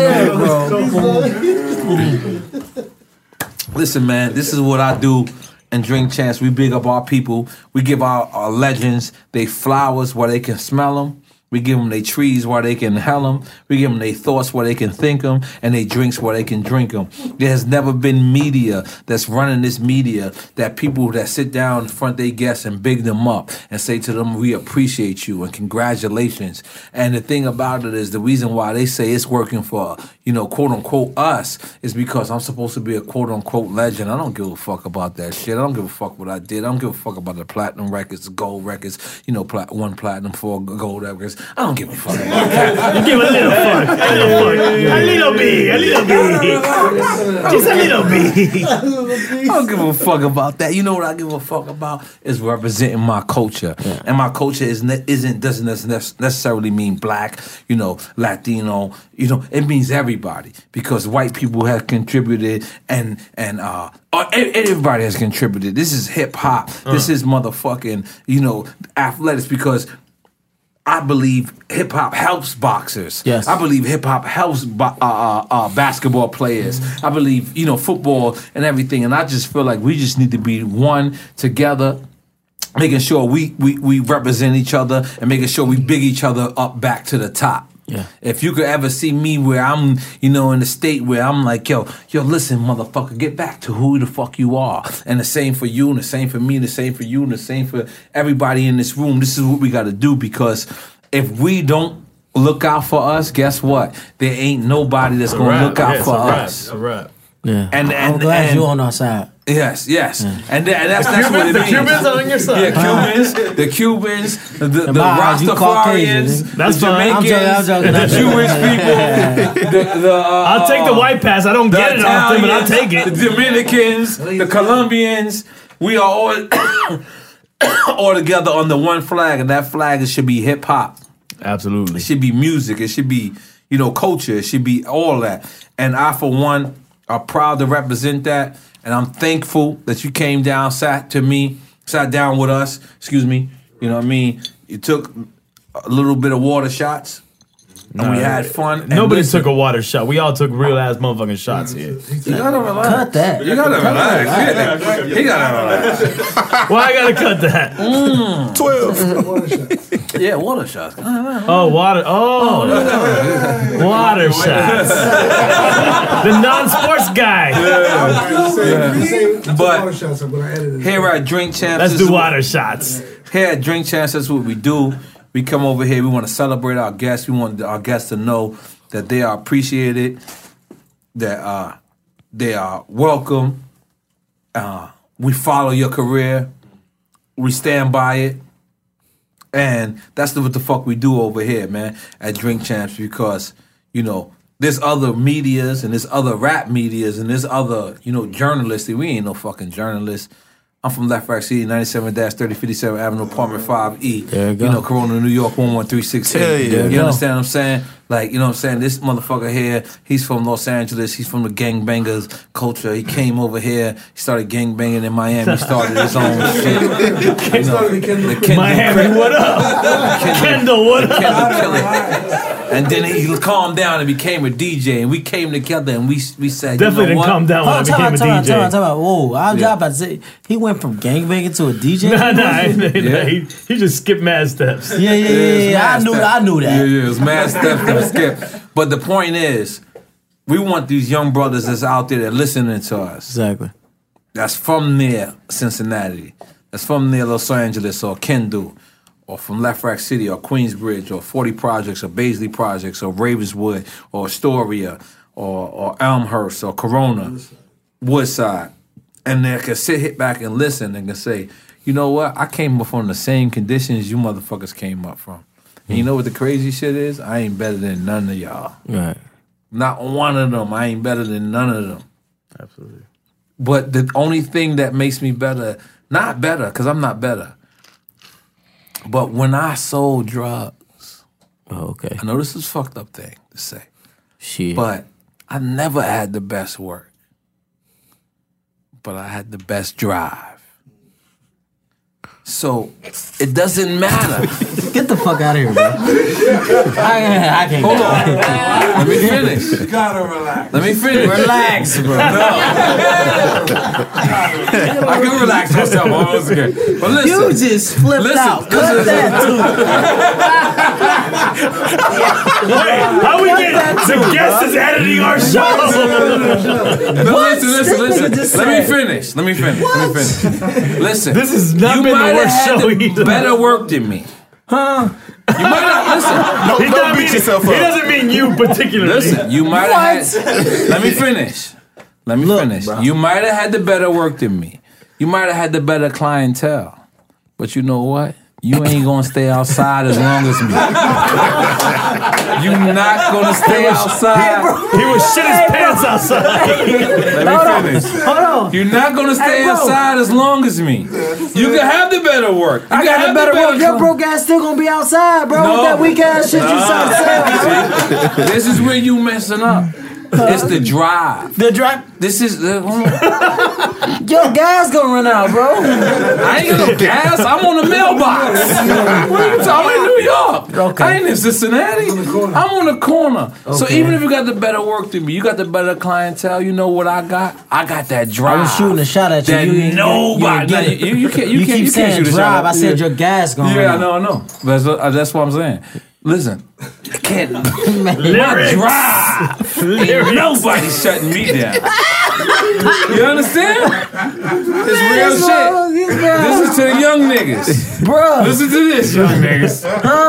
Speaker 6: of me, bro. Listen, man, this is what I do in Drink Champs. We big up our people. We give our legends they flowers where they can smell them. We give them their trees where they can hell them. We give them their thoughts where they can think them, and their drinks where they can drink them. There has never been media that's running this media that people that sit down in front of their guests and big them up and say to them, we appreciate you and congratulations. And the thing about it is the reason why they say it's working for, quote unquote us is because I'm supposed to be a quote unquote legend. I don't give a fuck about that shit. I don't give a fuck what I did. I don't give a fuck about the platinum records, the gold records, 1 platinum, 4 gold records. I don't give a fuck about that.
Speaker 3: You give a little fuck. A little bit. Just a little bit.
Speaker 6: I don't give a fuck about that. You know what I give a fuck about is representing my culture, and my culture doesn't necessarily mean black, Latino. It means everybody because white people have contributed, and everybody has contributed. This is hip hop. This is motherfucking athletics because I believe hip hop helps boxers.
Speaker 4: Yes.
Speaker 6: I believe hip hop helps basketball players. I believe football and everything. And I just feel like we just need to be one together, making sure we represent each other and making sure we big each other up back to the top.
Speaker 4: Yeah.
Speaker 6: If you could ever see me where I'm, in the state where I'm like, yo, listen, motherfucker, get back to who the fuck you are. And the same for you, and the same for me, and the same for you, and the same for everybody in this room. This is what we got to do because if we don't look out for us, guess what? There ain't nobody that's going to look out for us.
Speaker 3: A rap.
Speaker 4: Yeah.
Speaker 6: And
Speaker 4: I'm glad you're on our side.
Speaker 6: Yes. And that's what it
Speaker 3: The
Speaker 6: means.
Speaker 3: Cubans are on your side.
Speaker 6: Yeah, the Cubans, the
Speaker 4: Miles, you
Speaker 6: Rastafarians,
Speaker 4: Caucasians.
Speaker 3: That's
Speaker 6: the
Speaker 3: fine.
Speaker 4: I'm
Speaker 6: Jamaicans,
Speaker 4: joking.
Speaker 6: the Jewish people,
Speaker 3: I'll take the white pass. I don't
Speaker 6: the
Speaker 3: get it often, but I'll
Speaker 6: Italians,
Speaker 3: take it.
Speaker 6: the Dominicans, the Colombians. We are all together under one flag, and that flag should be hip hop.
Speaker 3: Absolutely.
Speaker 6: It should be music. It should be, culture. It should be all that. And I, for one, are proud to represent that. And I'm thankful that you came down, sat down with us. Excuse me. You know what I mean? You took a little bit of water shots. And we had fun. And
Speaker 3: Nobody
Speaker 6: listen,
Speaker 3: took a water shot. We all took real ass motherfucking shots here.
Speaker 6: You gotta relax.
Speaker 4: Cut that.
Speaker 6: You gotta relax. You gotta relax.
Speaker 3: Why I gotta cut that?
Speaker 7: 12.
Speaker 6: Yeah, water shots.
Speaker 3: Oh, water. Oh, water shots. The non-sports guy.
Speaker 6: But
Speaker 5: shots, I'm gonna edit it.
Speaker 6: here at Drink Champs,
Speaker 3: Let's
Speaker 6: this
Speaker 3: do
Speaker 6: is
Speaker 3: water shots.
Speaker 6: Here at Drink Champs, that's what we do. We come over here. We want to celebrate our guests. We want our guests to know that they are appreciated, that they are welcome. We follow your career. We stand by it. And that's what the fuck we do over here, man, at Drink Champs because, there's other medias and there's other rap medias and there's other, journalists. We ain't no fucking journalists. I'm from Left Rack City, 97-3057 Avenue, Apartment 5E.
Speaker 4: There you go.
Speaker 6: Corona, New York, 11368.
Speaker 7: Hell yeah.
Speaker 6: You understand what I'm saying? Like, you know what I'm saying? This motherfucker here, he's from Los Angeles. He's from the gangbangers culture. He came over here. He started gangbanging in Miami. He started his own shit. The Kendall
Speaker 3: Miami, what up? Kendall, what up?
Speaker 6: Kendall Killer. And then he calmed down and became a DJ. And we came together and we said,
Speaker 3: Definitely didn't calm down when I became a DJ.
Speaker 4: Time out. Whoa, I was about to say, he went from gangbanging to a DJ?
Speaker 3: Nah, he just skipped mad steps.
Speaker 4: Yeah. I knew that.
Speaker 6: Yeah, it was mad stuff to skip. But the point is, we want these young brothers that's out there that listening to us.
Speaker 4: Exactly.
Speaker 6: That's from near Cincinnati. That's from near Los Angeles or Kendall. Or from Left Rack City or Queensbridge or 40 Projects or Baisley Projects or Ravenswood or Astoria or Elmhurst or Corona, Woodside. And they can sit back and listen and can say, you know what? I came up from the same conditions you motherfuckers came up from. And you know what the crazy shit is? I ain't better than none of y'all.
Speaker 4: Right.
Speaker 6: Not one of them. I ain't better than none of them.
Speaker 3: Absolutely.
Speaker 6: But the only thing that makes me better, not better, because I'm not better, but when I sold drugs,
Speaker 4: Oh, okay.
Speaker 6: I know this is a fucked up thing to say,
Speaker 4: Shit.
Speaker 6: but I never had the best work. But I had the best drive. So it doesn't matter.
Speaker 4: Get the fuck out of here, bro. I can't.
Speaker 6: Hold on. Let me finish.
Speaker 5: You gotta relax.
Speaker 6: Let me finish.
Speaker 4: Relax, bro.
Speaker 6: I can relax myself once again. But listen.
Speaker 4: You just flipped out. Cut that too.
Speaker 3: How we get the guest is editing our show?
Speaker 6: No, listen. Let me finish. Listen.
Speaker 3: This has not
Speaker 6: you
Speaker 3: been the
Speaker 6: might
Speaker 3: worst
Speaker 6: have
Speaker 3: show
Speaker 6: had
Speaker 3: either.
Speaker 6: better work than me. Huh? You might have, listen.
Speaker 7: Don't beat yourself up.
Speaker 3: He doesn't mean you particularly.
Speaker 6: Listen, you might have had. Let me finish.
Speaker 4: Bro.
Speaker 6: You might have had the better work than me. You might have had the better clientele. But you know what? You ain't gonna stay outside as long as me. You're not gonna stay outside.
Speaker 3: He would shit his pants outside.
Speaker 6: Let me finish.
Speaker 4: Hold on.
Speaker 6: You're not gonna stay
Speaker 4: bro.
Speaker 6: outside as long as me. You can have the better work. You
Speaker 4: I
Speaker 6: can
Speaker 4: got
Speaker 6: have
Speaker 4: the better work. Your
Speaker 6: cli-
Speaker 4: broke ass still gonna be outside, bro.
Speaker 6: No.
Speaker 4: With that weak ass shit you trying to say.
Speaker 6: This is where you messing up. It's the drive.
Speaker 4: The drive.
Speaker 6: This is the.
Speaker 4: Your gas gonna run out, bro.
Speaker 6: I ain't got no gas. I'm on the mailbox. What are you talking? I'm in New York.
Speaker 4: Okay.
Speaker 6: I ain't in Cincinnati. I'm on the corner. So
Speaker 4: Okay.
Speaker 6: even if you got the better work than me, you got the better clientele. You know what I got? I got that drive.
Speaker 4: I was shooting a shot at you.
Speaker 6: That
Speaker 4: You ain't-
Speaker 6: nobody.
Speaker 4: you ain't get it.
Speaker 6: You can't.
Speaker 4: You keep
Speaker 6: can't
Speaker 4: saying
Speaker 6: shoot a
Speaker 4: drive.
Speaker 6: shot.
Speaker 4: I said your gas gonna
Speaker 6: Yeah,
Speaker 4: run out.
Speaker 6: I know. That's what I'm saying. Listen, I can't. My
Speaker 3: Lyrics.
Speaker 6: drive. Ain't nobody shutting me down. You understand? It's real shit. This is to the young niggas.
Speaker 4: Bro.
Speaker 6: Listen to this, young niggas.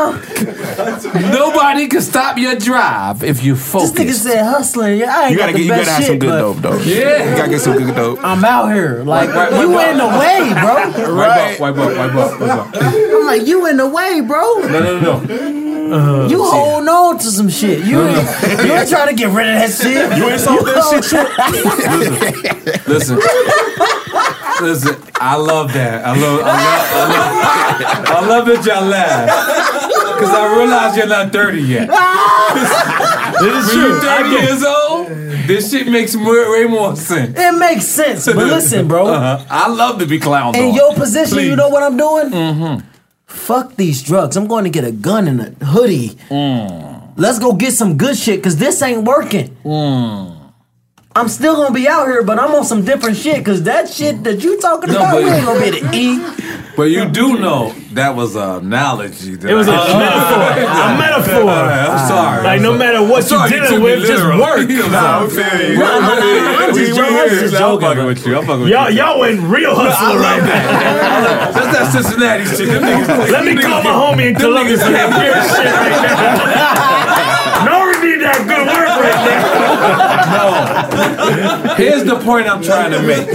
Speaker 6: Nobody can stop your drive if you
Speaker 4: This
Speaker 6: focus.
Speaker 4: nigga said hustling. I ain't
Speaker 7: You
Speaker 4: got
Speaker 7: gotta
Speaker 4: the
Speaker 7: get, you
Speaker 4: best
Speaker 7: gotta have
Speaker 4: shit,
Speaker 7: some good
Speaker 4: but
Speaker 7: dope though.
Speaker 6: Yeah.
Speaker 7: You gotta get some good dope.
Speaker 4: I'm out here. Like,
Speaker 6: Right,
Speaker 4: you
Speaker 6: right,
Speaker 4: in the way, bro.
Speaker 6: Wipe up.
Speaker 4: I'm like, you in the way, bro.
Speaker 6: No.
Speaker 4: You holding on to some shit. You ain't trying to get rid of that shit. You ain't sold that shit.
Speaker 6: Listen. I love that. I love that y'all laugh. Because I realize you're not 30 yet.
Speaker 3: This is
Speaker 6: When
Speaker 3: true.
Speaker 6: you're 30 years old, this shit makes way more sense.
Speaker 4: It makes sense. But listen, bro.
Speaker 6: I love to be clowned
Speaker 4: In
Speaker 6: on.
Speaker 4: your position,
Speaker 6: Please.
Speaker 4: you know what I'm doing? Mm-hmm. Fuck these drugs. I'm going to get a gun and a hoodie. Let's go get some good shit, because this ain't working. I'm still going to be out here, but I'm on some different shit, because that shit that you talking about,
Speaker 6: but-
Speaker 4: we ain't going to be able to eat.
Speaker 6: But you do know that was an analogy.
Speaker 3: It was a metaphor. A metaphor.
Speaker 6: I'm sorry.
Speaker 3: Like no matter what you
Speaker 6: sorry
Speaker 3: did
Speaker 6: took
Speaker 3: it
Speaker 6: me
Speaker 3: with, just
Speaker 6: literal.
Speaker 3: work.
Speaker 6: Nah, I'm feeling you.
Speaker 4: I'm just joking.
Speaker 6: I'm fucking with you.
Speaker 3: Y'all went real hustler right now.
Speaker 6: That's that Cincinnati shit. Them niggas,
Speaker 3: Let me call my homie in Columbus for that weird shit right now. No, we need that good work right now.
Speaker 6: Here's the point I'm trying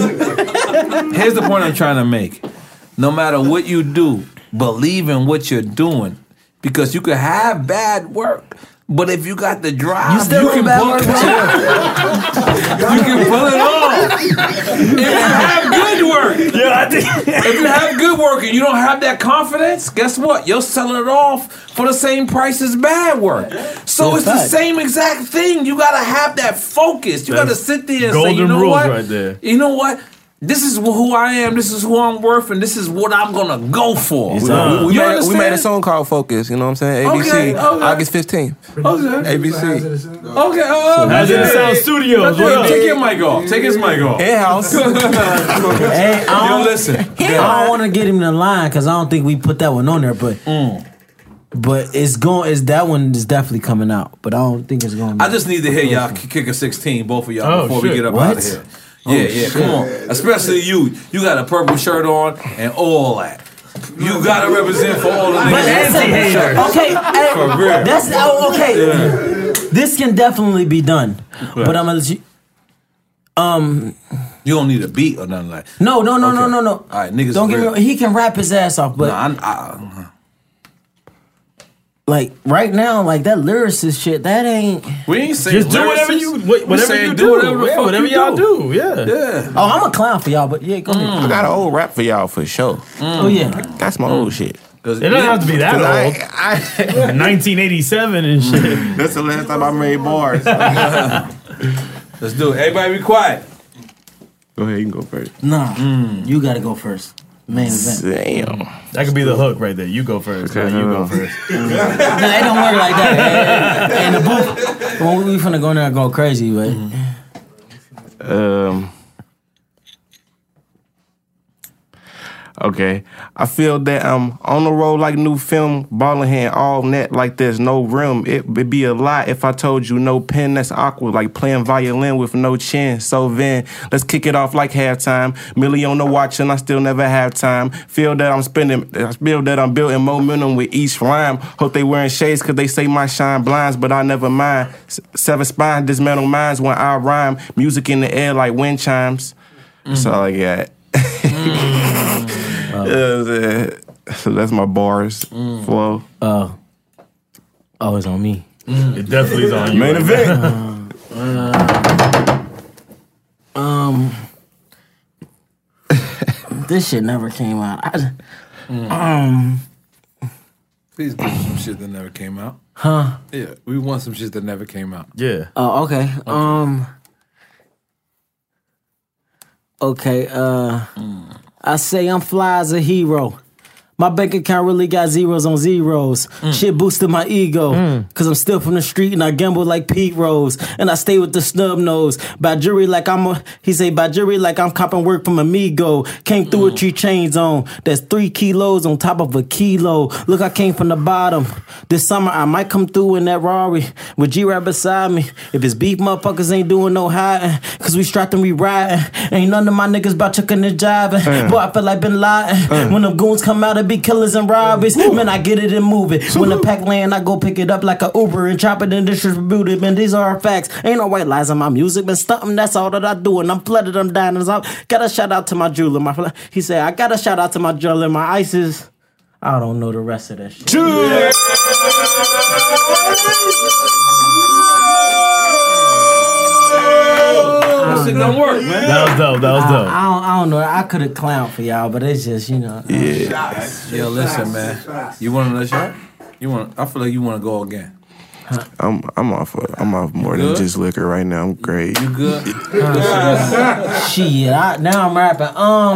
Speaker 6: to make. No matter what you do, believe in what you're doing, because you can have bad work, but if you got the drive,
Speaker 4: You still
Speaker 6: can
Speaker 4: on bad
Speaker 6: pull
Speaker 4: work,
Speaker 6: it.
Speaker 4: bro?
Speaker 6: You can pull it off. If you have good work,
Speaker 3: Yeah, I think.
Speaker 6: if you have good work and you don't have that confidence, guess what? You're selling it off for the same price as bad work. So
Speaker 4: Yeah,
Speaker 6: it's the
Speaker 4: fact.
Speaker 6: same exact thing. You gotta have that focus. You gotta
Speaker 3: That's
Speaker 6: sit there and say,
Speaker 3: golden
Speaker 6: you know
Speaker 3: rules
Speaker 6: what?
Speaker 3: right there.
Speaker 6: You know what? This is who I am. This is who I'm worth, and this is what I'm gonna go for.
Speaker 7: We
Speaker 6: You
Speaker 7: made a
Speaker 6: understand?
Speaker 7: song called Focus, you know what I'm saying? ABC,
Speaker 6: Okay.
Speaker 7: August 15th.
Speaker 6: Okay.
Speaker 7: ABC.
Speaker 6: Okay.
Speaker 3: As in the Sound Studios. What up?
Speaker 6: Take your mic off. Take his mic off.
Speaker 7: In-house.
Speaker 4: Hey,
Speaker 6: Yo, listen.
Speaker 4: I don't want to get him in the line, because I don't think we put that one on there, but that one is definitely coming out. But I don't think it's going to
Speaker 6: I just need to hear y'all kick a 16, both of y'all,
Speaker 3: Oh,
Speaker 6: before we
Speaker 3: shit.
Speaker 6: get up
Speaker 4: What?
Speaker 6: out of here. Yeah, come on. Especially you. You got a purple shirt on and all that. You gotta represent for all the niggas.
Speaker 3: anti-hater.
Speaker 4: Okay, hey,
Speaker 6: For real.
Speaker 4: that's okay. This can definitely be done, but I'm gonna let you.
Speaker 6: You don't need a beat or nothing like that.
Speaker 4: No.
Speaker 6: All right, niggas.
Speaker 4: Don't get me
Speaker 6: real.
Speaker 4: wrong. He can rap his ass off, but like right now, like that lyricist shit, that ain't.
Speaker 6: we ain't saying
Speaker 3: Just do whatever
Speaker 6: lyricists.
Speaker 3: you
Speaker 6: We
Speaker 3: whatever
Speaker 6: saying
Speaker 3: you
Speaker 6: do
Speaker 3: do.
Speaker 6: whatever the
Speaker 3: Yeah,
Speaker 6: fuck
Speaker 3: whatever
Speaker 6: you
Speaker 3: y'all
Speaker 6: do.
Speaker 3: do. Yeah.
Speaker 6: Yeah.
Speaker 4: Oh, I'm a clown for y'all, but yeah, go ahead.
Speaker 7: I got an old rap for y'all for sure.
Speaker 4: Oh yeah,
Speaker 7: That's my old shit.
Speaker 3: It doesn't have to be that old. 1987 and shit.
Speaker 7: That's the last time I made bars.
Speaker 6: Let's do it. Everybody be quiet.
Speaker 7: Go ahead, you can go first.
Speaker 4: nah, you gotta go first. Main event.
Speaker 7: Damn.
Speaker 3: That could be the hook right there. You go first.
Speaker 7: Okay,
Speaker 3: You
Speaker 7: hold
Speaker 3: go
Speaker 7: on.
Speaker 3: first.
Speaker 4: No, it don't work like that. In the booth, well, we finna go in there and go crazy, but
Speaker 7: Okay. I feel that I'm on the road like new film, balling hand all net like there's no rim. It'd be a lie if I told you no pen, that's awkward, like playing violin with no chin. So then, let's kick it off like halftime. Millie on the watch and I still never have time. Feel that I'm building momentum with each rhyme. Hope they wearing shades cause they say my shine blinds, but I never mind. Seven spine, dismantle minds when I rhyme. Music in the air like wind chimes. That's all I got. So that's my bars flow.
Speaker 4: oh, it's on me.
Speaker 3: It definitely is on you.
Speaker 7: Main event.
Speaker 4: This shit never came out.
Speaker 6: Please give us some shit that never came out.
Speaker 4: Huh?
Speaker 6: Yeah, we want some shit that never came out.
Speaker 3: Yeah.
Speaker 4: Oh, okay. Okay, I say I'm fly as a hero. My bank account really got zeros on zeros. Shit boosted my ego. Cause I'm still from the street and I gamble like Pete Rose. And I stay with the snub nose. By jury like by jury like I'm copping work from Amigo. Came through with 3 chains on. That's 3 kilos on top of a kilo. Look, I came from the bottom. This summer I might come through in that Rari with G-Rap beside me. If it's beef, motherfuckers ain't doing no hiding. Cause we strapped and we riding. Ain't none of my niggas about chucking and jiving. Boy, I feel like been lying. When them goons come out, be killers and robberies. Man, I get it and move it. When the pack land, I go pick it up like a Uber and chop it and distribute it. Man, these are our facts. Ain't no white lies in my music. Been stunting, that's all that I do. And I'm flooded, I'm diamonds out. Gotta shout out to my jeweler. He said, I gotta shout out to my jeweler. My ice is, I don't know the rest of that shit.
Speaker 6: That shit don't work, man.
Speaker 3: That was dope. That was dope.
Speaker 4: I don't know. I could have clowned for y'all, but it's just, you know.
Speaker 6: Yo, listen, man. You want another shot? I feel like you want to go again.
Speaker 7: I'm off more than
Speaker 6: Good?
Speaker 7: just liquor right now. I'm great.
Speaker 6: You good?
Speaker 4: Shit, now I'm rapping.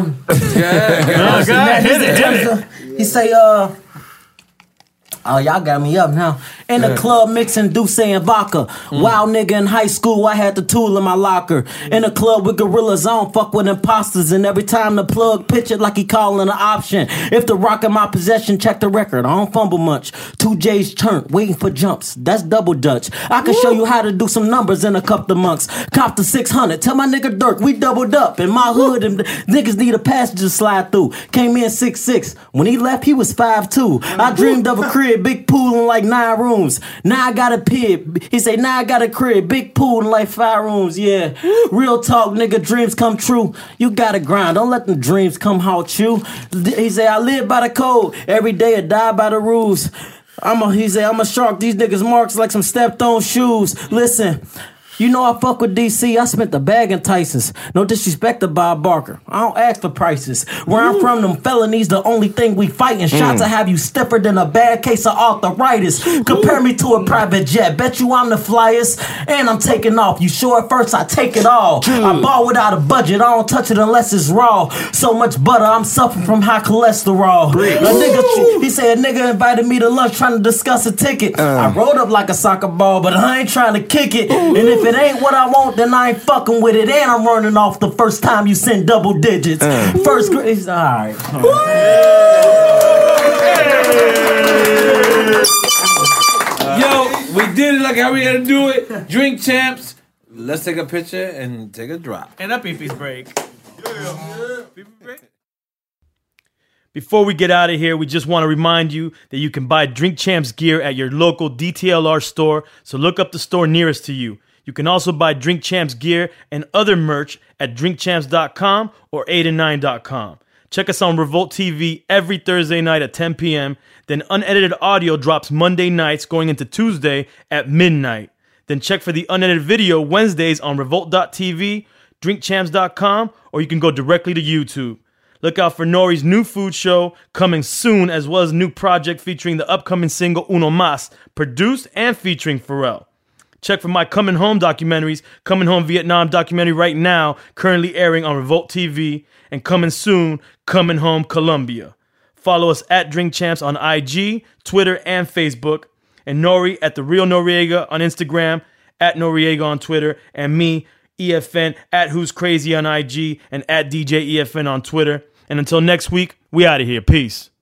Speaker 3: Hit it.
Speaker 4: He say, oh, y'all got me up now. In the club mixing Douce and vodka. Wild nigga in high school, I had the tool in my locker. In the club with gorillas, I don't fuck with imposters. And every time the plug pitch it like he calling an option. If the rock in my possession, check the record. I don't fumble much. 2 J's turned, waiting for jumps. That's double Dutch. I can show you how to do some numbers in a couple of months. Cop the 600. Tell my nigga Dirk, we doubled up. In my hood, and niggas need a passenger to slide through. Came in 6'6". When he left, he was 5'2". I dreamed of a crib, big pool and like 9 rooms. Now I got a pig. He say, now I got a crib, big pool and like 5 rooms. Yeah, real talk, nigga, dreams come true. You gotta grind, don't let them dreams come haunt you. He say, I live by the code, every day I die by the rules. He say, I'm a shark, these niggas marks like some stepped on shoes. Listen, you know I fuck with DC, I spent the bag in Tyson's. No disrespect to Bob Barker, I don't ask for prices. Where I'm from, them felonies the only thing we fighting. Shots to have you stiffer than a bad case of arthritis. Compare me to a private jet, bet you I'm the flyest. And I'm taking off, you sure at first I take it all. I ball without a budget, I don't touch it unless it's raw. So much butter, I'm suffering from high cholesterol. He said a nigga invited me to lunch trying to discuss a ticket. I rolled up like a soccer ball, but I ain't trying to kick it. And if it ain't what I want, then I ain't fucking with it. And I'm running off the first time you send double digits. First grade, alright.
Speaker 6: Yo, we did it like how we had to do it. Drink champs. Let's take a picture and take a drop.
Speaker 3: And a pee-pee's break. Before we get out of here, we just want to remind you that you can buy Drink Champs gear at your local DTLR store, so look up the store nearest to you. You can also buy Drink Champs gear and other merch at drinkchamps.com or 8and9.com. Check us on Revolt TV every Thursday night at 10 p.m. Then unedited audio drops Monday nights going into Tuesday at midnight. Then check for the unedited video Wednesdays on Revolt.tv, drinkchamps.com, or you can go directly to YouTube. Look out for Nori's new food show coming soon, as well as a new project featuring the upcoming single Uno Mas, produced and featuring Pharrell. Check for my Coming Home documentaries, Coming Home Vietnam documentary right now, currently airing on Revolt TV, and coming soon, Coming Home Colombia. Follow us at Drink Champs on IG, Twitter, and Facebook, and Nori at The Real Noriega on Instagram, at Noriega on Twitter, and me, EFN, at Who's Crazy on IG, and at DJ EFN on Twitter. And until next week, we out of here. Peace.